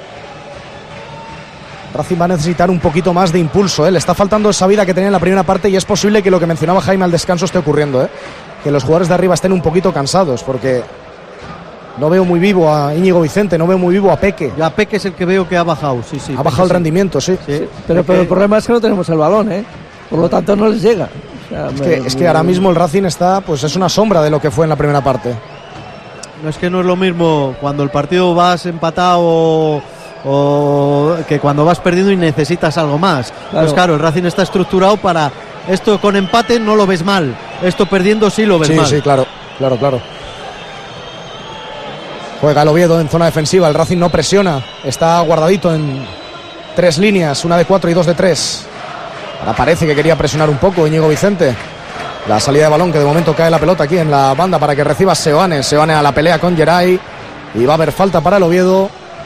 Racing va a necesitar un poquito más de impulso, ¿eh? Le está faltando esa vida que tenía en la primera parte y es posible que lo que mencionaba Jaime al descanso esté ocurriendo, ¿eh? Que los jugadores de arriba estén un poquito cansados, porque no veo muy vivo a Íñigo Vicente, no veo muy vivo a Peque. Ya Peque es el que veo que ha bajado, sí, sí. Ha bajado el rendimiento, sí. sí. sí. Pero, pero el problema es que no tenemos el balón, ¿eh? Por lo tanto no les llega. O sea, es, me, que, es que ahora mismo el Racing está, pues es una sombra de lo que fue en la primera parte. No es que no es lo mismo cuando el partido vas empatado o, o que cuando vas perdiendo y necesitas algo más. Claro. Pues claro, el Racing está estructurado para esto con empate no lo ves mal, esto perdiendo sí lo ves sí, mal. Sí, sí, claro, claro, claro. Juega el Oviedo en zona defensiva, el Racing no presiona, está guardadito en tres líneas, una de cuatro y dos de tres. Ahora parece que quería presionar un poco Íñigo Vicente. La salida de balón que de momento cae la pelota aquí en la banda para que reciba Seoane. Seoane a la pelea con Geray y va a haber falta para el Oviedo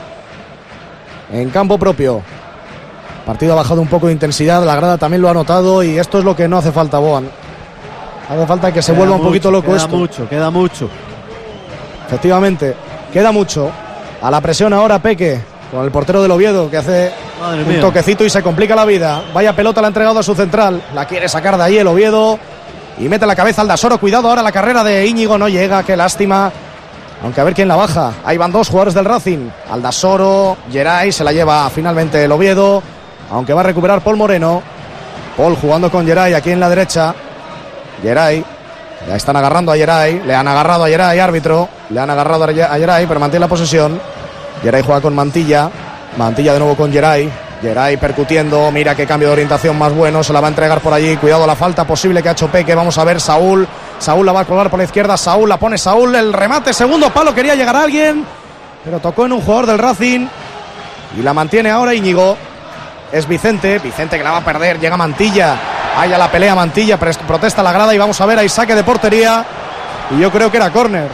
en campo propio. Partido ha bajado un poco de intensidad, la grada también lo ha notado y esto es lo que no hace falta, Boan. Hace falta que se queda vuelva mucho, un poquito loco queda esto. Queda mucho, queda mucho. Efectivamente, queda mucho. A la presión ahora Peque, con el portero del Oviedo que hace Madre un mía. toquecito y se complica la vida. Vaya pelota la ha entregado a su central, la quiere sacar de ahí el Oviedo y mete la cabeza al Aldasoro. Cuidado ahora, la carrera de Íñigo no llega, qué lástima. Aunque a ver quién la baja. Ahí van dos jugadores del Racing, Aldasoro, Geray, se la lleva finalmente el Oviedo, aunque va a recuperar Paul Moreno. Paul jugando con Geray aquí en la derecha. Geray, ya están agarrando a Geray, le han agarrado a Geray, árbitro, le han agarrado a Geray, pero mantiene la posesión. Geray juega con Mantilla, Mantilla de nuevo con Geray, Geray percutiendo, mira qué cambio de orientación más bueno, se la va a entregar por allí, cuidado la falta posible que ha hecho Peque, vamos a ver, Saúl, Saúl la va a colgar por la izquierda, Saúl la pone Saúl, el remate, segundo palo, quería llegar a alguien, pero tocó en un jugador del Racing y la mantiene ahora Íñigo. Es Vicente, Vicente que la va a perder, llega Mantilla, ahí a la pelea Mantilla, protesta la grada y vamos a ver, hay saque de portería y yo creo que era córner.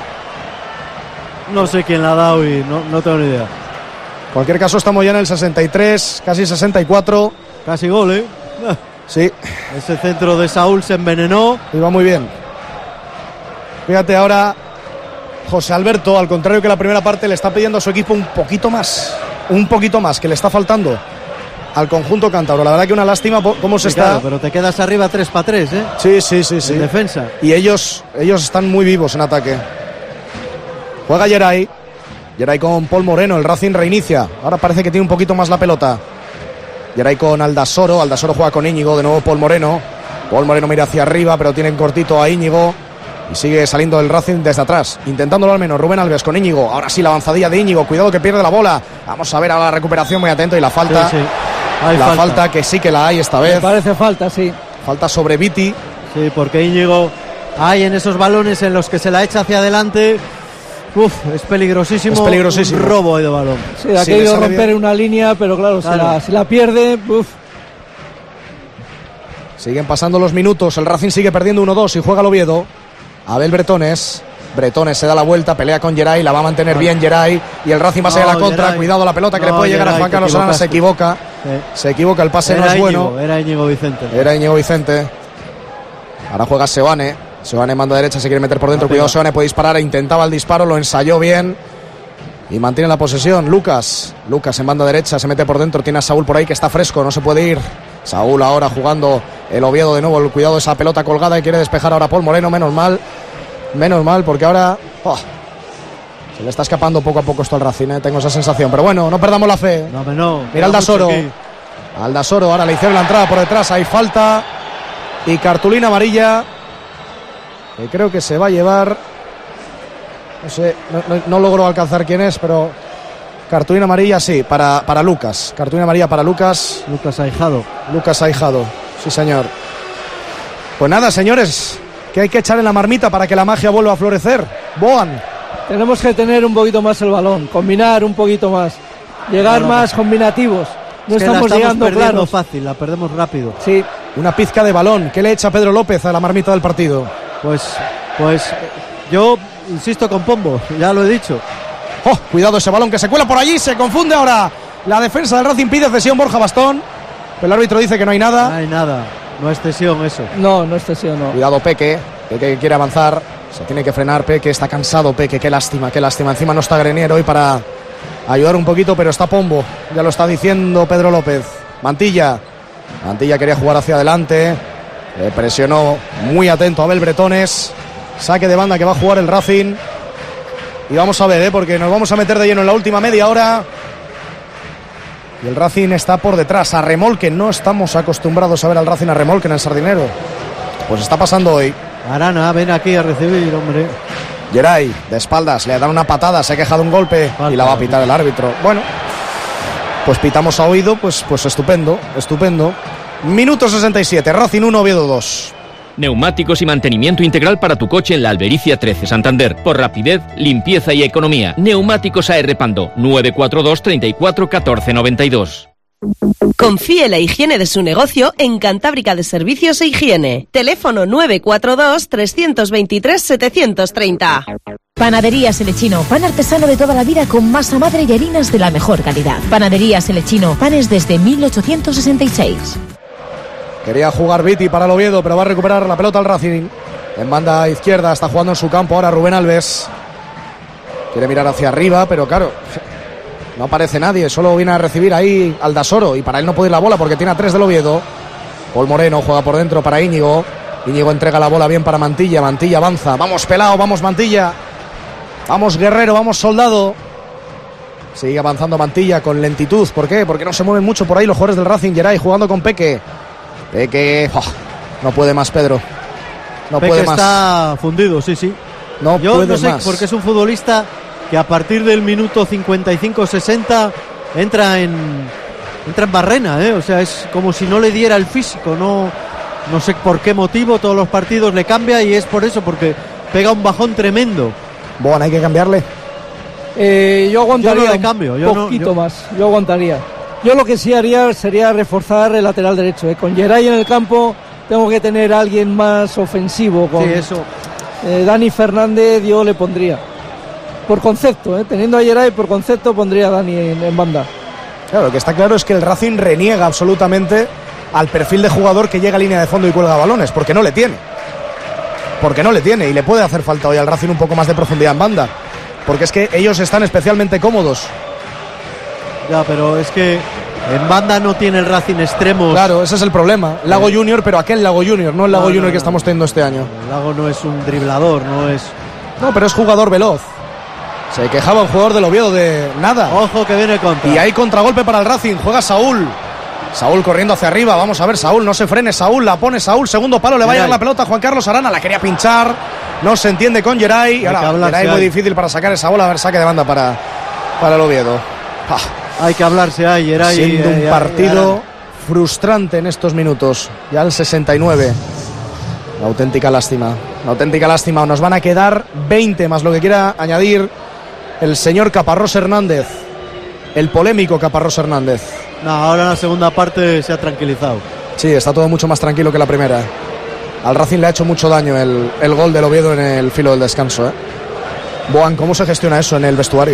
No sé quién la ha dado y no, no tengo ni idea. En cualquier caso estamos ya en el sesenta y tres, casi sesenta y cuatro. Casi gol, ¿eh? Sí. Ese centro de Saúl se envenenó. Y va muy bien. Fíjate ahora, José Alberto, al contrario que la primera parte, le está pidiendo a su equipo un poquito más, un poquito más, que le está faltando al conjunto cántabro. La verdad que una lástima cómo se sí, está. Claro, pero te quedas arriba tres para tres, ¿eh? Sí, sí, sí, sí. En defensa. Y ellos, ellos están muy vivos en ataque. Juega Geray. Geray con Paul Moreno. El Racing reinicia. Ahora parece que tiene un poquito más la pelota. Geray con Aldasoro. Aldasoro juega con Íñigo. De nuevo Paul Moreno. Paul Moreno mira hacia arriba, pero tiene en cortito a Íñigo. Y sigue saliendo el Racing desde atrás, intentándolo al menos. Rubén Alves con Íñigo. Ahora sí la avanzadilla de Íñigo. Cuidado que pierde la bola. Vamos a ver a la recuperación, muy atento. Y la falta. Sí, sí. Hay la falta. falta que sí que la hay esta vez. Me parece falta, sí. Falta sobre Viti. Sí, porque Íñigo hay en esos balones en los que se la echa hacia adelante. Uf, es peligrosísimo. Es peligrosísimo. Un robo de balón. Sí, ha sí, querido romper bien una línea, pero claro, claro. Si, la, si la pierde, uf. Siguen pasando los minutos. El Racing sigue perdiendo uno dos y juega el Oviedo. Abel Bretones. Bretones se da la vuelta, pelea con Geray, la va a mantener bien Geray y el Racing va a salir a la contra. Geray. Cuidado la pelota que no, le puede llegar Geray, a Juan Carlos Arana, se equivoca. Sí. Se equivoca, el pase era no es Íñigo, bueno. Era Íñigo Vicente. Era Íñigo Vicente. Ahora juega Seoane. Seoane manda derecha, se quiere meter por dentro. Cuidado, Seoane puede disparar. Intentaba el disparo, lo ensayó bien. Y mantiene la posesión. Lucas. Lucas en banda derecha, se mete por dentro. Tiene a Saúl por ahí que está fresco, no se puede ir. Saúl ahora jugando el Oviedo de nuevo. El cuidado de esa pelota colgada y quiere despejar ahora Paul Moreno. Menos mal. Menos mal, porque ahora oh, se le está escapando poco a poco esto al Racing, ¿eh? Tengo esa sensación. Pero bueno, no perdamos la fe. No, no. Mira Aldasoro. Aldasoro, ahora le hicieron la entrada por detrás. Hay falta. Y cartulina amarilla. Que creo que se va a llevar. No sé, no, no, no logro alcanzar quién es, pero Cartulina amarilla, sí, para, para Lucas. Cartulina amarilla para Lucas. Lucas Ahijado. Lucas Ahijado, sí señor. Pues nada, señores, que hay que echar en la marmita para que la magia vuelva a florecer. Boan. Tenemos que tener un poquito más el balón, combinar un poquito más, llegar no, más no. combinativos. No es estamos, que la estamos llegando perdiendo claros. fácil, la perdemos rápido. Sí. Una pizca de balón. ¿Qué le echa Pedro López a la marmita del partido? Pues, pues yo insisto con Pombo, ya lo he dicho. Oh, cuidado ese balón que se cuela por allí, se confunde ahora. La defensa del Racing pide cesión, Borja Bastón. Pero el árbitro dice que no hay nada. No hay nada, no es cesión eso. No, no es cesión, no. Cuidado Peque, Peque que quiere avanzar. Se tiene que frenar Peque, está cansado Peque, qué lástima, qué lástima. Encima no está Grenier hoy para ayudar un poquito, pero está Pombo. Ya lo está diciendo Pedro López. Mantilla. Mantilla quería jugar hacia adelante. Le presionó muy atento a Abel Bretones. Saque de banda que va a jugar el Racing. Y vamos a ver, ¿eh? Porque nos vamos a meter de lleno en la última media hora. Y el Racing está por detrás, a remolque. No estamos acostumbrados a ver al Racing a remolque en el Sardinero. Pues está pasando hoy. Arana, ven aquí a recibir, hombre. Geray, de espaldas, le dan una patada, se queja de un golpe. Falta, y la va a pitar el árbitro. Bueno, pues pitamos a oído, pues, pues estupendo, estupendo. Minuto sesenta y siete, Racing uno, Oviedo dos. Neumáticos y mantenimiento integral para tu coche en la Albericia trece Santander. Por rapidez, limpieza y economía. Neumáticos A R Pando, nueve cuatro dos, treinta y cuatro, catorce noventa y dos. Confíe la higiene de su negocio en Cantábrica de Servicios e Higiene. Teléfono nueve cuatro dos, tres dos tres, siete tres cero. Panadería Selechino, pan artesano de toda la vida con masa madre y harinas de la mejor calidad. Panadería Selechino, panes desde mil ochocientos sesenta y seis. Quería jugar Viti para el Oviedo, pero va a recuperar la pelota al Racing. En banda izquierda está jugando en su campo ahora Rubén Alves. Quiere mirar hacia arriba, pero claro, no aparece nadie. Solo viene a recibir ahí Aldasoro y para él no puede ir la bola porque tiene a tres del Oviedo. Paul Moreno juega por dentro para Íñigo. Íñigo entrega la bola bien para Mantilla. Mantilla avanza. Vamos Pelao, vamos Mantilla. Vamos Guerrero, vamos Soldado. Sigue avanzando Mantilla con lentitud. ¿Por qué? Porque no se mueven mucho por ahí los jugadores del Racing. Geray jugando con Peque. Peque, oh, no puede más Pedro. No Peque puede más. Está fundido, sí, sí. No Yo puede no sé, más. porque es un futbolista que a partir del minuto cincuenta y cinco sesenta entra en entra en barrena, ¿eh? O sea, es como si no le diera el físico. No, no sé por qué motivo, todos los partidos le cambia y es por eso, porque pega un bajón tremendo. Bueno, hay que cambiarle. Eh, yo aguantaría Yo no le cambio, yo un no- poquito yo- más. Yo aguantaría. Yo lo que sí haría sería reforzar el lateral derecho. ¿eh? Con Geray en el campo tengo que tener a alguien más ofensivo. Con, Sí, eso. eh, Dani Fernández yo le pondría. Por concepto, ¿eh? teniendo a Geray por concepto pondría a Dani en, en banda. Claro, lo que está claro es que el Racing reniega absolutamente al perfil de jugador que llega a línea de fondo y cuelga balones, porque no le tiene. Porque no le tiene y le puede hacer falta hoy al Racing un poco más de profundidad en banda. Porque es que ellos están especialmente cómodos. Ya, pero es que en banda no tiene el Racing extremos. Claro, ese es el problema. Lago Eh. Junior, pero aquel Lago Junior, no el Lago No, no, Junior que no. estamos teniendo este año. El Lago no es un driblador, no es. No, pero es jugador veloz. Se quejaba un jugador del Oviedo de nada. Ojo que viene contra. Y hay contragolpe para el Racing. Juega Saúl. Saúl corriendo hacia arriba. Vamos a ver, Saúl, no se frene. Saúl la pone Saúl. Segundo palo, le va a llegar la pelota a Juan Carlos Arana. La quería pinchar. No se entiende con Geray. Y Hay que ahora hablarse Geray muy ahí. difícil para sacar esa bola. A ver, saque de banda para, para el Oviedo. Ah, Hay que hablarse ahí, Geray. siendo eh, un eh, partido Arana. frustrante en estos minutos. Ya al sesenta y nueve. Una auténtica lástima. Una auténtica lástima. Nos van a quedar veinte más lo que quiera añadir el señor Caparrós Hernández. El polémico Caparrós Hernández. No, ahora en la segunda parte se ha tranquilizado. Sí, está todo mucho más tranquilo que la primera. Al Racing le ha hecho mucho daño el, el gol del Oviedo en el filo del descanso. ¿eh? Boan, ¿cómo se gestiona eso en el vestuario?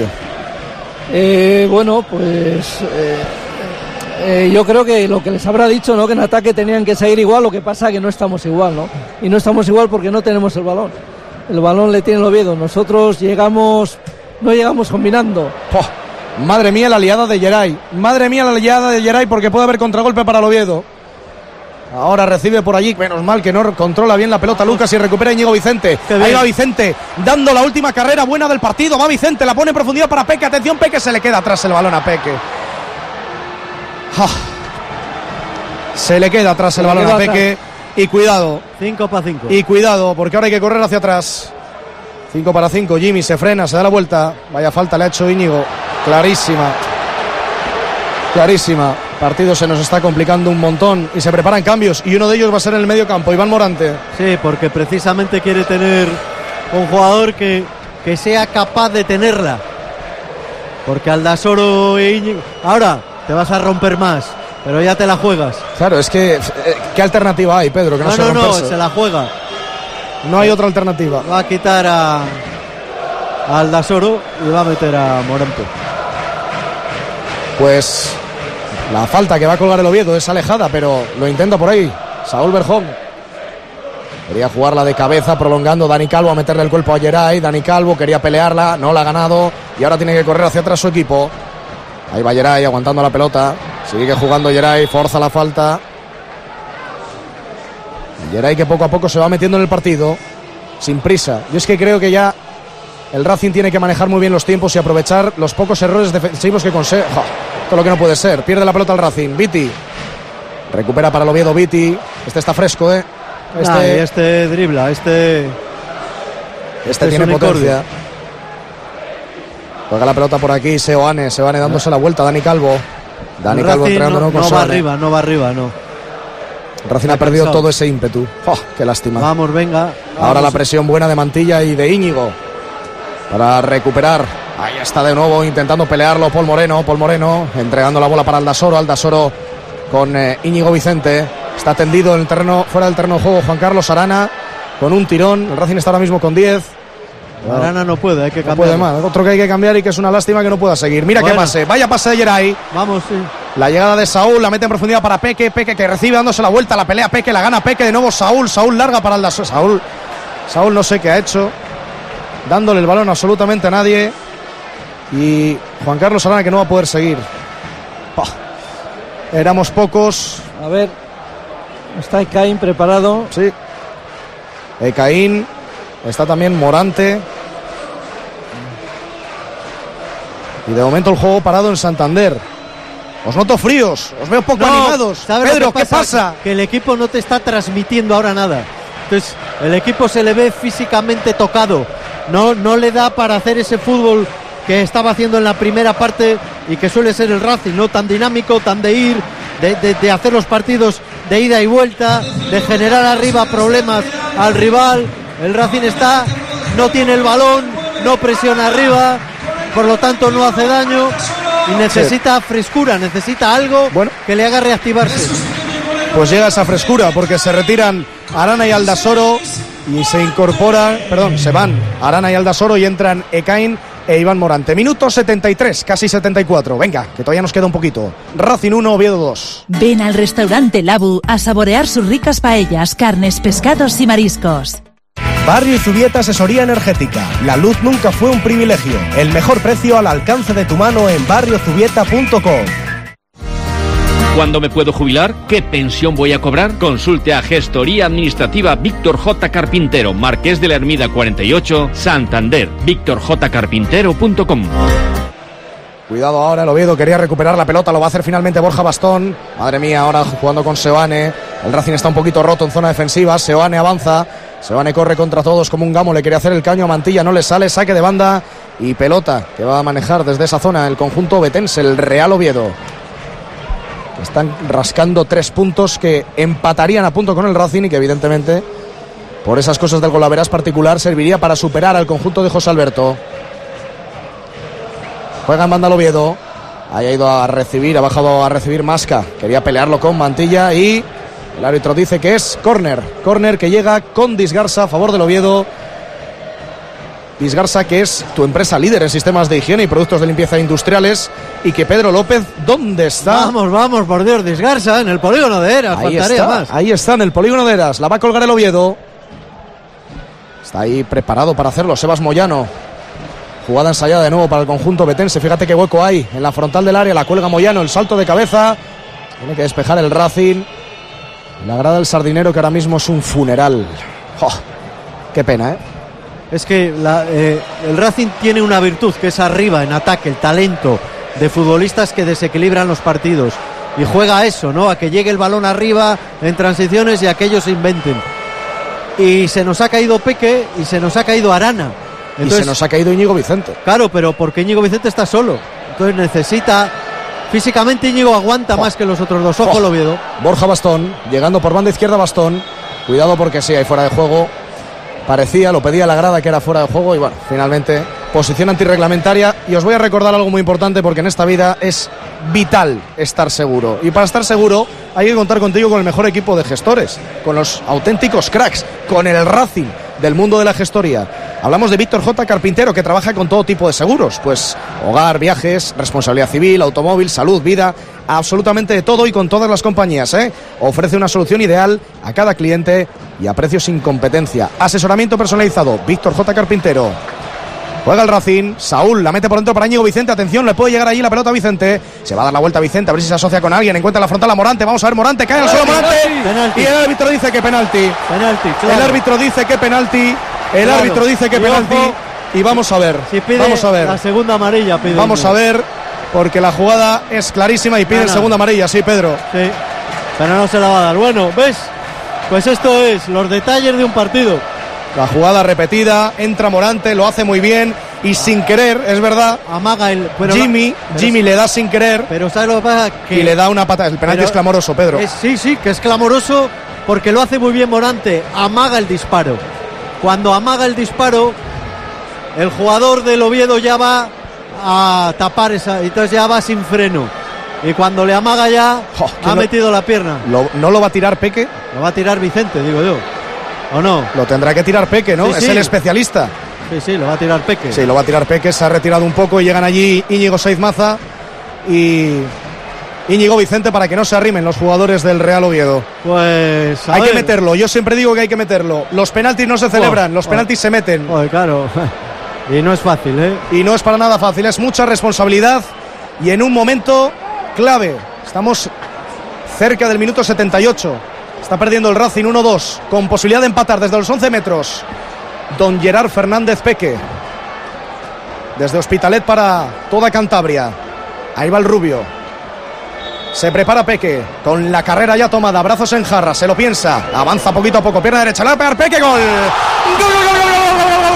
Eh, bueno, pues eh, eh, yo creo que lo que les habrá dicho, ¿no? Que en ataque tenían que seguir igual, lo que pasa que no estamos igual, ¿no? Y no estamos igual porque no tenemos el balón. El balón le tiene el Oviedo. Nosotros llegamos, no llegamos combinando. Oh, madre mía la liada de Geray. Madre mía la liada de Geray porque puede haber contragolpe para el Oviedo. Ahora recibe por allí, menos mal que no controla bien la pelota Lucas y recupera Íñigo Vicente. Ahí va Vicente, dando la última carrera buena del partido. Va Vicente, la pone en profundidad para Peque. Atención, Peque, se le queda atrás el balón a Peque. Ah. Se le queda atrás el Se le balón queda a Peque. atrás. Y cuidado. cinco para cinco. Y cuidado, porque ahora hay que correr hacia atrás. cinco para cinco, Jimmy se frena, se da la vuelta. Vaya falta le ha hecho Íñigo. clarísima. Clarísima. El partido se nos está complicando un montón y se preparan cambios y uno de ellos va a ser en el medio campo, Iván Morante. Sí, porque precisamente quiere tener un jugador que, que sea capaz de tenerla. Porque Aldasoro e Íñigo... Ahora te vas a romper más, pero ya te la juegas. Claro, es que... ¿Qué alternativa hay, Pedro? Que no, no, no, no, se la juega. No hay otra alternativa. Va a quitar a, a Aldasoro y va a meter a Morante. Pues... la falta que va a colgar el Oviedo es alejada, pero lo intenta por ahí Saúl Berjón. Quería jugarla de cabeza, prolongando Dani Calvo a meterle el cuerpo a Geray. Dani Calvo quería pelearla, no la ha ganado y ahora tiene que correr hacia atrás su equipo. Ahí va Geray aguantando la pelota. Sigue jugando Geray, forza la falta. Geray que poco a poco se va metiendo en el partido, sin prisa. Yo es que creo que ya el Racing tiene que manejar muy bien los tiempos y aprovechar los pocos errores defensivos que consigue. ¡Oh! Todo lo que no puede ser. Pierde la pelota el Racing. Viti. Recupera para el Oviedo Viti. Este está fresco, ¿eh? Este, ah, este dribla, este... Este, este tiene potencia. Juega la pelota por aquí, Seoane. Seoane dándose la vuelta, Dani Calvo. Dani Calvo entrenando no, con no va arriba, no va arriba, no. Racing ha perdido todo ese ímpetu. Oh, qué lástima. Vamos, venga. Vamos. Ahora la presión buena de Mantilla y de Íñigo para recuperar. Ahí está de nuevo intentando pelearlo Paul Moreno. Paul Moreno entregando la bola para Aldasoro. Aldasoro con eh, Íñigo Vicente. Está tendido en el terreno, fuera del terreno de juego Juan Carlos Arana con un tirón. El Racing está ahora mismo con diez. Bueno, Arana no puede, hay que cambiar. No puede más. Otro que hay que cambiar y que es una lástima que no pueda seguir. Mira bueno. qué pase. Vaya pase de Geray. Vamos, sí. La llegada de Saúl, la mete en profundidad para Peque. Peque que recibe dándose la vuelta. La pelea Peque, la gana Peque. De nuevo Saúl. Saúl larga para Aldasoro. Saúl. Saúl no sé qué ha hecho. Dándole el balón absolutamente a nadie. Y Juan Carlos Arana que no va a poder seguir. Oh. Éramos pocos. A ver. Está Ekaín preparado. Sí. Ekaín. Está también Morante. Y de momento el juego parado en Santander. Os noto fríos, os veo poco no, animados. Pedro, ¿qué pasa? Que el equipo no te está transmitiendo ahora nada. Entonces, el equipo se le ve físicamente tocado. No, no le da para hacer ese fútbol que estaba haciendo en la primera parte y que suele ser el Racing, no tan dinámico, tan de ir, de, de, de hacer los partidos de ida y vuelta, de generar arriba problemas al rival. El Racing está, no tiene el balón, no presiona arriba, por lo tanto no hace daño y necesita sí. frescura, necesita algo bueno. que le haga reactivarse. Pues llega esa frescura porque se retiran Arana y Aldasoro y se incorporan, perdón, se van Arana y Aldasoro y entran Ekaín e Iván Morante. Minuto setenta y tres, casi setenta y cuatro. Venga, que todavía nos queda un poquito. Racing uno, Oviedo dos. Ven al restaurante Labu a saborear sus ricas paellas, carnes, pescados y mariscos. Barrio Zubieta Asesoría Energética. La luz nunca fue un privilegio. El mejor precio al alcance de tu mano en barrio zubieta punto com. ¿Cuándo me puedo jubilar? ¿Qué pensión voy a cobrar? Consulte a Gestoría Administrativa Víctor J. Carpintero, Marqués de la Ermida cuarenta y ocho, Santander. víctor j carpintero punto com. Cuidado ahora, el Oviedo quería recuperar la pelota, lo va a hacer finalmente Borja Bastón. Madre mía, ahora jugando con Seoane. El Racing está un poquito roto en zona defensiva. Seoane avanza. Seoane corre contra todos como un gamo. Le quiere hacer el caño a Mantilla, no le sale. Saque de banda y pelota que va a manejar desde esa zona el conjunto ovetense, el Real Oviedo. Están rascando tres puntos que empatarían a punto con el Racing y que evidentemente, por esas cosas del golaveras particular, serviría para superar al conjunto de José Alberto. Juega en banda el Oviedo. Ahí ha ido a recibir, ha bajado a recibir Masca. Quería pelearlo con Mantilla y el árbitro dice que es córner. Córner que llega con Disgarza a favor del Oviedo. Disgarza, que es tu empresa líder en sistemas de higiene y productos de limpieza industriales. Y que Pedro López, ¿dónde está? Vamos, vamos, por Dios, Disgarza, en el polígono de Eras. Ahí está, más. ahí está, en el polígono de Eras. La va a colgar el Oviedo. Está ahí preparado para hacerlo Sebas Moyano. Jugada ensayada de nuevo para el conjunto betense. Fíjate qué hueco hay en la frontal del área. La cuelga Moyano, el salto de cabeza. Tiene que despejar el Racing. La grada del Sardinero, que ahora mismo es un funeral. Oh, qué pena, ¿eh? Es que la, eh, el Racing tiene una virtud, que es arriba, en ataque, el talento de futbolistas que desequilibran los partidos. Y juega a eso, ¿no? A que llegue el balón arriba en transiciones y aquellos se inventen. Y se nos ha caído Peque y se nos ha caído Arana. Entonces, y se nos ha caído Íñigo Vicente. Claro, pero porque Íñigo Vicente está solo. Entonces necesita... Físicamente Íñigo aguanta oh. más que los otros dos. Ojo oh. el Oviedo. Borja Bastón, llegando por banda izquierda Bastón. Cuidado porque sí, hay fuera de juego. Parecía, lo pedía la grada que era fuera de juego y bueno, finalmente posición antirreglamentaria. Y os voy a recordar algo muy importante porque en esta vida es vital estar seguro. Y para estar seguro hay que contar contigo con el mejor equipo de gestores, con los auténticos cracks, con el Racing del mundo de la gestoría. Hablamos de Víctor J. Carpintero, que trabaja con todo tipo de seguros, pues hogar, viajes, responsabilidad civil, automóvil, salud, vida, absolutamente de todo y con todas las compañías, ¿eh? Ofrece una solución ideal a cada cliente y a precios sin competencia. Asesoramiento personalizado, Víctor J. Carpintero. Juega el Racing, Saúl la mete por dentro para Íñigo Vicente, atención, le puede llegar allí la pelota a Vicente, se va a dar la vuelta a Vicente, a ver si se asocia con alguien, encuentra la frontal a Morante, vamos a ver Morante, cae al suelo Morante, penalti. Y el árbitro dice que penalti, penalti claro. el árbitro dice que penalti, el claro. árbitro dice que penalti, y vamos a ver, si pide vamos a ver, la segunda amarilla, pide vamos a ver, porque la jugada es clarísima y pide el segunda amarilla, sí Pedro. Sí, pero no se la va a dar, bueno, ¿ves? Pues esto es los detalles de un partido. La jugada repetida, entra Morante, lo hace muy bien y sin querer, es verdad, amaga el pero Jimmy, la, Jimmy le da sin querer, pero ¿sabes lo que pasa? Que y le da una patada, el penalti es clamoroso, Pedro. Es, sí, sí, que es clamoroso porque lo hace muy bien Morante, amaga el disparo. Cuando amaga el disparo, el jugador del Oviedo ya va a tapar esa, entonces ya va sin freno. Y cuando le amaga ya, oh, ha no, metido la pierna. Lo, ¿No lo va a tirar Peque? Lo va a tirar Vicente, digo yo. ¿O no? Lo tendrá que tirar Peque, ¿no? Sí, es sí. el especialista. Sí, sí, lo va a tirar Peque. Sí, lo va a tirar Peque, se ha retirado un poco y llegan allí Íñigo Saiz Maza y Íñigo Vicente para que no se arrimen los jugadores del Real Oviedo. Pues hay ver. que meterlo, yo siempre digo que hay que meterlo. Los penaltis no se celebran, oh, los penaltis oh. se meten. Oh, claro. Y no es fácil, ¿eh? Y no es para nada fácil, es mucha responsabilidad y en un momento clave. Estamos cerca del minuto setenta y ocho. Está perdiendo el Racing uno dos, con posibilidad de empatar desde los once metros. Don Gerard Fernández Peque. Desde Hospitalet para toda Cantabria. Ahí va el rubio. Se prepara Peque, con la carrera ya tomada, brazos en jarra, se lo piensa. Avanza poquito a poco, pierna derecha, le va a pegar Peque, gol. ¡Gol, gol, gol, gol, gol, gol, gol,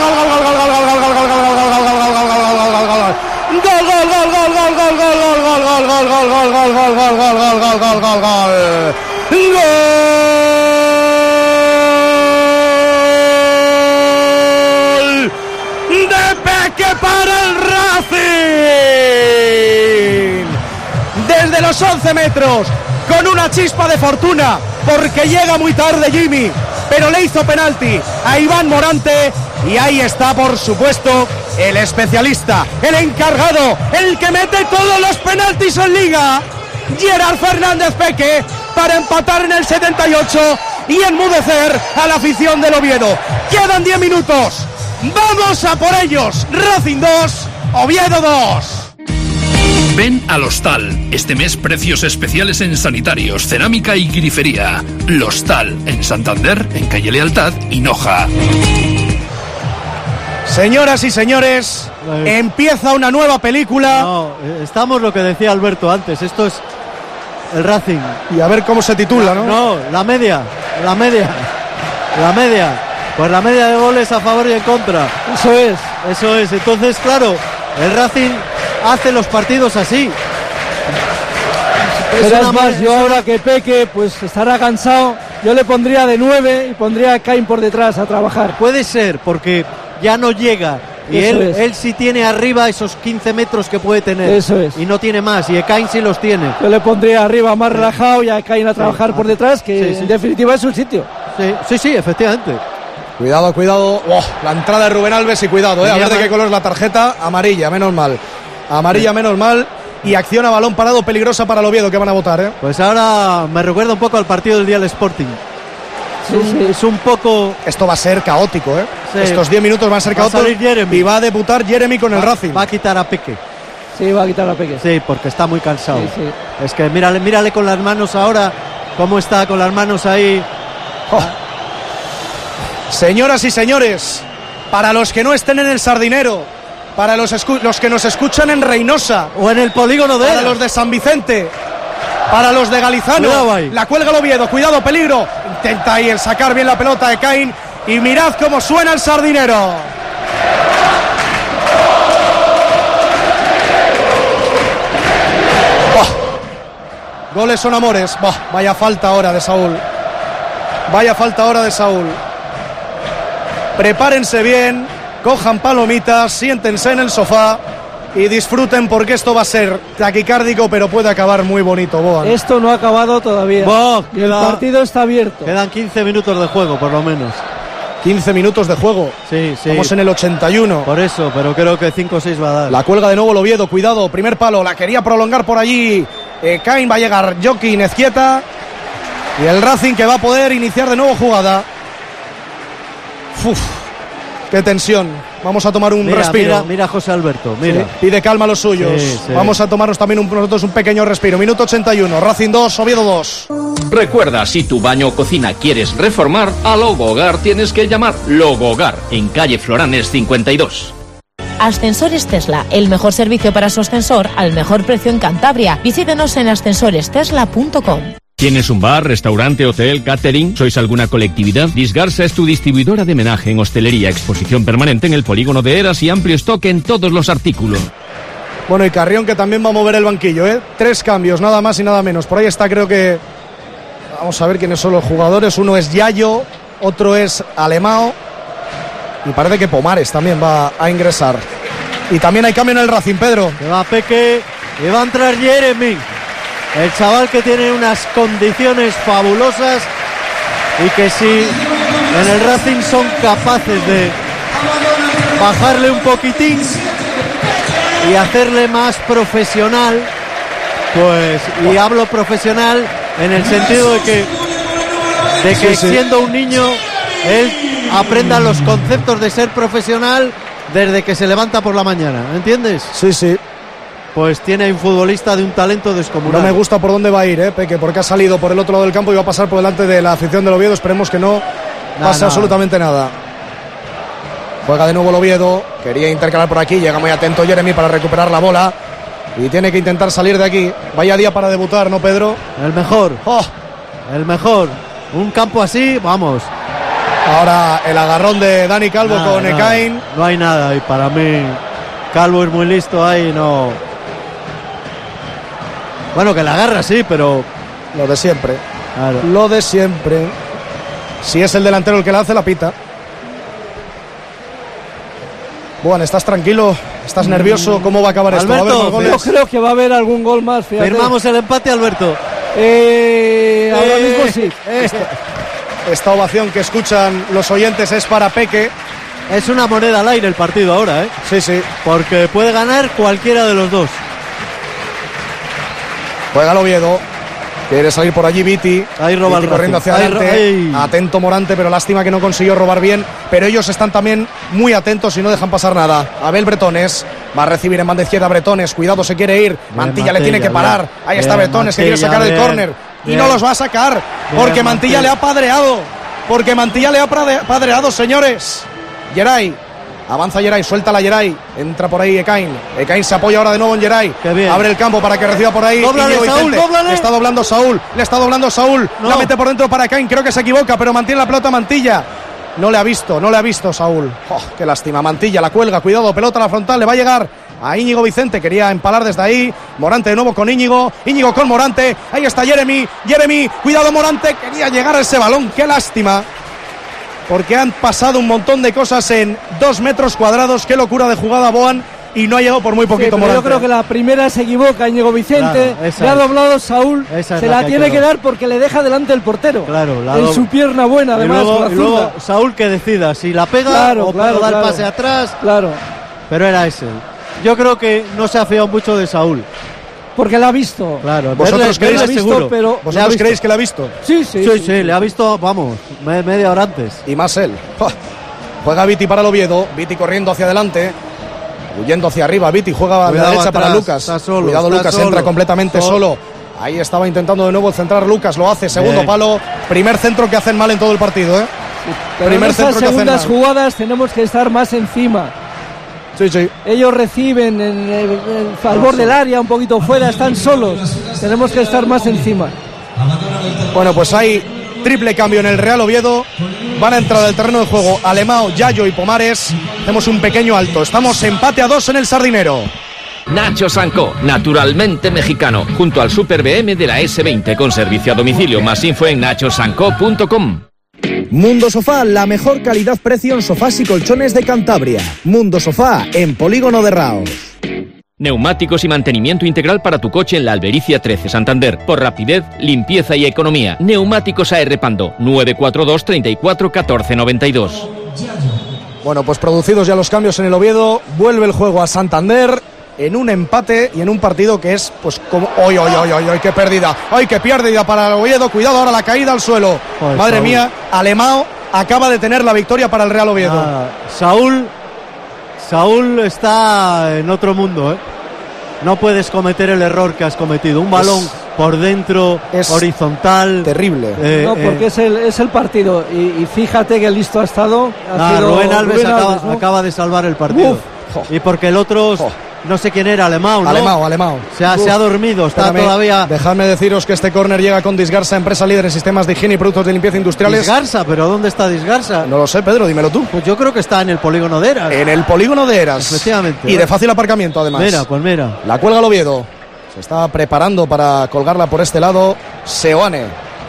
de Peque para el Racing! Desde los once metros, con una chispa de fortuna, porque llega muy tarde Jimmy, pero le hizo penalti a Iván Morante. Y ahí está, por supuesto, el especialista, el encargado, el que mete todos los penaltis en Liga, Gerard Fernández Peque, para empatar en el setenta y ocho y enmudecer a la afición del Oviedo. Quedan diez minutos, vamos a por ellos. Racing dos, Oviedo dos. Ven al Hostal. Este mes precios especiales en sanitarios, cerámica y grifería. L'Hostal, en Santander, en Calle Lealtad y Noja. Señoras y señores, eh, empieza una nueva película. No, estamos lo que decía Alberto antes, esto es el Racing. Y a ver cómo se titula, ¿no? No, la media, la media, la media. Pues la media de goles a favor y en contra. Eso es. Eso es, entonces claro, el Racing hace los partidos así. Pero es más, yo ahora que Peque pues estará cansado, yo le pondría de nueve y pondría a Caín por detrás a trabajar. Puede ser, porque ya no llega y él, él sí tiene arriba esos quince metros que puede tener. Eso es. Y no tiene más, y Ekain sí los tiene. Yo le pondría arriba más relajado y a Ekain a trabajar sí. por detrás, que sí, sí. en definitiva es su sitio. Sí, sí, sí, efectivamente. Cuidado, cuidado. Oh, la entrada de Rubén Alves y cuidado, eh. A ver de qué color es la tarjeta. Amarilla, menos mal. Amarilla, sí. menos mal. Y acción a balón parado peligrosa para el Oviedo, que van a votar, eh. Pues ahora me recuerda un poco al partido del día del Sporting. Sí, sí. Es un poco... Esto va a ser caótico, ¿eh? Sí. Estos diez minutos van a ser va caóticos. A y va a debutar Jeremy con va, el Racing. Va a quitar a Peque. Sí, va a quitar a Peque. Sí, porque está muy cansado. Sí, sí. Es que mírale, mírale con las manos ahora. Cómo está con las manos ahí. Oh. Señoras y señores, para los que no estén en el Sardinero, para los, escu- los que nos escuchan en Reynosa o en el polígono de... Para los de San Vicente, para los de Galizano, la cuelga el Oviedo, cuidado, peligro. Intenta ahí el sacar bien la pelota de Caín y mirad cómo suena el Sardinero. Goles son amores. Bah, vaya falta ahora de Saúl. Vaya falta ahora de Saúl. Prepárense bien, cojan palomitas, siéntense en el sofá y disfruten, porque esto va a ser taquicárdico, pero puede acabar muy bonito, Boan. Esto no ha acabado todavía. Boh, y el partido está abierto. Quedan quince minutos de juego, por lo menos. quince minutos de juego. Sí, sí. Estamos en el ochenta y uno. Por eso, pero creo que cinco o seis va a dar. La cuelga de nuevo el Oviedo, cuidado, primer palo, la quería prolongar por allí. Eh, Cain, va a llegar Joaquín Ezquieta. Y el Racing que va a poder iniciar de nuevo jugada. Uf, qué tensión. Vamos a tomar un mira, respiro. Mira, mira José Alberto, mira. Sí, pide calma a los suyos. Sí, sí. Vamos a tomarnos también un, nosotros un pequeño respiro. Minuto ochenta y uno, Racing dos, Oviedo dos. Recuerda, si tu baño o cocina quieres reformar, a Logo Hogar tienes que llamar Logo Hogar, en calle Floranes cincuenta y dos. Ascensores Tesla, el mejor servicio para su ascensor al mejor precio en Cantabria. Visítenos en ascensores tesla punto com. ¿Tienes un bar, restaurante, hotel, catering? ¿Sois alguna colectividad? Disgarsa es tu distribuidora de menaje en hostelería, exposición permanente en el polígono de Eras y amplio stock en todos los artículos. Bueno, y Carrión, que también va a mover el banquillo, ¿eh? Tres cambios, nada más y nada menos. Por ahí está, creo que... Vamos a ver quiénes son los jugadores. Uno es Yayo, otro es Alemao. Y parece que Pomares también va a ingresar. Y también hay cambio en el Racing, Pedro. Se va Peque y va a entrar Jeremy. El chaval que tiene unas condiciones fabulosas y que si en el Racing son capaces de bajarle un poquitín y hacerle más profesional, pues, y hablo profesional en el sentido de que, de que sí, sí. siendo un niño él aprenda los conceptos de ser profesional desde que se levanta por la mañana, ¿entiendes? Sí, sí. Pues tiene un futbolista de un talento descomunal. No me gusta por dónde va a ir, ¿eh, Peque? Porque ha salido por el otro lado del campo y va a pasar por delante de la afición del Oviedo. Esperemos que no nah, pase nah. absolutamente nada. Juega de nuevo el Oviedo. Quería intercalar por aquí. Llega muy atento Jeremy para recuperar la bola. Y tiene que intentar salir de aquí. Vaya día para debutar, ¿no, Pedro? El mejor. Oh. El mejor. Un campo así, vamos. Ahora el agarrón de Dani Calvo nah, con Ekain. Nah. No hay nada. Y para mí, Calvo es muy listo ahí, no... Bueno, que la agarra, sí, pero... Lo de siempre. Claro. Lo de siempre. Si es el delantero el que la hace, la pita. Bueno, ¿estás tranquilo? ¿Estás nervioso? ¿Cómo va a acabar Alberto, esto? A ver, yo creo que va a haber algún gol más, fíjate. Firmamos el empate, Alberto. Eh, ahora eh, mismo sí. Eh. Esta, esta ovación que escuchan los oyentes es para Peque. Es una moneda al aire el partido ahora, ¿eh? Sí, sí. Porque puede ganar cualquiera de los dos. Juega el Oviedo. Quiere salir por allí Viti. Ahí roba Viti el corriendo hacia ahí, adelante. ahí. Atento Morante, pero lástima que no consiguió robar bien. Pero ellos están también muy atentos y no dejan pasar nada. Abel Bretones va a recibir en banda izquierda Bretones. Cuidado, se quiere ir. Bien, Mantilla, Mantilla le tiene que parar. Bien, ahí está bien, Bretones, Mantilla, que quiere sacar bien, el córner. Y no los va a sacar. Bien, porque Mantilla, Mantilla le ha padreado. Porque Mantilla le ha padreado, señores. Geray. Avanza Geray, suelta la Geray. Entra por ahí Ekain. Ekain se apoya ahora de nuevo en Geray. Abre el campo para que reciba por ahí. Dóblale, Saúl, le está doblando Saúl. Le está doblando Saúl. No. La mete por dentro para Ekain. Creo que se equivoca, pero mantiene la pelota Mantilla. No le ha visto, no le ha visto Saúl. Oh, qué lástima. Mantilla la cuelga. Cuidado, pelota a la frontal. Le va a llegar a Íñigo Vicente. Quería empalar desde ahí. Morante de nuevo con Íñigo. Íñigo con Morante. Ahí está Jeremy. Jeremy. Cuidado, Morante. Quería llegar a ese balón. Qué lástima. Porque han pasado un montón de cosas en dos metros cuadrados. Qué locura de jugada, Boan. Y no ha llegado por muy poquito, sí, Morante. Yo creo que la primera se equivoca Íñigo Vicente. Claro, le ha doblado Saúl. Se la, la tiene que, que dar porque le deja delante el portero. Claro, la en doble. Su pierna buena, además. Y luego, con la y luego Saúl que decida si la pega claro, o claro, da claro. el pase atrás. Claro. Pero era ese. Yo creo que no se ha fiado mucho de Saúl. Porque la ha visto. Claro, vosotros verle, creéis, verle seguro. Pero ¿Vosotros creéis que la ha visto? Sí, sí. Sí, sí, sí, sí, le ha visto, vamos, media hora antes. Y más él. Juega Viti para el Oviedo. Viti corriendo hacia adelante. Huyendo hacia arriba. Viti juega a la derecha atrás, para Lucas. Está solo, Cuidado, está Lucas solo, entra completamente solo. solo. Ahí estaba intentando de nuevo centrar Lucas. Lo hace. Segundo Bien. palo. Primer centro que hacen mal en todo el partido, ¿eh? Pero Primer en centro que hacen mal. En segundas jugadas tenemos que estar más encima. Sí, sí. Ellos reciben en el, el, al borde del área, un poquito fuera, están solos. Tenemos que estar más encima. Bueno, pues hay triple cambio en el Real Oviedo. Van a entrar al terreno de juego Alemao, Yayo y Pomares. Hacemos un pequeño alto. Estamos empate a dos en el Sardinero. Nachos and Co, naturalmente mexicano, junto al Super B M de la ese veinte, con servicio a domicilio. Más info en nachos and co punto com. Mundo Sofá, la mejor calidad-precio en sofás y colchones de Cantabria. Mundo Sofá, en Polígono de Raos. Neumáticos y mantenimiento integral para tu coche en la Albericia trece, Santander. Por rapidez, limpieza y economía. Neumáticos A R Pando, nueve cuatro dos, treinta y cuatro, catorce noventa y dos. Bueno, pues producidos ya los cambios en el Oviedo, vuelve el juego a Santander en un empate y en un partido que es, pues, como... ¡Ay, ay, ay, ay, ay, qué pérdida! ¡Ay, qué pérdida para el Oviedo! Cuidado ahora la caída al suelo. Joder, madre Saúl. mía, Alemão acaba de tener la victoria para el Real Oviedo. Ah, Saúl, Saúl está en otro mundo, ¿eh? No puedes cometer el error que has cometido. Un balón es, por dentro, es horizontal. Terrible. Eh, no, porque eh, es, el, es el partido. Y, y fíjate que listo ha estado. Ha ah, sido Rubén Alves, Rubén acaba, Alves ¿no? acaba de salvar el partido. Uf. Y porque el otro... Oh. No sé quién era, Alemão, ¿no? Alemão, Alemão. Se ha, se ha dormido, está Espérame, todavía... Dejadme deciros que este córner llega con Disgarsa, empresa líder en sistemas de higiene y productos de limpieza industriales. ¿Disgarsa? ¿Pero dónde está Disgarsa? No lo sé, Pedro, dímelo tú. Pues yo creo que está en el polígono de Eras. En el polígono de Eras. Efectivamente. Y ¿verdad? De fácil aparcamiento, además. Mira, pues mira. La cuelga el Oviedo. Se está preparando para colgarla por este lado Seoane.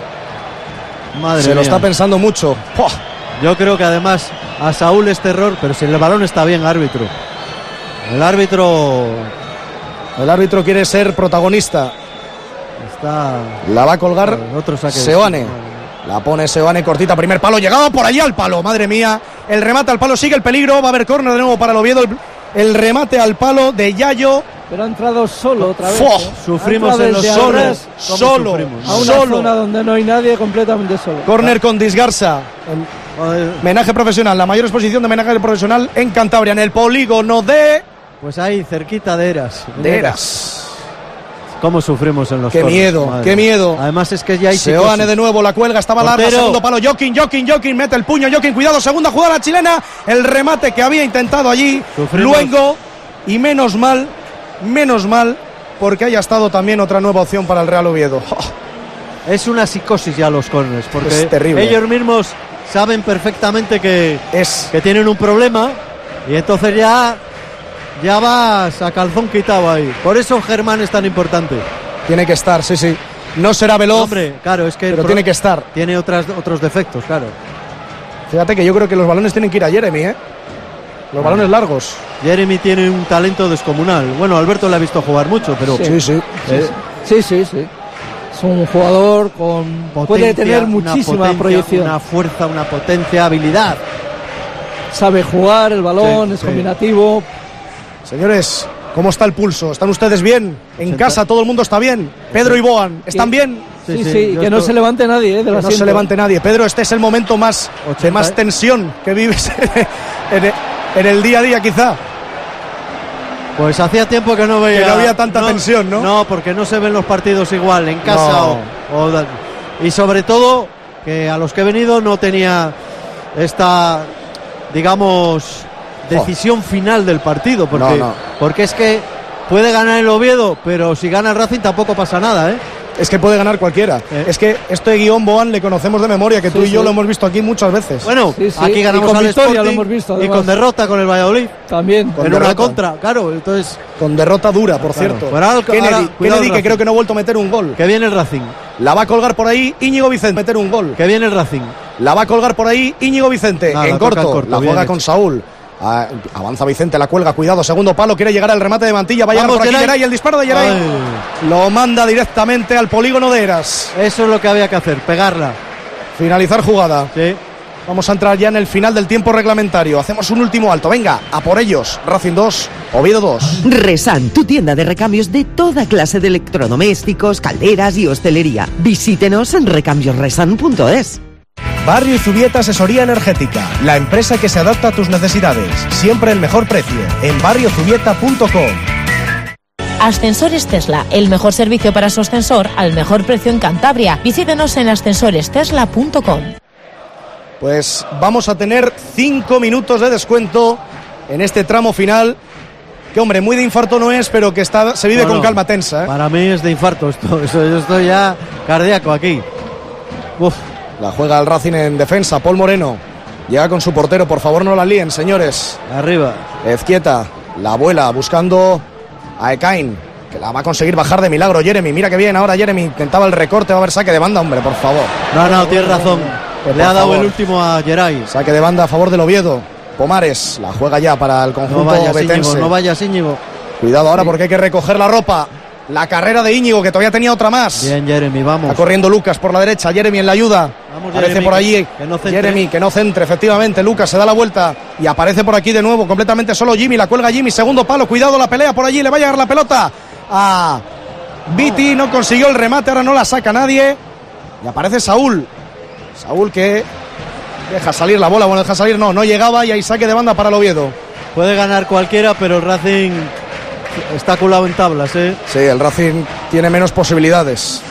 Madre Se mía. lo está pensando mucho. ¡Oh! Yo creo que además a Saúl este error, pero si el balón está bien, árbitro. El árbitro... El árbitro quiere ser protagonista. Está... La va a colgar otro saque Seoane. La pone Seoane cortita, primer palo, llegado por allí al palo, madre mía. El remate al palo, sigue el peligro, va a haber córner de nuevo para el Oviedo. El, el remate al palo de Yayo. Pero ha entrado solo otra vez. ¡Oh! ¿eh? Sufrimos en los solos. Solo. Sufrimos? A una solo. zona donde no hay nadie, completamente solo. Córner con Disgarsa. Menaje profesional, la mayor exposición de menaje profesional en Cantabria, en el polígono de... Pues ahí, cerquita de Eras. De Eras. Cómo sufrimos en los Qué miedo, madre. Qué miedo. Además es que ya hay Seoane de nuevo, la cuelga, estaba larga, segundo palo, Jokin, Jokin, Jokin, mete el puño, Jokin, cuidado, segunda jugada chilena, el remate que había intentado allí, sufrimos. Luengo, y menos mal, menos mal, porque haya estado también otra nueva opción para el Real Oviedo. Oh. Es una psicosis ya los corners, porque es terrible. Ellos mismos saben perfectamente que, es. que tienen un problema, y entonces ya... Ya vas a calzón quitado ahí. Por eso Germán es tan importante. Tiene que estar, sí, sí. No será veloz. Hombre, claro, es que pero tiene que estar. Tiene otras, otros defectos, claro. Fíjate que yo creo que los balones tienen que ir a Jeremy, ¿eh? Los ah. balones largos. Jeremy tiene un talento descomunal. Bueno, Alberto le ha visto jugar mucho, pero... Sí, sí. Sí, eh, sí, sí, sí. Es un jugador con... Potencia, puede tener muchísima potencia, proyección. Una fuerza, una potencia, habilidad. Sabe jugar el balón, sí, es sí. combinativo... Señores, ¿cómo está el pulso? ¿Están ustedes bien? En ochenta casa todo el mundo está bien. Pedro y Boan, ¿están sí. bien? Sí, sí, sí que estoy... no se levante nadie, ¿eh? De que no se levante nadie. Pedro, este es el momento más ochenta de más tensión que vives en el, en el día a día, quizá. Pues hacía tiempo que no veía... Que no había tanta no, tensión, ¿no? No, porque no se ven los partidos igual, en casa no. o, o... Y sobre todo, que a los que he venido no tenía esta, digamos... decisión final del partido, porque, no, no. porque es que puede ganar el Oviedo, pero si gana el Racing tampoco pasa nada, ¿eh? Es que puede ganar cualquiera. ¿Eh? Es que este guión, Boan, le conocemos de memoria, que sí, tú y sí. yo lo hemos visto aquí muchas veces. Bueno, sí, sí. aquí ganamos y con al victoria Sporting, lo hemos visto, y con derrota con el Valladolid. También. Con en derrota. Una contra, claro, entonces... Con derrota dura, por claro. cierto. Ahora, Kennedy, ahora, Kennedy que creo que no ha vuelto a meter un gol. Que viene el Racing. La va a colgar por ahí Íñigo Vicente, meter un gol. Que viene el Racing. La va a colgar por ahí Íñigo Vicente, ah, en, la corto. en corto. La juega con Saúl. Ah, avanza Vicente, la cuelga, cuidado, segundo palo, quiere llegar al remate de Mantilla, va a llegar Vamos, por aquí Geray, el disparo de Geray lo manda directamente al polígono de Eras. Eso es lo que había que hacer, pegarla. Finalizar jugada. Sí. Vamos a entrar ya en el final del tiempo reglamentario. Hacemos un último alto, venga, a por ellos. Racing dos, Oviedo dos. Resan, tu tienda de recambios de toda clase de electrodomésticos, calderas y hostelería. Visítenos en recambios resan punto es. Barrio Zubieta Asesoría Energética, la empresa que se adapta a tus necesidades. Siempre el mejor precio, en barrio zubieta punto com. Ascensores Tesla, el mejor servicio para su ascensor al mejor precio en Cantabria. Visítenos en ascensores tesla punto com. Pues vamos a tener cinco minutos de descuento en este tramo final. Que hombre, muy de infarto no es, pero que está, se vive bueno, con calma tensa, ¿eh? Para mí es de infarto esto, eso, yo estoy ya cardíaco aquí. Uf. La juega el Racing en defensa, Paul Moreno. Llega con su portero, por favor no la líen, señores. Arriba. Ezquieta, la abuela, buscando a Ekain, que la va a conseguir bajar de milagro Jeremy. Mira que bien ahora Jeremy, intentaba el recorte, va a haber saque de banda, hombre, por favor. No, no, tienes razón. Pues Le ha dado favor. el último a Geray. Saque de banda a favor del Oviedo. Pomares la juega ya para el conjunto No vayas, betense. Íñigo, no vayas, Íñigo. Cuidado ahora porque hay que recoger la ropa. La carrera de Íñigo, que todavía tenía otra más. Bien, Jeremy, vamos. Está corriendo Lucas por la derecha, Jeremy en la ayuda. Vamos, Aparece Jeremy, por allí. que no centre. Jeremy, que no centre, efectivamente. Lucas se da la vuelta y aparece por aquí de nuevo, completamente solo Jimmy. La cuelga Jimmy, segundo palo. Cuidado la pelea por allí, le va a llegar la pelota a Viti. No consiguió el remate, ahora no la saca nadie. Y aparece Saúl. Saúl que deja salir la bola. Bueno, deja salir, no, no llegaba y hay saque de banda para el Oviedo. Puede ganar cualquiera, pero el Racing está culado en tablas, ¿eh? Sí, el Racing tiene menos posibilidades.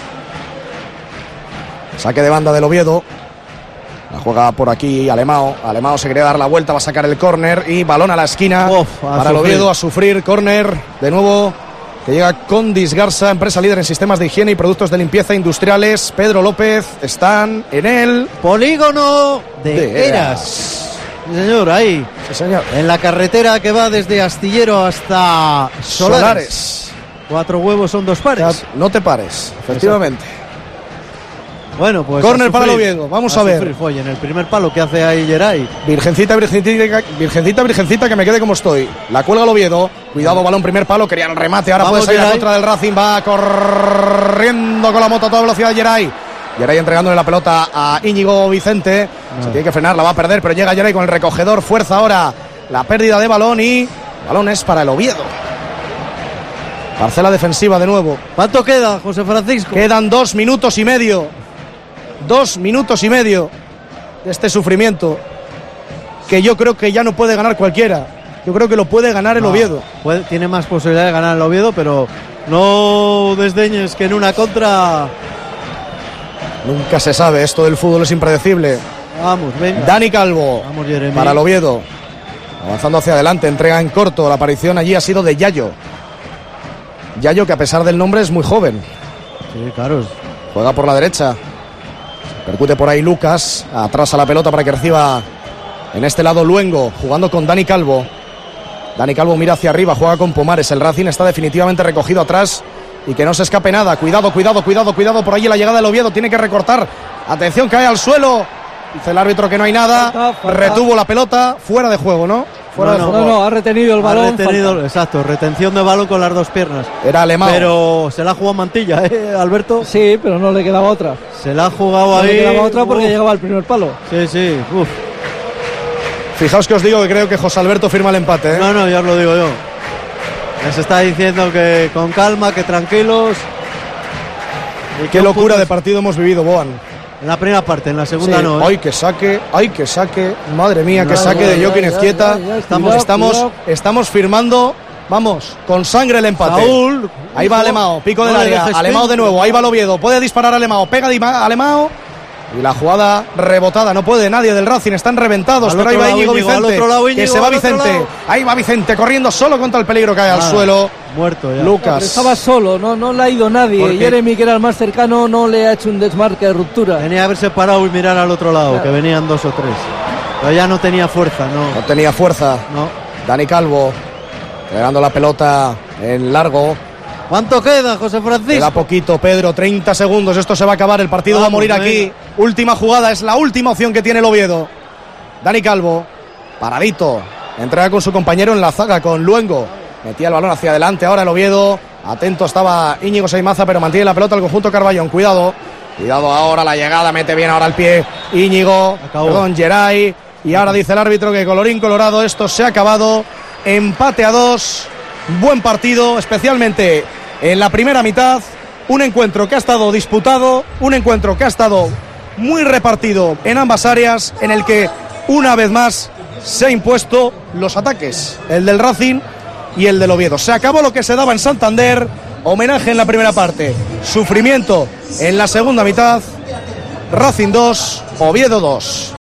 Saque de banda del Oviedo. La juega por aquí Alemao. Alemao se quería dar la vuelta, va a sacar el córner y balón a la esquina. Uf, para el Oviedo a sufrir. Córner de nuevo que llega Condis Garza, empresa líder en sistemas de higiene y productos de limpieza industriales. Pedro López están en el polígono de, de Eras. Eras. Sí, señor, ahí. Sí, señor. En la carretera que va desde Astillero hasta Solares. Solares. Cuatro huevos son dos pares. No te pares, efectivamente. Exacto. Bueno, pues. Córner para el Oviedo, vamos a, a ver. Oye, en el primer palo que hace ahí Geray. Virgencita, virgencita, virgencita, virgencita, que me quede como estoy. La cuelga el Oviedo. Cuidado, balón, primer palo. Quería el remate. Ahora Vamos, puede salir Geray. a contra del Racing. Va corriendo con la moto a toda velocidad Geray. Geray entregándole la pelota a Íñigo Vicente. No. Se tiene que frenar, la va a perder, pero llega Geray con el recogedor. Fuerza ahora la pérdida de balón y balón es para el Oviedo. Parcela defensiva de nuevo. ¿Cuánto queda, José Francisco? Quedan dos minutos y medio. Dos minutos y medio de este sufrimiento que yo creo que ya no puede ganar cualquiera. Yo creo que lo puede ganar el no, Oviedo. Puede, tiene más posibilidad de ganar el Oviedo, pero no desdeñes que en una contra. Nunca se sabe, esto del fútbol es impredecible. Vamos, venga. Dani Calvo. Vamos, Jeremy. Para el Oviedo. Avanzando hacia adelante, entrega en corto. La aparición allí ha sido de Yayo. Yayo, que a pesar del nombre es muy joven. Sí, claro. Juega por la derecha. Percute por ahí Lucas. Atrás a la pelota para que reciba en este lado Luengo. Jugando con Dani Calvo. Dani Calvo mira hacia arriba. Juega con Pomares. El Racing está definitivamente recogido atrás. Y que no se escape nada. Cuidado, cuidado, cuidado, cuidado. Por allí la llegada del Oviedo. Tiene que recortar. Atención, cae al suelo. Dice el árbitro que no hay nada. Falta, falta. Retuvo la pelota. Fuera de juego, ¿no? Fuera no, de no, juego. No, no, ha retenido el balón. Ha retenido, exacto, retención de balón con las dos piernas. Era Alemán. Pero se la ha jugado Mantilla, ¿eh, Alberto? Sí, pero no le quedaba otra. Se la ha jugado no ahí. No le quedaba otra porque uf. llegaba al primer palo. Sí, sí, uf. Fijaos que os digo que creo que José Alberto firma el empate, ¿eh? No, no, ya os lo digo yo. Les está diciendo que con calma, que tranquilos. Y qué locura de partido hemos vivido, Boan. En la primera parte, en la segunda sí. no. ¿eh? Ay, que saque, ay, que saque. Madre mía, no, que saque no, de Joaquín Ezquieta. Estamos, estamos, cuidado. estamos firmando, vamos, con sangre el empate. Saúl, ahí va Alemao, pico del área. Alemao de nuevo, ahí va el Oviedo. Puede disparar Alemao, pega Alemao. Y la jugada rebotada, no puede nadie del Racing, están reventados, al pero ahí va Íñigo, Íñigo Vicente, lado, Íñigo, que se va Vicente, ahí va Vicente, corriendo solo contra el peligro, cae ah, al suelo, muerto ya. Lucas. Pero estaba solo, no, no le ha ido nadie, Jeremy, que era el más cercano, no le ha hecho un desmarque de ruptura. Tenía que haberse parado y mirar al otro lado, claro. Que venían dos o tres, pero ya no tenía fuerza, no. No tenía fuerza, no. Dani Calvo, pegando la pelota en largo. ¿Cuánto queda, José Francisco? Queda poquito, Pedro, treinta segundos, esto se va a acabar, el partido Vamos, va a morir venga. Aquí. Última jugada, es la última opción que tiene el Oviedo. Dani Calvo, paradito, entrega con su compañero en la zaga, con Luengo. Metía el balón hacia adelante, ahora el Oviedo. Atento estaba Íñigo Seimaza, pero mantiene la pelota el conjunto Carballón. Cuidado, cuidado ahora la llegada, mete bien ahora el pie Íñigo, Acabó. perdón, Geray. Y ahora dice el árbitro que colorín colorado, esto se ha acabado. Empate a dos, buen partido, especialmente en la primera mitad, un encuentro que ha estado disputado, un encuentro que ha estado muy repartido en ambas áreas, en el que una vez más se ha impuesto los ataques, el del Racing y el del Oviedo. Se acabó lo que se daba en Santander, homenaje en la primera parte, sufrimiento en la segunda mitad, Racing dos, Oviedo dos.